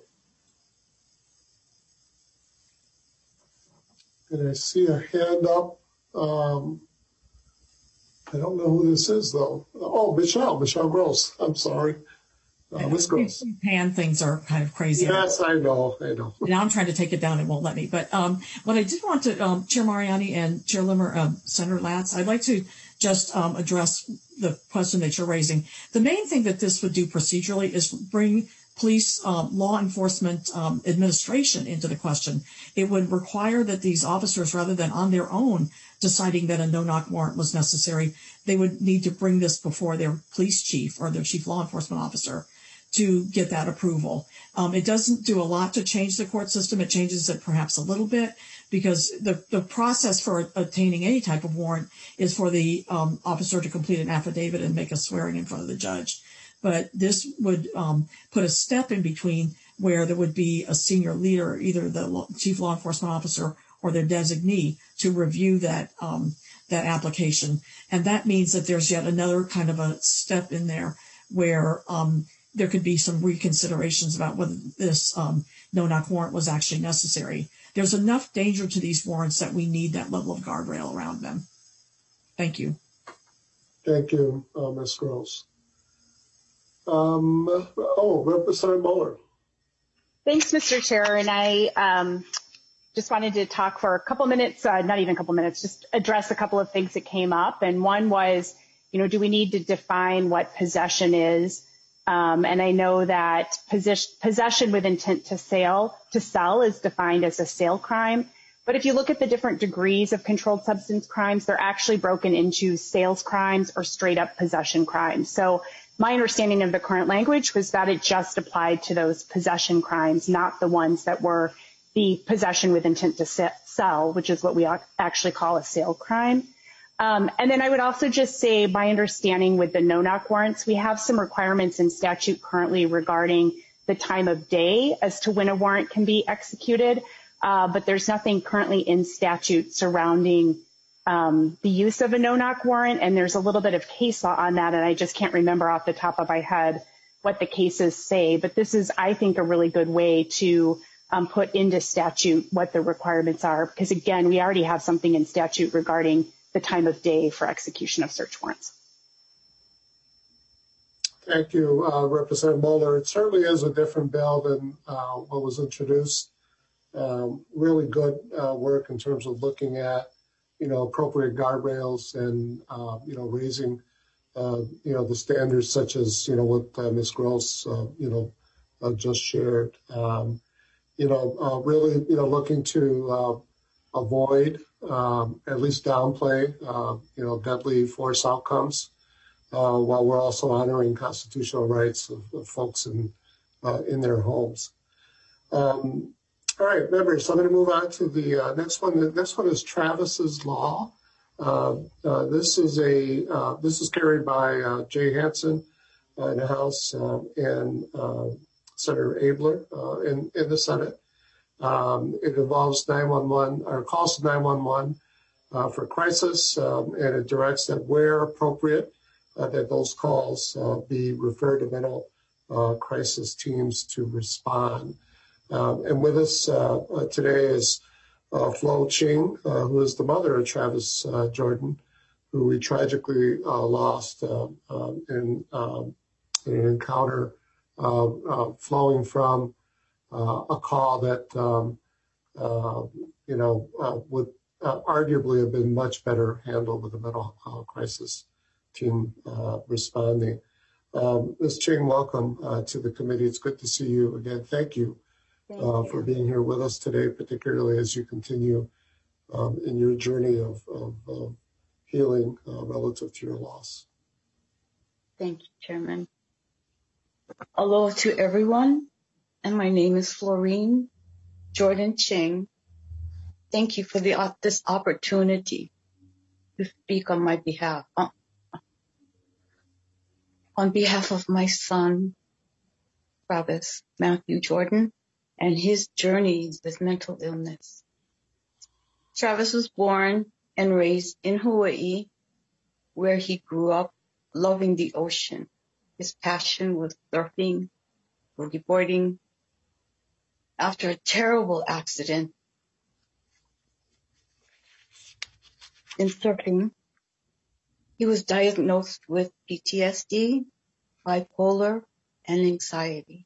And I see a hand up. Um, I don't know who this is, though. Oh, Michelle, Michelle Gross. I'm sorry. Uh, Miz Gross. Hand things are kind of crazy. Yes, I know. I know. Now I'm trying to take it down. It won't let me. But um, what I did want to, um, Chair Mariani and Chair Limmer, um, Senator Latz, I'd like to just um, address the question that you're raising. The main thing that this would do procedurally is bring police um, law enforcement um, administration into the question. It would require that these officers, rather than on their own deciding that a no-knock warrant was necessary, they would need to bring this before their police chief or their chief law enforcement officer to get that approval. Um, it doesn't do a lot to change the court system. It changes it perhaps a little bit because the, the process for obtaining any type of warrant is for the um, officer to complete an affidavit and make a swearing in front of the judge. But this would um, put a step in between where there would be a senior leader, either the chief law enforcement officer or their designee, to review that um, that application. And that means that there's yet another kind of a step in there where um, there could be some reconsiderations about whether this um, no-knock warrant was actually necessary. There's enough danger to these warrants that we need that level of guardrail around them. Thank you. Thank you, uh, Miz Gross. Um, oh, Representative Muller. Thanks, Mister Chair. And I um, just wanted to talk for a couple minutes, uh, not even a couple minutes, just address a couple of things that came up. And one was, you know, do we need to define what possession is? Um, and I know that possession, possession with intent to sell, to sell is defined as a sale crime. But if you look at the different degrees of controlled substance crimes, they're actually broken into sales crimes or straight up possession crimes. So my understanding of the current language was that it just applied to those possession crimes, not the ones that were the possession with intent to sell, which is what we actually call a sale crime. Um, and then I would also just say my understanding with the no-knock warrants, we have some requirements in statute currently regarding the time of day as to when a warrant can be executed, uh, but there's nothing currently in statute surrounding um, the use of a no-knock warrant, and there's a little bit of case law on that, and I just can't remember off the top of my head what the cases say, but this is, I think, a really good way to um, put into statute what the requirements are, because again, we already have something in statute regarding the time of day for execution of search warrants. Thank you, uh, Representative Muller. It certainly is a different bill than uh, what was introduced. Um, really good uh, work in terms of looking at, you know, appropriate guardrails and, uh, you know, raising, uh, you know, the standards such as, you know, what uh, Miz Gross, uh, you know, uh, just shared. Um, you know, uh, really, you know, looking to uh, avoid, um, at least downplay, uh, you know, deadly force outcomes, uh, while we're also honoring constitutional rights of, of folks in uh, in their homes. Um, all right, members, so I'm going to move on to the uh, next one. The next one is Travis's Law. Uh, uh, this is a uh, this is carried by uh, Jay Hansen uh, in the House uh, and uh, Senator Abler uh, in in the Senate. Um, it involves nine one one or calls to nine one one uh, for crisis, um, and it directs that where appropriate, uh, that those calls uh, be referred to mental uh, crisis teams to respond. Um, and with us uh, uh, today is uh, Flo Ching, uh, who is the mother of Travis uh, Jordan, who we tragically uh, lost uh, um, in, um, in an encounter uh, uh, flowing from uh, a call that, um, uh, you know, uh, would uh, arguably have been much better handled with a mental uh, crisis team uh, responding. Um, Miz Ching, welcome uh, to the committee. It's good to see you again. Thank you, Thank uh, you. for being here with us today, particularly as you continue um, in your journey of, of uh, healing uh, relative to your loss. Thank you, Chairman. Hello to everyone, and my name is Florine Jordan Ching. Thank you for the, uh, this opportunity to speak on my behalf. Uh, on behalf of my son, Travis Matthew Jordan, and his journey with mental illness. Travis was born and raised in Hawaii, where he grew up loving the ocean. His passion was surfing, boogie boarding. After a terrible accident in surfing, he was diagnosed with P T S D, bipolar, and anxiety.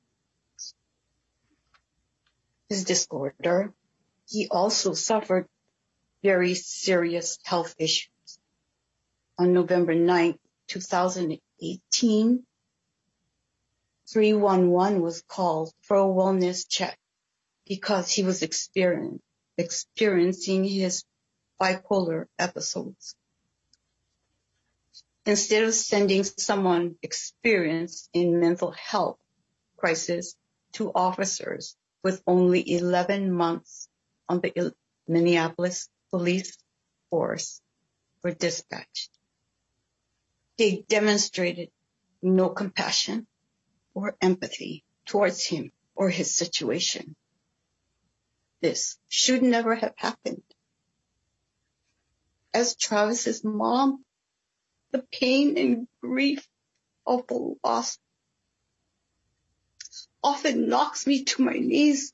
His disorder, he also suffered very serious health issues. On November ninth, two thousand eighteen, three one one was called for a wellness check because he was experiencing, experiencing his bipolar episodes. Instead of sending someone experienced in mental health crisis to officers with only eleven months on the Minneapolis police force were dispatched. They demonstrated no compassion or empathy towards him or his situation. This should never have happened. As Travis's mom, the pain and grief of the loss often knocks me to my knees.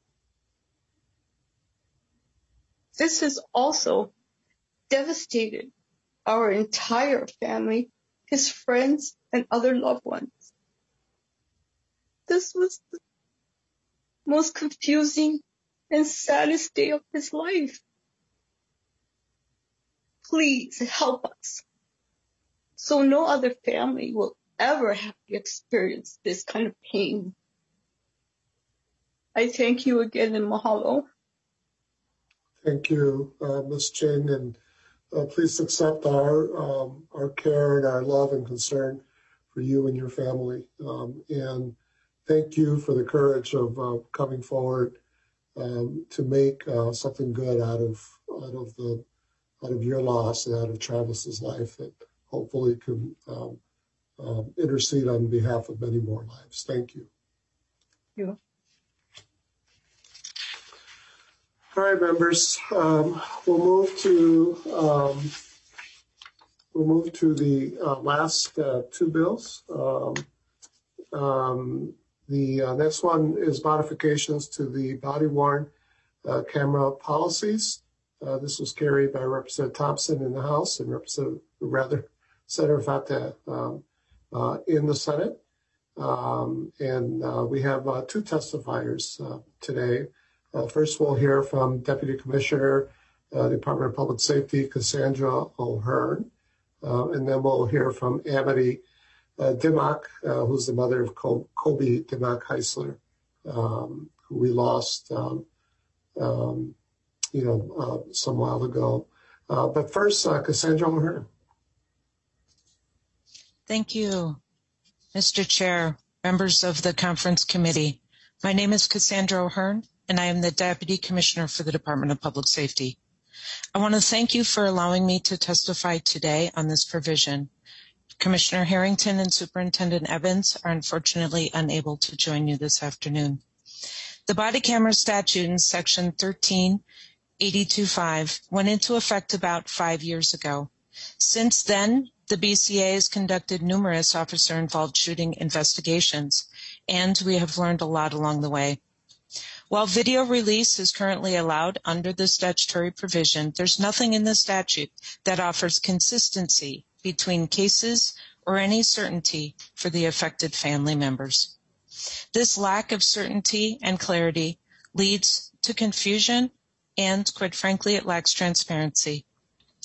This has also devastated our entire family, his friends, and other loved ones. This was the most confusing and saddest day of his life. Please help us, so no other family will ever have to experience this kind of pain. I thank you again and mahalo. Thank you, uh, Miz Ching, and uh, please accept our um, our care and our love and concern for you and your family. Um, and thank you for the courage of uh, coming forward um, to make uh, something good out of out of the out of your loss and out of Travis's life that hopefully can um, um, intercede on behalf of many more lives. Thank you. Thank you. All right, members, um, we'll move to um, we'll move to the uh, last uh, two bills. Um, um, the uh, next one is modifications to the body-worn uh, camera policies. Uh, this was carried by Representative Thompson in the House and Representative, rather, Senator Fatah um, uh, in the Senate. Um, and uh, we have uh, two testifiers uh, today. Uh, first, we'll hear from Deputy Commissioner, uh, Department of Public Safety, Cassandra O'Hearn. Uh, and then we'll hear from Amity uh, Dimmock, uh, who's the mother of Col- Kobe Dimmock Heisler, um, who we lost, um, um, you know, uh, some while ago. Uh, but first, uh, Cassandra O'Hearn. Thank you, Mister Chair, members of the conference committee. My name is Cassandra O'Hearn, and I am the Deputy Commissioner for the Department of Public Safety. I want to thank you for allowing me to testify today on this provision. Commissioner Harrington and Superintendent Evans are unfortunately unable to join you this afternoon. The body camera statute in Section thirteen eighty-two point five went into effect about five years ago. Since then, the B C A has conducted numerous officer-involved shooting investigations, and we have learned a lot along the way. While video release is currently allowed under the statutory provision, there's nothing in the statute that offers consistency between cases or any certainty for the affected family members. This lack of certainty and clarity leads to confusion and, quite frankly, it lacks transparency.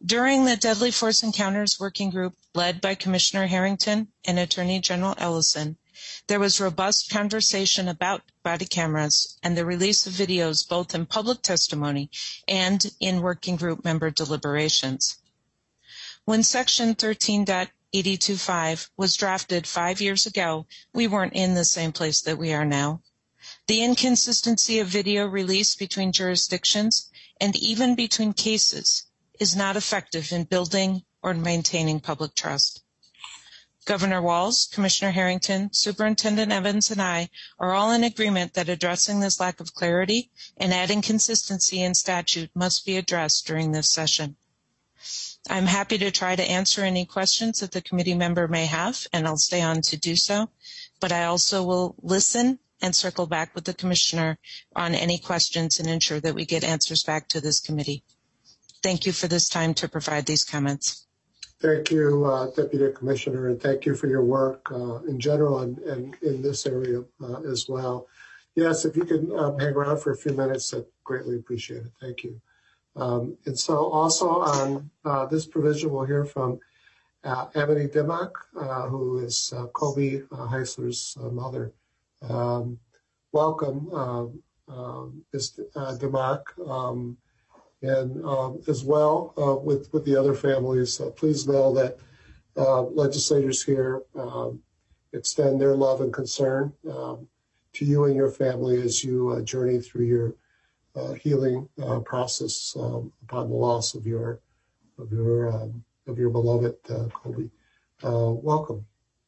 During the Deadly Force Encounters Working Group led by Commissioner Harrington and Attorney General Ellison, there was robust conversation about body cameras and the release of videos both in public testimony and in working group member deliberations. When Section thirteen point eight two five was drafted five years ago, we weren't in the same place that we are now. The inconsistency of video release between jurisdictions and even between cases is not effective in building or maintaining public trust. Governor Walz, Commissioner Harrington, Superintendent Evans, and I are all in agreement that addressing this lack of clarity and adding consistency in statute must be addressed during this session. I'm happy to try to answer any questions that the committee member may have, and I'll stay on to do so, but I also will listen and circle back with the commissioner on any questions and ensure that we get answers back to this committee. Thank you for this time to provide these comments. Thank you, uh, Deputy Commissioner, and thank you for your work uh, in general and, and in this area uh, as well. Yes, if you could um, hang around for a few minutes, I'd greatly appreciate it. Thank you. Um, and so also on uh, this provision, we'll hear from uh, Amity Dimmock, uh, who is uh, Kobe uh, Heisler's uh, mother. Um, welcome, um, um, Miz Uh, Dimmock. Um, And um, as well uh, with, with the other families, uh, please know that uh, legislators here um, extend their love and concern um, to you and your family as you uh, journey through your uh, healing uh, process um, upon the loss of your of your um, of your beloved uh, Kobe. Uh, welcome.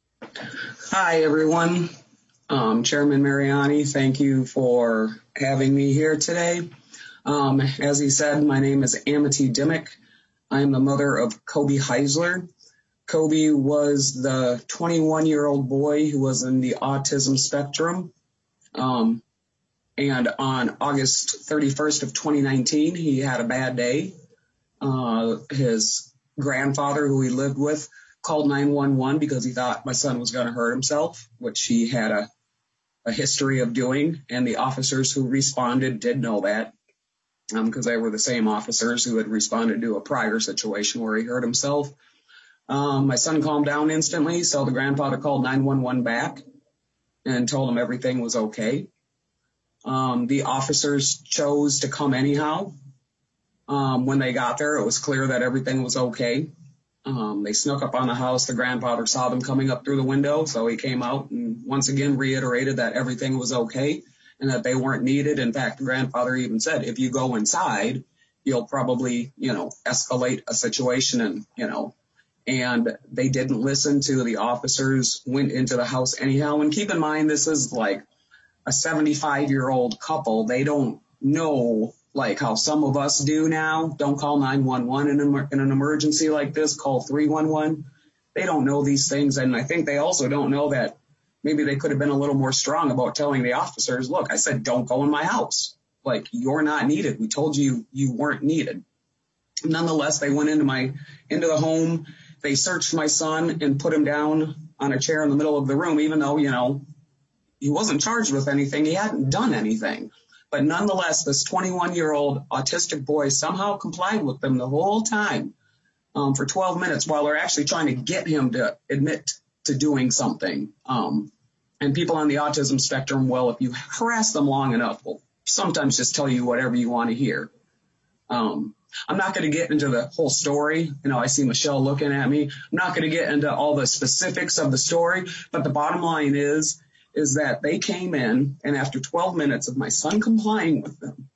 Hi, everyone. Um, Chairman Mariani, thank you for having me here today. Um, as he said, my name is Amity Dimmock. I am the mother of Kobe Heisler. Kobe was the twenty-one-year-old boy who was in the autism spectrum. Um, and on August thirty-first of twenty nineteen, he had a bad day. Uh, his grandfather, who he lived with, called nine one one because he thought my son was going to hurt himself, which he had a, a history of doing. And the officers who responded did know that. Because um, they were the same officers who had responded to a prior situation where he hurt himself. Um, my son calmed down instantly, so the grandfather called nine one one back and told him everything was okay. Um, the officers chose to come anyhow. Um, when they got there, it was clear that everything was okay. Um, they snuck up on the house. The grandfather saw them coming up through the window, so he came out and once again reiterated that everything was okay and that they weren't needed. In fact, the grandfather even said, if you go inside, you'll probably, you know, escalate a situation and, you know, and they didn't listen to the officers, went into the house anyhow. And keep in mind, this is like a seventy-five-year-old couple. They don't know, like how some of us do now. Don't call nine one one in, an, in an emergency like this. Call three one one. They don't know these things. And I think they also don't know that maybe they could have been a little more strong about telling the officers, look, I said, don't go in my house. Like, you're not needed. We told you you weren't needed. Nonetheless, they went into my, into the home. They searched my son and put him down on a chair in the middle of the room, even though, you know, he wasn't charged with anything. He hadn't done anything. But nonetheless, this twenty-one-year-old autistic boy somehow complied with them the whole time um, for twelve minutes while they're actually trying to get him to admit to doing something. Um, And people on the autism spectrum, well, if you harass them long enough, will sometimes just tell you whatever you want to hear. Um, I'm not going to get into the whole story. You know, I see Michelle looking at me. I'm not going to get into all the specifics of the story. But the bottom line is, is that they came in, and after twelve minutes of my son complying with them,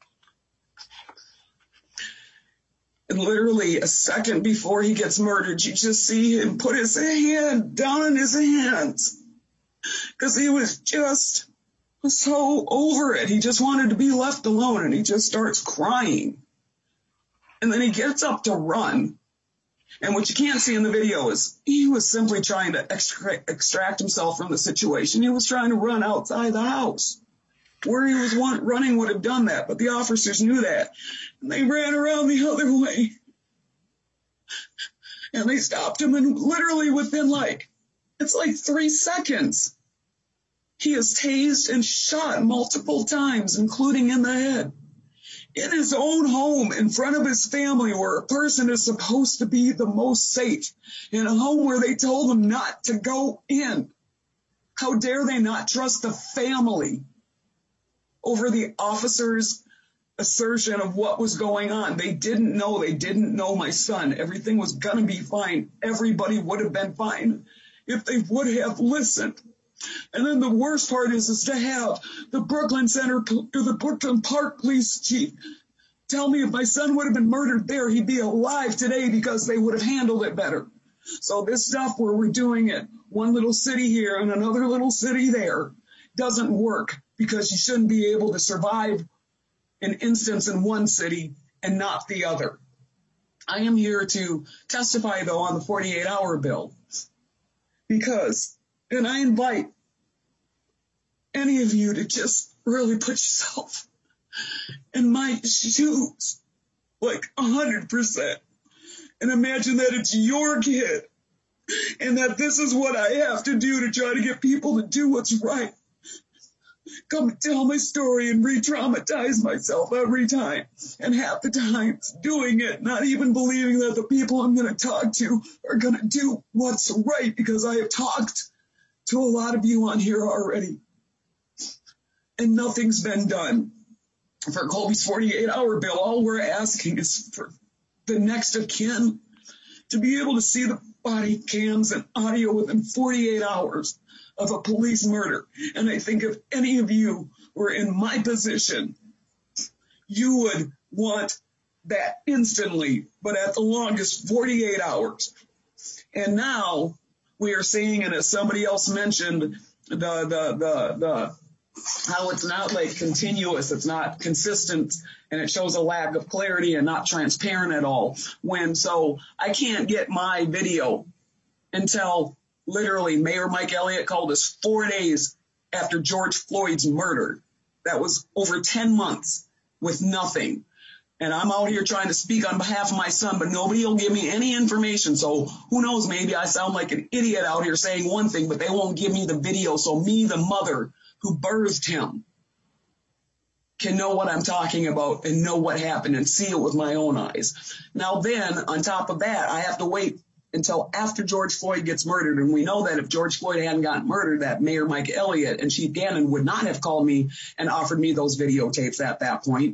and literally a second before he gets murdered, you just see him put his hand down in his hands. Because he was just so over it. He just wanted to be left alone, and he just starts crying. And then he gets up to run. And what you can't see in the video is he was simply trying to extract, extract himself from the situation. He was trying to run outside the house. Where he was want, running would have done that, but the officers knew that. And they ran around the other way. And they stopped him, and literally within like, it's like three seconds. He is tased and shot multiple times, including in the head. in his own home in front of his family where a person is supposed to be the most safe, in a home where they told him not to go in. How dare they not trust the family over the officer's assertion of what was going on? They didn't know. They didn't know my son. Everything was going to be fine. Everybody would have been fine if they would have listened. And then the worst part is, is to have the Brooklyn Center, or the Brooklyn Park Police Chief tell me if my son would have been murdered there, he'd be alive today because they would have handled it better. So this stuff where we're doing it, one little city here and another little city there, doesn't work, because you shouldn't be able to survive an instance in one city and not the other. I am here to testify, though, on the forty-eight hour bill, because, and I invite any of you to just really put yourself in my shoes, like a hundred percent, and imagine that it's your kid, and that this is what I have to do to try to get people to do what's right. Come and tell my story and re-traumatize myself every time. And half the times doing it, not even believing that the people I'm going to talk to are going to do what's right, because I have talked to a lot of you on here already. And nothing's been done. For Colby's forty-eight hour bill, all we're asking is for the next of kin to be able to see the body cams and audio within forty-eight hours of a police murder. And I think if any of you were in my position, you would want that instantly, but at the longest forty-eight hours. And now we are seeing, and as somebody else mentioned, the, the, the, the, how it's not like continuous, it's not consistent, and it shows a lack of clarity and not transparent at all. When, so I can't get my video until literally Mayor Mike Elliott called us four days after George Floyd's murder. That was over ten months with nothing. And I'm out here trying to speak on behalf of my son, but nobody will give me any information. So who knows, maybe I sound like an idiot out here saying one thing, but they won't give me the video. So me, the mother who birthed him, can know what I'm talking about and know what happened and see it with my own eyes. Now then, on top of that, I have to wait until after George Floyd gets murdered. And we know that if George Floyd hadn't gotten murdered, that Mayor Mike Elliott and Chief Gannon would not have called me and offered me those videotapes at that point.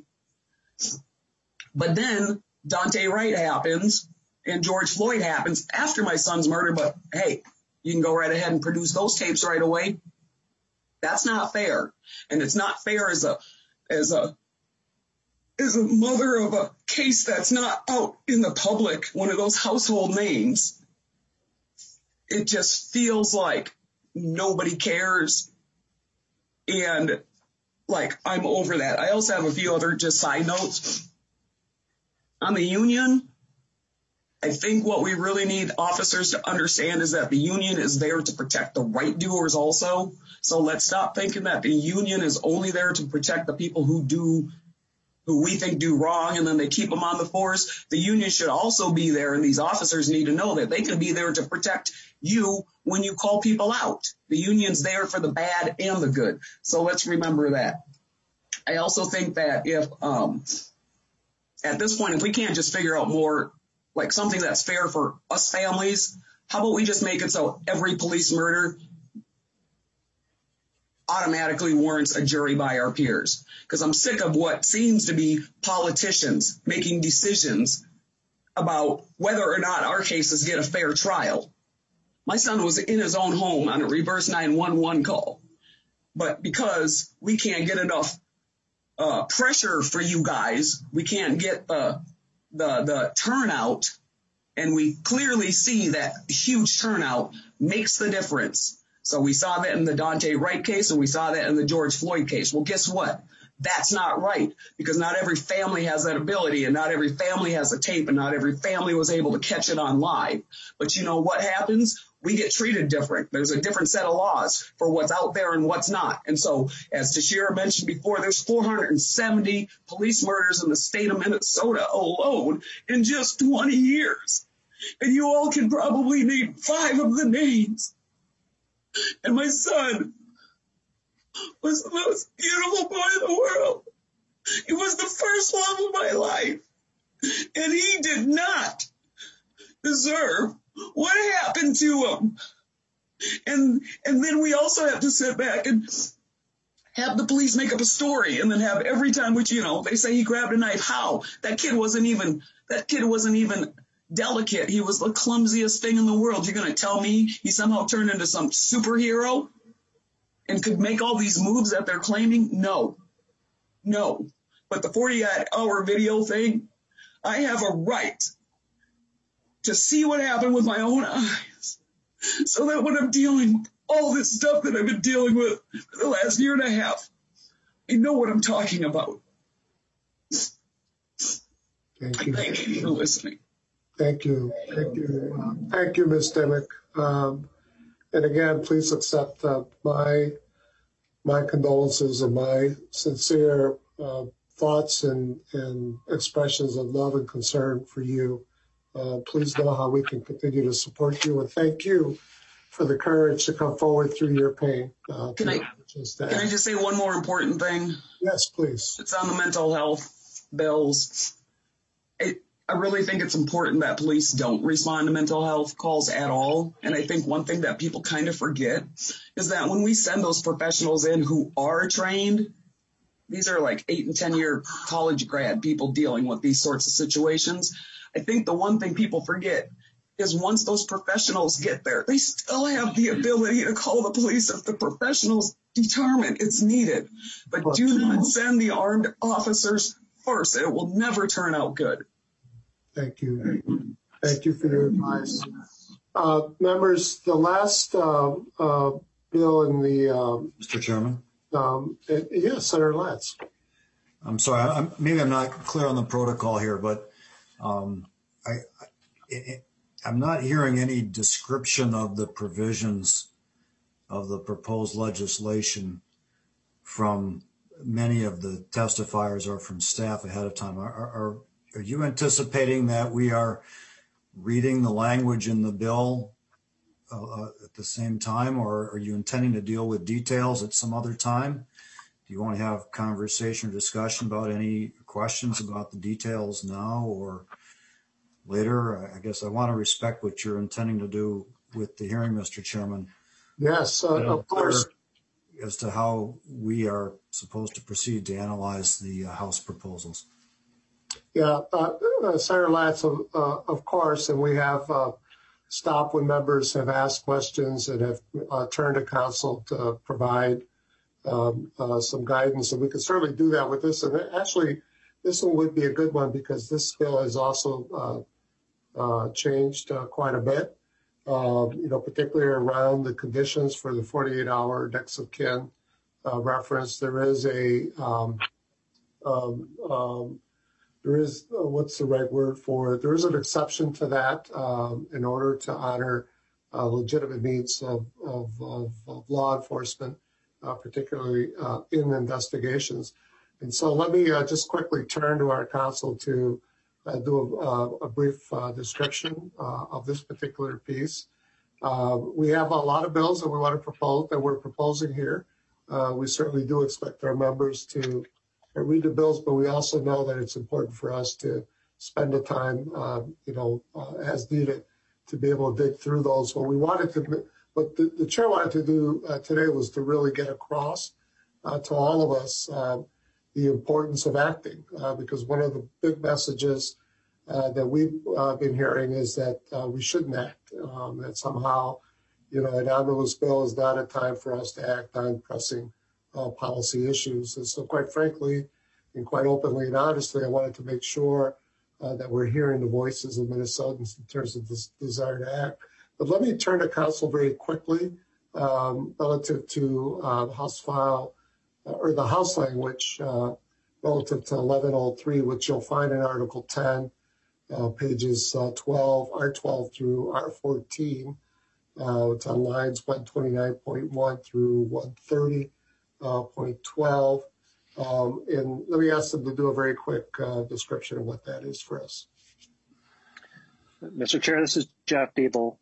But then Daunte Wright happens and George Floyd happens after my son's murder. But hey, you can go right ahead and produce those tapes right away. That's not fair. And it's not fair as a, as a, as a mother of a case that's not out in the public, one of those household names. It just feels like nobody cares. And like, I'm over that. I also have a few other just side notes. On the union, I think what we really need officers to understand is that the union is there to protect the right doers also. So let's stop thinking that the union is only there to protect the people who do, who we think do wrong, and then they keep them on the force. The union should also be there, and these officers need to know that they can be there to protect you when you call people out. The union's there for the bad and the good. So let's remember that. I also think that if, um, at this point, if we can't just figure out more, like something that's fair for us families, how about we just make it so every police murder automatically warrants a jury by our peers? Because I'm sick of what seems to be politicians making decisions about whether or not our cases get a fair trial. My son was in his own home on a reverse nine one one call. But because we can't get enough uh, pressure for you guys, we can't get the, the, the turnout, and we clearly see that huge turnout makes the difference. So we saw that in the Daunte Wright case, and we saw that in the George Floyd case. Well, guess what? That's not right, because not every family has that ability, and not every family has a tape, and not every family was able to catch it on live. But you know what happens? We get treated different. There's a different set of laws for what's out there and what's not. And so, as Tashira mentioned before, there's four hundred seventy police murders in the state of Minnesota alone in just twenty years. And you all can probably name five of the names. And my son was the most beautiful boy in the world. It was the first love of my life. And he did not deserve what happened to him. And and then we also have to sit back and have the police make up a story and then have every time, which, you know, they say he grabbed a knife. How? That kid wasn't even, that kid wasn't even delicate. He was the clumsiest thing in the world. You're going to tell me he somehow turned into some superhero and could make all these moves that they're claiming? No, no. But the forty-eight hour video thing, I have a right to see what happened with my own eyes so that when I'm dealing with all this stuff that I've been dealing with for the last year and a half, I know what I'm talking about. Thank you. Thank you for listening. Thank you. Thank you. Uh, thank you, Miz Dimick. Um, and again, please accept uh, my my condolences and my sincere uh, thoughts and, and expressions of love and concern for you. Uh, please know how we can continue to support you, and thank you for the courage to come forward through your pain. Uh, can, I, just can I just say one more important thing? Yes, please. It's on the mental health bills. It, I really think it's important that police don't respond to mental health calls at all. And I think one thing that people kind of forget is that when we send those professionals in who are trained, these are like eight and ten year college grad people dealing with these sorts of situations. I think the one thing people forget is once those professionals get there, they still have the ability to call the police if the professionals determine it's needed. But do not send the armed officers first. It will never turn out good. Thank you. Thank you for your advice. Uh, members, the last uh, uh, bill in the... Um, Mister Chairman? Um, it, yes, Senator Latz. I'm sorry, I'm, maybe I'm not clear on the protocol here, but um, I... I it, I'm not hearing any description of the provisions of the proposed legislation from many of the testifiers or from staff ahead of time. Are, are, are you anticipating that we are reading the language in the bill uh, at the same time, or are you intending to deal with details at some other time? Do you want to have conversation or discussion about any questions about the details now or later? I guess I want to respect what you're intending to do with the hearing, Mister Chairman. Yes, uh, of course. As to how we are supposed to proceed to analyze the uh, House proposals. Yeah, uh, uh, Senator Latz, uh, of course, and we have uh, stopped when members have asked questions and have uh, turned to counsel to provide um, uh, some guidance, and we can certainly do that with this. And actually, this one would be a good one because this bill has also uh, Uh, changed uh, quite a bit, uh, you know, particularly around the conditions for the forty-eight hour next of kin uh, reference. There is a, um, um, um, there is, uh, what's the right word for it? There is an exception to that um, in order to honor uh, legitimate needs of, of, of, of law enforcement, uh, particularly uh, in investigations. And so let me uh, just quickly turn to our counsel to Uh, do a, uh, a brief uh, description uh, of this particular piece. Uh, we have a lot of bills that we want to propose, that we're proposing here. Uh, we certainly do expect our members to uh, read the bills, but we also know that it's important for us to spend the time, uh, you know, uh, as needed to be able to dig through those. What we wanted to, what the, the chair wanted to do uh, today was to really get across uh, to all of us uh, the importance of acting, uh, because one of the big messages uh, that we've uh, been hearing is that uh, we shouldn't act, um, that somehow, you know, an omnibus bill is not a time for us to act on pressing uh, policy issues. And so quite frankly, and quite openly and honestly, I wanted to make sure uh, that we're hearing the voices of Minnesotans in terms of this desire to act. But let me turn to council very quickly um, relative to uh, House File or the House language uh, relative to eleven oh three, which you'll find in Article ten, uh, pages uh, twelve, R twelve through R fourteen. Uh, it's on lines one twenty-nine point one through one thirty point twelve. Um, and let me ask them to do a very quick uh, description of what that is for us. Mister Chair, this is Jeff Diebel.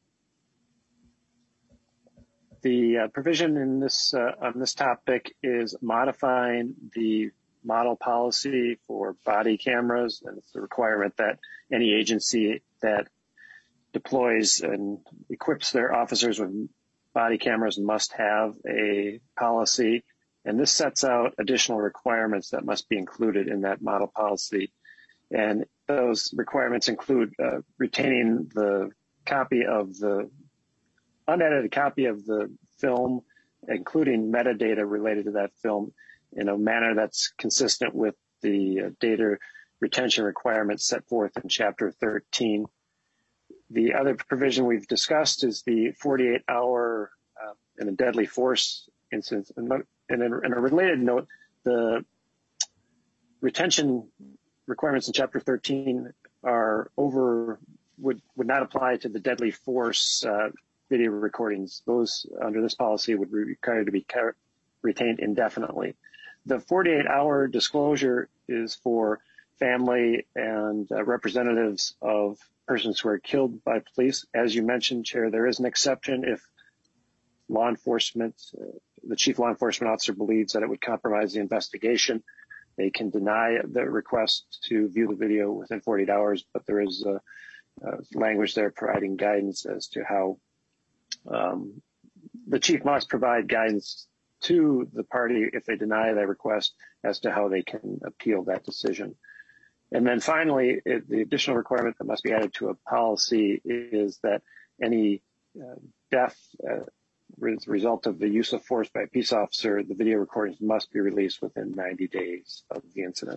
The uh, provision in this uh, on this topic is modifying the model policy for body cameras, and it's the requirement that any agency that deploys and equips their officers with body cameras must have a policy. And this sets out additional requirements that must be included in that model policy. And those requirements include uh, retaining the copy of the unedited copy of the film, including metadata related to that film, in a manner that's consistent with the uh, data retention requirements set forth in Chapter thirteen. The other provision we've discussed is the forty-eight hour uh, in a deadly force instance. And in a, in a related note, the retention requirements in Chapter thirteen are over, would, would not apply to the deadly force uh, video recordings. Those under this policy would be required to be retained indefinitely. The forty-eight hour disclosure is for family and uh, representatives of persons who are killed by police. As you mentioned, Chair, there is an exception if law enforcement, uh, the chief law enforcement officer believes that it would compromise the investigation. They can deny the request to view the video within forty-eight hours, but there is a, a language there providing guidance as to how um, the chief must provide guidance to the party if they deny that request as to how they can appeal that decision. And then finally, it, the additional requirement that must be added to a policy is that any uh, death uh, as a result of the use of force by a peace officer, the video recordings must be released within ninety days of the incident.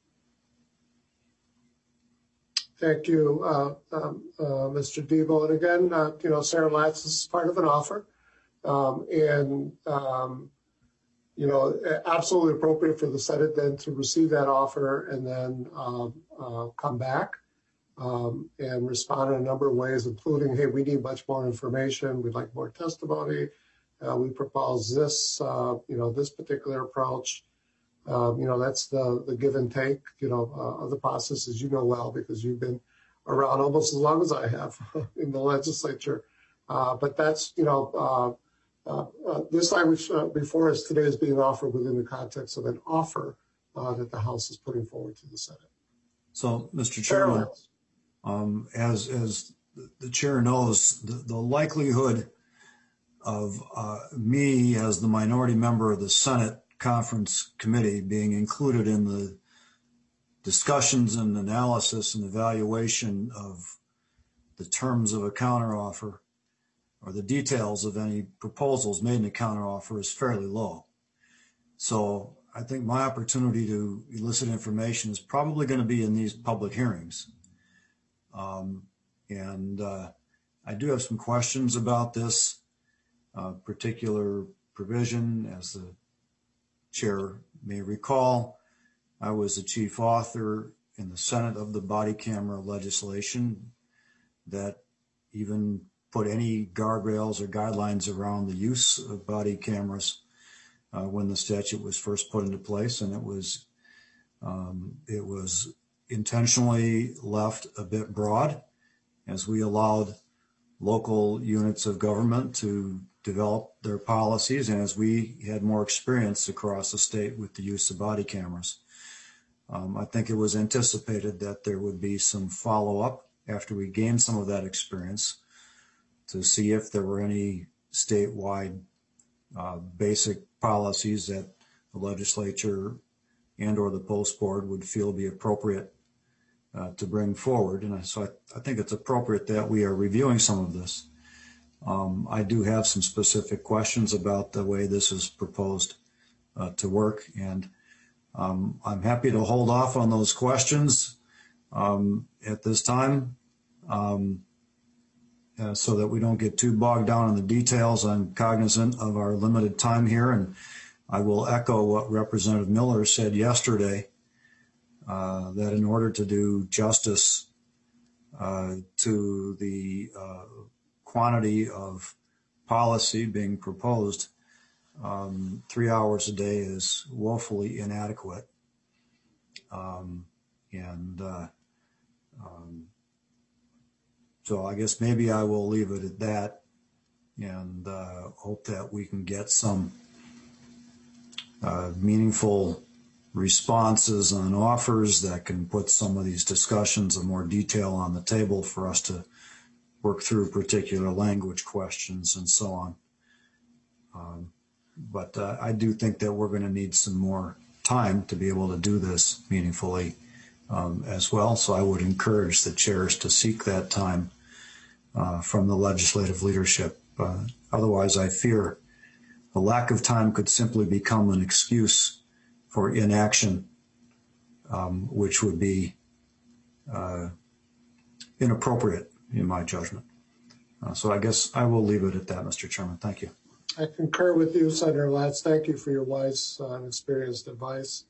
Thank you, uh, um, uh, Mister Debo. And again, uh, you know, Sarah Latz is part of an offer, um, and um, you know, absolutely appropriate for the Senate then to receive that offer and then uh, uh, come back um, and respond in a number of ways, including, hey, we need much more information. We'd like more testimony. Uh, we propose this, uh, you know, this particular approach. Um, you know, that's the, the give and take, you know, uh, of the process, as you know well, because you've been around almost as long as I have in the legislature. Uh, but that's, you know, uh, Uh, uh, this language uh, before us today is being offered within the context of an offer uh, that the House is putting forward to the Senate. So, Mister Chairman, um, as as the chair knows, the, the likelihood of uh, me as the minority member of the Senate Conference Committee being included in the discussions and analysis and evaluation of the terms of a counteroffer or the details of any proposals made in a counteroffer is fairly low. So I think my opportunity to elicit information is probably going to be in these public hearings. Um, and uh, I do have some questions about this uh, particular provision. As the chair may recall, I was the chief author in the Senate of the body camera legislation that even put any guardrails or guidelines around the use of body cameras uh, when the statute was first put into place, and it was um, it was intentionally left a bit broad as we allowed local units of government to develop their policies, and as we had more experience across the state with the use of body cameras. Um, I think it was anticipated that there would be some follow-up after we gained some of that experience to see if there were any statewide uh, basic policies that the legislature and or the post board would feel be appropriate uh, to bring forward. And so I, I think it's appropriate that we are reviewing some of this. Um, I do have some specific questions about the way this is proposed uh, to work, and um, I'm happy to hold off on those questions um, at this time. Um, Uh, so that we don't get too bogged down in the details. I'm cognizant of our limited time here, and I will echo what Representative Miller said yesterday, uh, that in order to do justice uh, to the uh, quantity of policy being proposed, um, three hours a day is woefully inadequate. Um, and uh, um, So I guess maybe I will leave it at that and uh, hope that we can get some uh, meaningful responses on offers that can put some of these discussions in more detail on the table for us to work through particular language questions and so on. Um, but uh, I do think that we're going to need some more time to be able to do this meaningfully um, as well. So I would encourage the chairs to seek that time uh, from the legislative leadership. Uh, otherwise, I fear the lack of time could simply become an excuse for inaction, um, which would be uh, inappropriate in my judgment. Uh, so I guess I will leave it at that, Mister Chairman. Thank you. I concur with you, Senator Latz. Thank you for your wise uh, and experienced advice.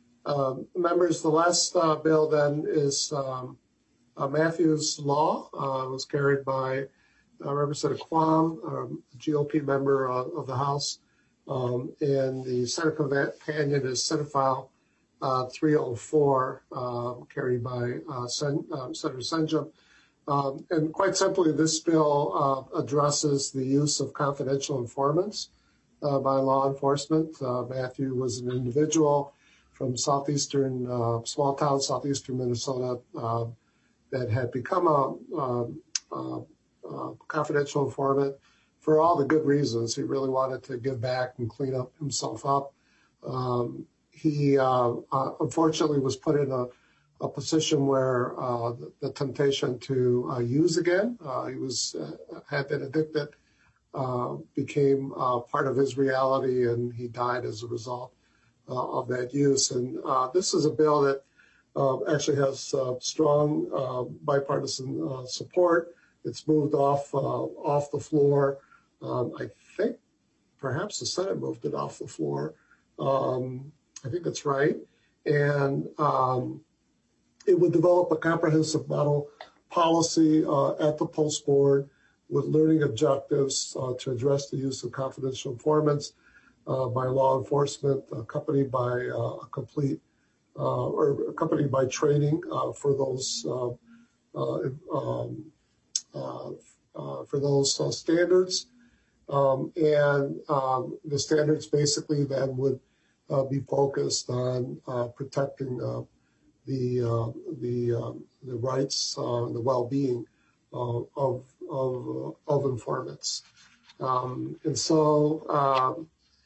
Um, members, the last uh, bill then is um, uh, Matthews Law. Uh, was carried by uh, Representative Quam, um, a G O P member uh, of the House. Um, and the Senate companion is Senate File uh, three oh four, uh, carried by uh, Sen- uh, Senator Senjum. Um, and quite simply, this bill uh, addresses the use of confidential informants uh, by law enforcement. Uh, Matthew was an individual from southeastern, uh, small town southeastern Minnesota uh, that had become a, um, uh, uh, confidential informant for all the good reasons. He really wanted to give back and clean up himself up. Um, he uh, uh, unfortunately was put in a, a position where uh, the, the temptation to uh, use again, uh, he was uh, had been addicted, uh, became uh, part of his reality, and he died as a result uh, of that use. And uh, this is a bill that uh, actually has uh, strong uh, bipartisan uh, support. It's moved off uh, off the floor. Um, I think perhaps the Senate moved it off the floor. Um, I think that's right. And um, it would develop a comprehensive model policy uh, at the Post Board with learning objectives uh, to address the use of confidential informants uh, by law enforcement, accompanied by uh, a complete uh, or accompanied by training uh, for those uh, uh, um, uh, uh, for those uh, standards. Um, and um, the standards basically then would uh, be focused on uh, protecting uh, the uh, the um, the rights, uh, the well-being uh, of of uh, of informants. Um, and so, um,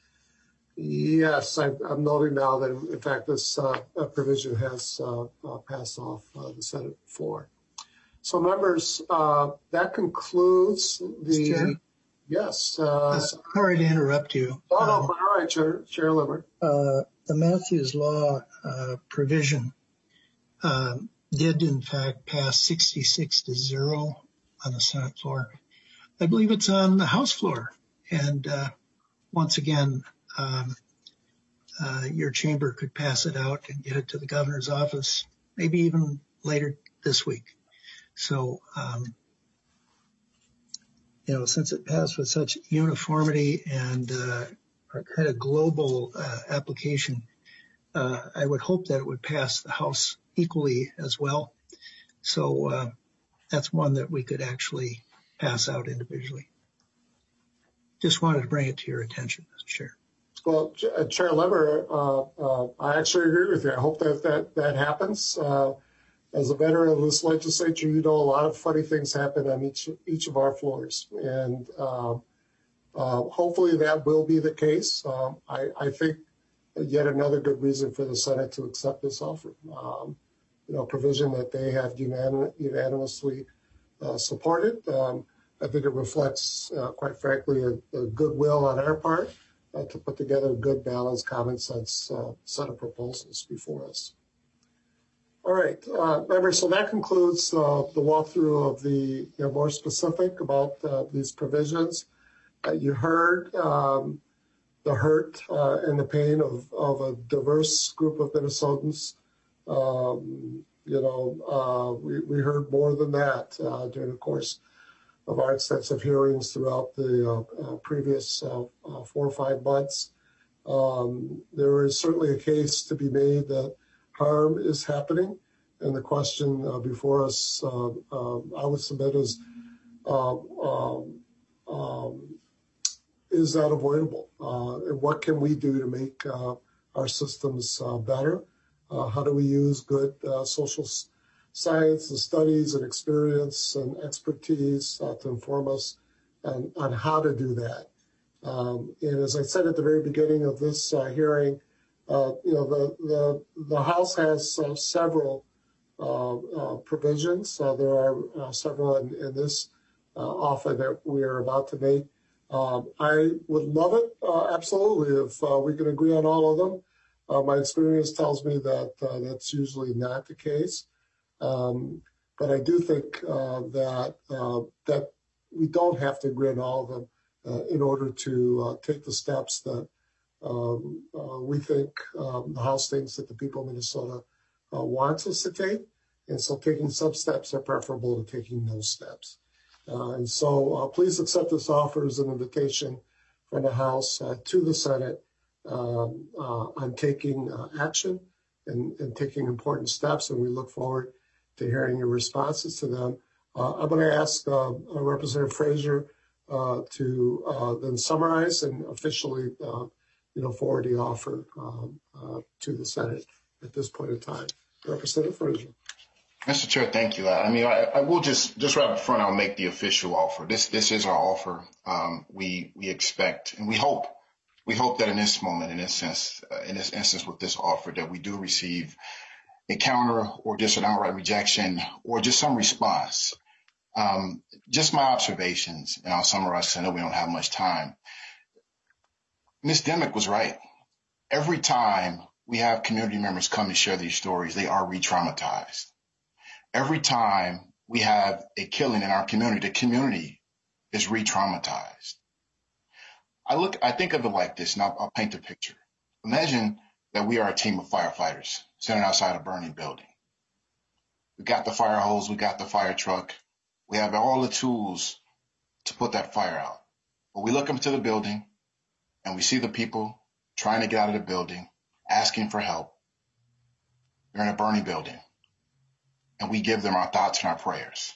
yes, I, I'm noting now that in fact this uh, provision has uh, uh, passed off uh, the Senate floor. So, members, uh, that concludes the. Chair? Yes. Uh, uh, sorry to interrupt you. Oh, no, um, all right, Chair, Chair Limmer. Uh, the Matthews Law uh, provision uh, did, in fact, pass sixty-six to zero on the Senate floor. I believe it's on the House floor. And uh, once again, um, uh, your chamber could pass it out and get it to the governor's office, maybe even later this week. So, um, you know, since it passed with such uniformity and uh, kind of global uh, application, uh, I would hope that it would pass the House equally as well. So uh, that's one that we could actually pass out individually. Just wanted to bring it to your attention, Mister Chair. Well, Chair Limmer, uh, uh, I actually agree with you. I hope that that, that happens. Uh, As a veteran of this legislature, you know a lot of funny things happen on each each of our floors, and uh, uh, hopefully that will be the case. Um, I, I think yet another good reason for the Senate to accept this offer. Um, you know, provision that they have unanim- unanimously uh, supported. Um, I think it reflects, uh, quite frankly, a, a goodwill on our part uh, to put together a good, balanced, common sense uh, set of proposals before us. All right, uh, members, so that concludes uh, the walkthrough of the, you know, more specific about uh, these provisions. Uh, you heard um, the hurt uh, and the pain of, of a diverse group of Minnesotans. Um, you know, uh, we, we heard more than that uh, during the course of our extensive hearings throughout the uh, uh, previous uh, uh, four or five months. Um, there is certainly a case to be made that harm is happening, and the question uh, before us, uh, uh, I would submit is, uh, um, um, is that avoidable? Uh, and what can we do to make uh, our systems uh, better? Uh, how do we use good uh, social science and studies and experience and expertise uh, to inform us on, on how to do that? Um, and as I said at the very beginning of this uh, hearing, uh, you know, the, the, the House has uh, several uh, uh, provisions. Uh, there are uh, several in, in this uh, offer that we are about to make. Um, I would love it, uh, absolutely, if uh, we can agree on all of them. Uh, my experience tells me that uh, that's usually not the case. Um, but I do think uh, that uh, that we don't have to agree on all of them uh, in order to uh, take the steps that um, uh, we think um, the House thinks that the people of Minnesota uh, wants us to take. And so taking some steps are preferable to taking no steps. Uh, and so uh, please accept this offer as an invitation from the House uh, to the Senate um, uh, on taking uh, action and, and taking important steps. And we look forward to hearing your responses to them. Uh, I'm going to ask uh, Representative Frazier uh, to uh, then summarize and officially, uh, you know, forward the offer um, uh, to the Senate at this point in time. Representative Frazier. Mister Chair, thank you. I mean, I, I will just, just right up front, I'll make the official offer. This, this is our offer. Um, we, we expect and we hope, we hope that in this moment, in this sense, uh, in this instance with this offer, that we do receive a counter or just an outright rejection or just some response. Um, just my observations, and I'll summarize because I know we don't have much time. Miz Dimmick was right. Every time we have community members come and share these stories, they are re-traumatized. Every time we have a killing in our community, the community is re-traumatized. I look, I think of it like this, and I'll, I'll paint a picture. Imagine that we are a team of firefighters sitting outside a burning building. We got the fire hose, we got the fire truck, we have all the tools to put that fire out. But we look into the building and we see the people trying to get out of the building, asking for help. They're in a burning building. And we give them our thoughts and our prayers.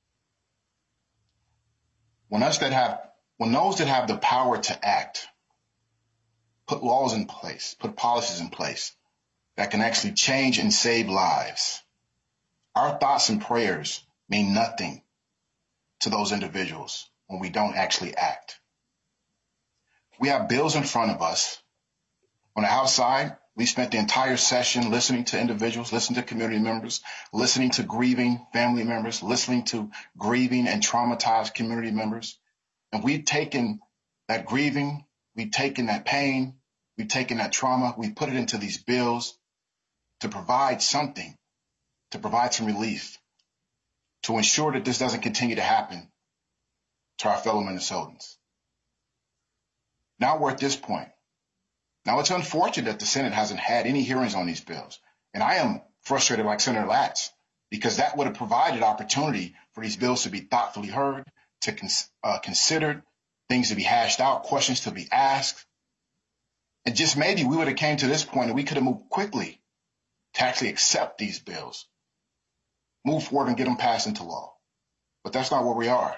When us that have, when those that have the power to act, put laws in place, put policies in place that can actually change and save lives, our thoughts and prayers mean nothing to those individuals when we don't actually act. We have bills in front of us. On the House side, we spent the entire session listening to individuals, listening to community members, listening to grieving family members, listening to grieving and traumatized community members. And we've taken that grieving, we've taken that pain, we've taken that trauma, we put it into these bills to provide something, to provide some relief, to ensure that this doesn't continue to happen to our fellow Minnesotans. Now we're at this point. Now, it's unfortunate that the Senate hasn't had any hearings on these bills. And I am frustrated like Senator Latz, because that would have provided opportunity for these bills to be thoughtfully heard, to cons- uh, considered, things to be hashed out, questions to be asked. And just maybe we would have came to this point and we could have moved quickly to actually accept these bills, move forward and get them passed into law. But that's not where we are.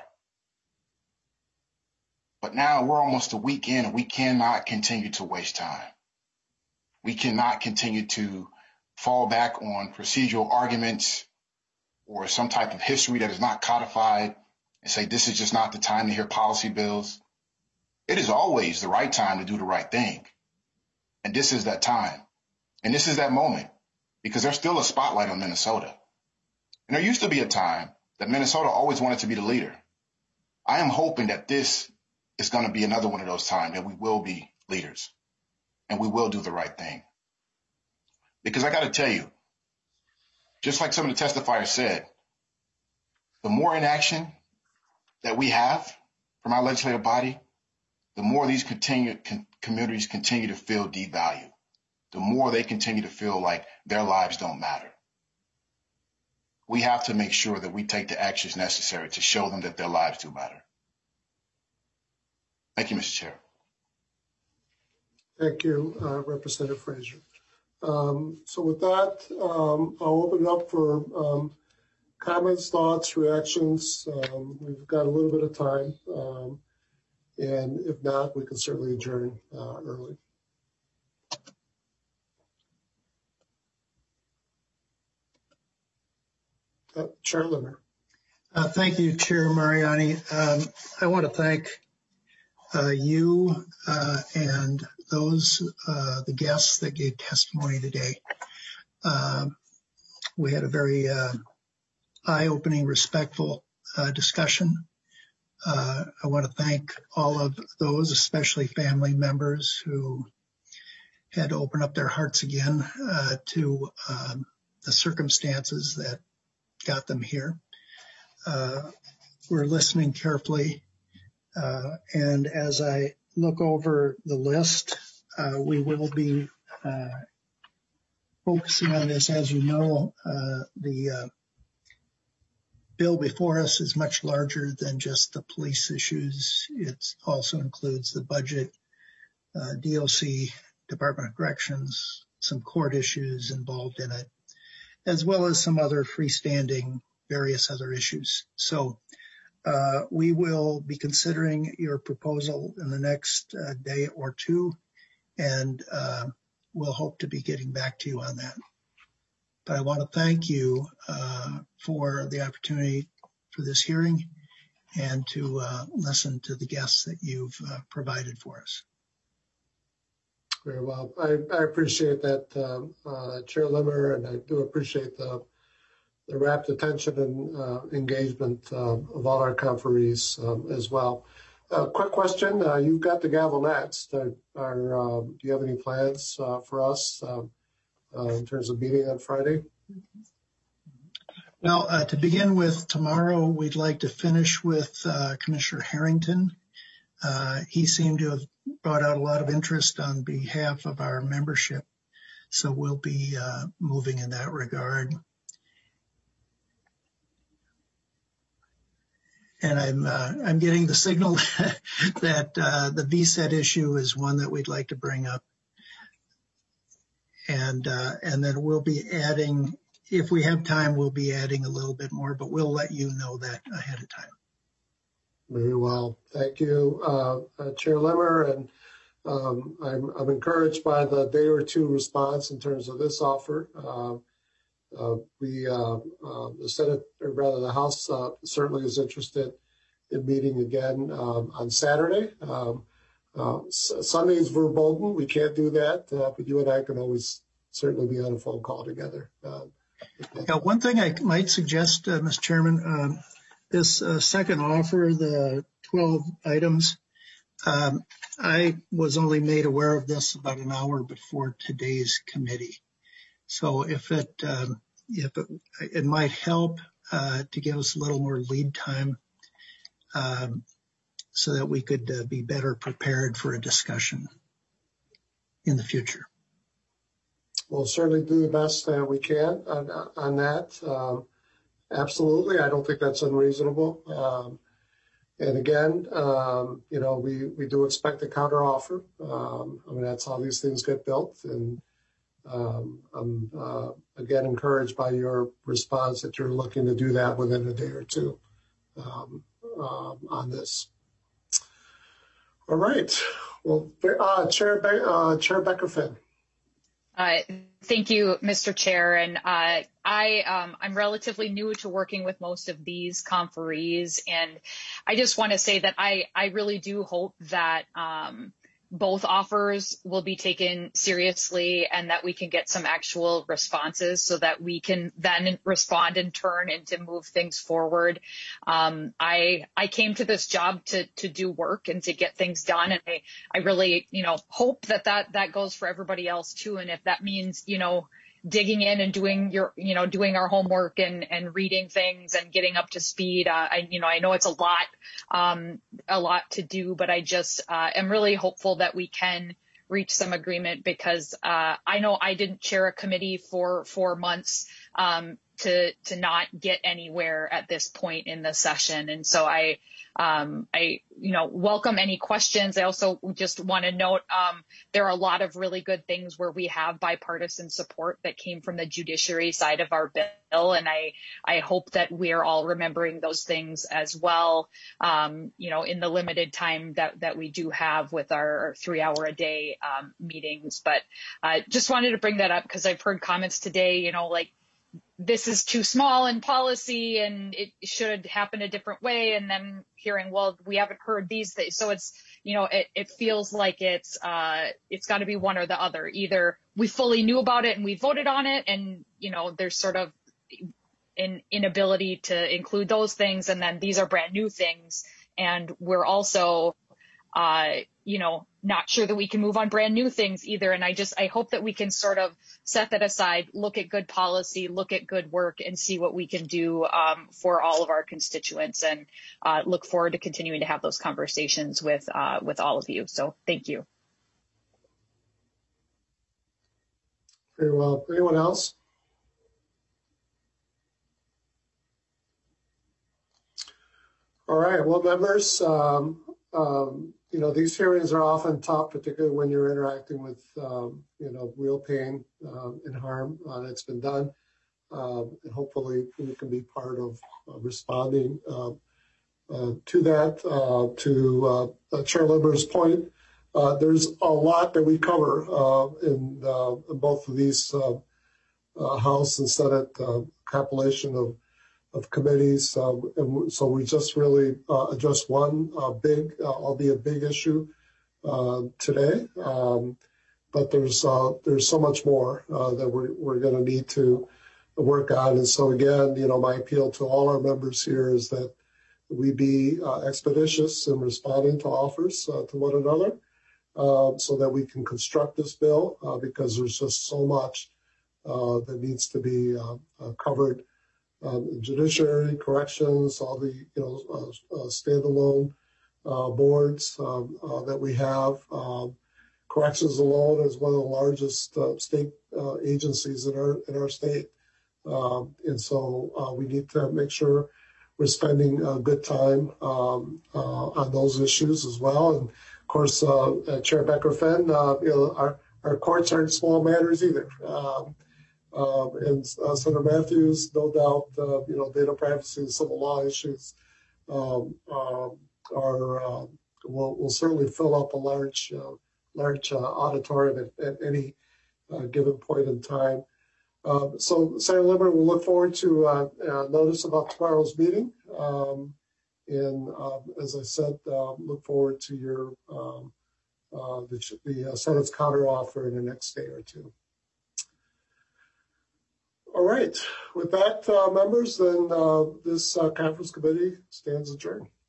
But now we're almost a week in and we cannot continue to waste time. We cannot continue to fall back on procedural arguments or some type of history that is not codified and say this is just not the time to hear policy bills. It is always the right time to do the right thing. And this is that time. And this is that moment because there's still a spotlight on Minnesota. And there used to be a time that Minnesota always wanted to be the leader. I am hoping that this is going to be another one of those times that we will be leaders and we will do the right thing. Because I got to tell you, just like some of the testifiers said, the more inaction that we have from our legislative body, the more these continue, con- communities continue to feel devalued, the more they continue to feel like their lives don't matter. We have to make sure that we take the actions necessary to show them that their lives do matter. Thank you, Mister Chair. Thank you, uh, Representative Frazier. Um, so with that, um, I'll open it up for um, comments, thoughts, reactions. Um, we've got a little bit of time. Um, and if not, we can certainly adjourn uh, early. Uh, Chair Limmer. Uh, thank you, Chair Mariani. Um, I want to thank uh, you uh, and those, uh, the guests that gave testimony today. Uh, we had a very uh, eye-opening, respectful uh, discussion. Uh, I want to thank all of those, especially family members who had to open up their hearts again uh, to um, the circumstances that got them here. Uh, we're listening carefully. Uh, and as I look over the list, uh, we will be uh, focusing on this. As you know, uh, the uh, bill before us is much larger than just the police issues. It also includes the budget, uh, D O C, Department of Corrections, some court issues involved in it, as well as some other freestanding various other issues. So uh, we will be considering your proposal in the next uh, day or two, and uh, we'll hope to be getting back to you on that. But I want to thank you uh, for the opportunity for this hearing and to uh, listen to the guests that you've uh, provided for us. Very well. I, I appreciate that, um, uh, Chair Limmer, and I do appreciate the the rapt attention and uh, engagement uh, of all our conferees um, as well. Uh, quick question. Uh, you've got the gavel next. Are, are, um, do you have any plans uh, for us um, uh, in terms of meeting on Friday? Well, uh, to begin with, tomorrow we'd like to finish with uh, Commissioner Harrington. Uh, he seemed to have brought out a lot of interest on behalf of our membership, so we'll be uh, moving in that regard. And I'm uh, I'm getting the signal that uh, the V SET issue is one that we'd like to bring up, and uh, and then we'll be adding, if we have time, we'll be adding a little bit more, but we'll let you know that ahead of time. Very well, thank you, uh, uh, Chair Limmer, and um, I'm I'm encouraged by the day or two response in terms of this offer. Uh, Uh, we, uh, uh, the Senate, or rather the House, uh, certainly is interested in meeting again um, on Saturday. Um, uh, Sunday is verboten. We can't do that, uh, but you and I can always certainly be on a phone call together. Uh, yeah, one thing I might suggest, uh, Mister Chairman, um, this uh, second offer, the twelve items, um, I was only made aware of this about an hour before today's committee. So if it um, if it, it might help uh, to give us a little more lead time, um, so that we could uh, be better prepared for a discussion in the future. We'll certainly do the best that we can on, on that. Um, absolutely, I don't think that's unreasonable. Um, and again, um, you know, we we do expect a counteroffer. Um, I mean, that's how these things get built, and Um, I'm uh, again encouraged by your response that you're looking to do that within a day or two um, um, on this. All right. Well, uh, Chair Be- uh, Chair Becker-Finn. Uh, thank you, Mister Chair. And uh, I, um, I'm relatively new to working with most of these conferees, and I just want to say that I, I really do hope that um, both offers will be taken seriously and that we can get some actual responses so that we can then respond in turn and to move things forward. Um, I I came to this job to to do work and to get things done, and I, I really, you know, hope that, that that goes for everybody else too. And if that means, you know, digging in and doing your, you know, doing our homework and, and reading things and getting up to speed. Uh, I, you know, I know it's a lot, um, a lot to do, but I just, uh, am really hopeful that we can reach some agreement because, uh, I know I didn't chair a committee for four months, um, to, to not get anywhere at this point in the session. And so I, Um, I, you know, welcome any questions. I also just want to note um, there are a lot of really good things where we have bipartisan support that came from the judiciary side of our bill. And I, I hope that we're all remembering those things as well, um, you know, in the limited time that, that we do have with our three hour a day um, meetings. But I uh, just wanted to bring that up because I've heard comments today, you know, like, this is too small in policy and it should happen a different way. And then hearing, well, we haven't heard these things. So it's, you know, it, it feels like it's, uh, it's got to be one or the other. Either we fully knew about it and we voted on it, and, you know, there's sort of an inability to include those things. And then these are brand new things. And we're also, uh, you know, not sure that we can move on brand new things either. And I just, I hope that we can sort of set that aside, look at good policy, look at good work, and see what we can do um, for all of our constituents, and uh, look forward to continuing to have those conversations with, uh, with all of you. So thank you. Very well. Anyone else? All right. Well, members, um, um, you know, these hearings are often tough, particularly when you're interacting with, um, you know, real pain um, and harm uh, that's been done. Um, and hopefully we can be part of uh, responding uh, uh, to that. Uh, to uh, Chair Limmer's point, uh, there's a lot that we cover uh, in, uh, in both of these uh, uh, House and Senate uh, compilation of of committees, um, and so we just really uh, addressed one uh, big, uh, albeit big issue uh, today. Um, but there's uh, there's so much more uh, that we're we're going to need to work on. And so again, you know, my appeal to all our members here is that we be uh, expeditious in responding to offers uh, to one another, uh, so that we can construct this bill uh, because there's just so much uh, that needs to be uh, uh, covered. Um, judiciary, corrections, all the you know uh, uh, standalone uh, boards um, uh, that we have. Um, corrections alone is one of the largest uh, state uh, agencies in our in our state, um, and so uh, we need to make sure we're spending a good time um, uh, on those issues as well. And of course, uh, uh, Chair Becker-Fenn, uh, you know, our our courts aren't small matters either. Um, Um, and uh, Senator Matthews, no doubt, uh, you know, data privacy and civil law issues um, um, are uh, will, will certainly fill up a large, uh, large uh, auditorium at, at any uh, given point in time. Um, so, Senator Limmer, we'll look forward to uh, uh, notice about tomorrow's meeting, um, and um, as I said, uh, look forward to your um, uh, the, the uh, Senate's counteroffer in the next day or two. All right. With that, uh, members, then uh, this uh, conference committee stands adjourned.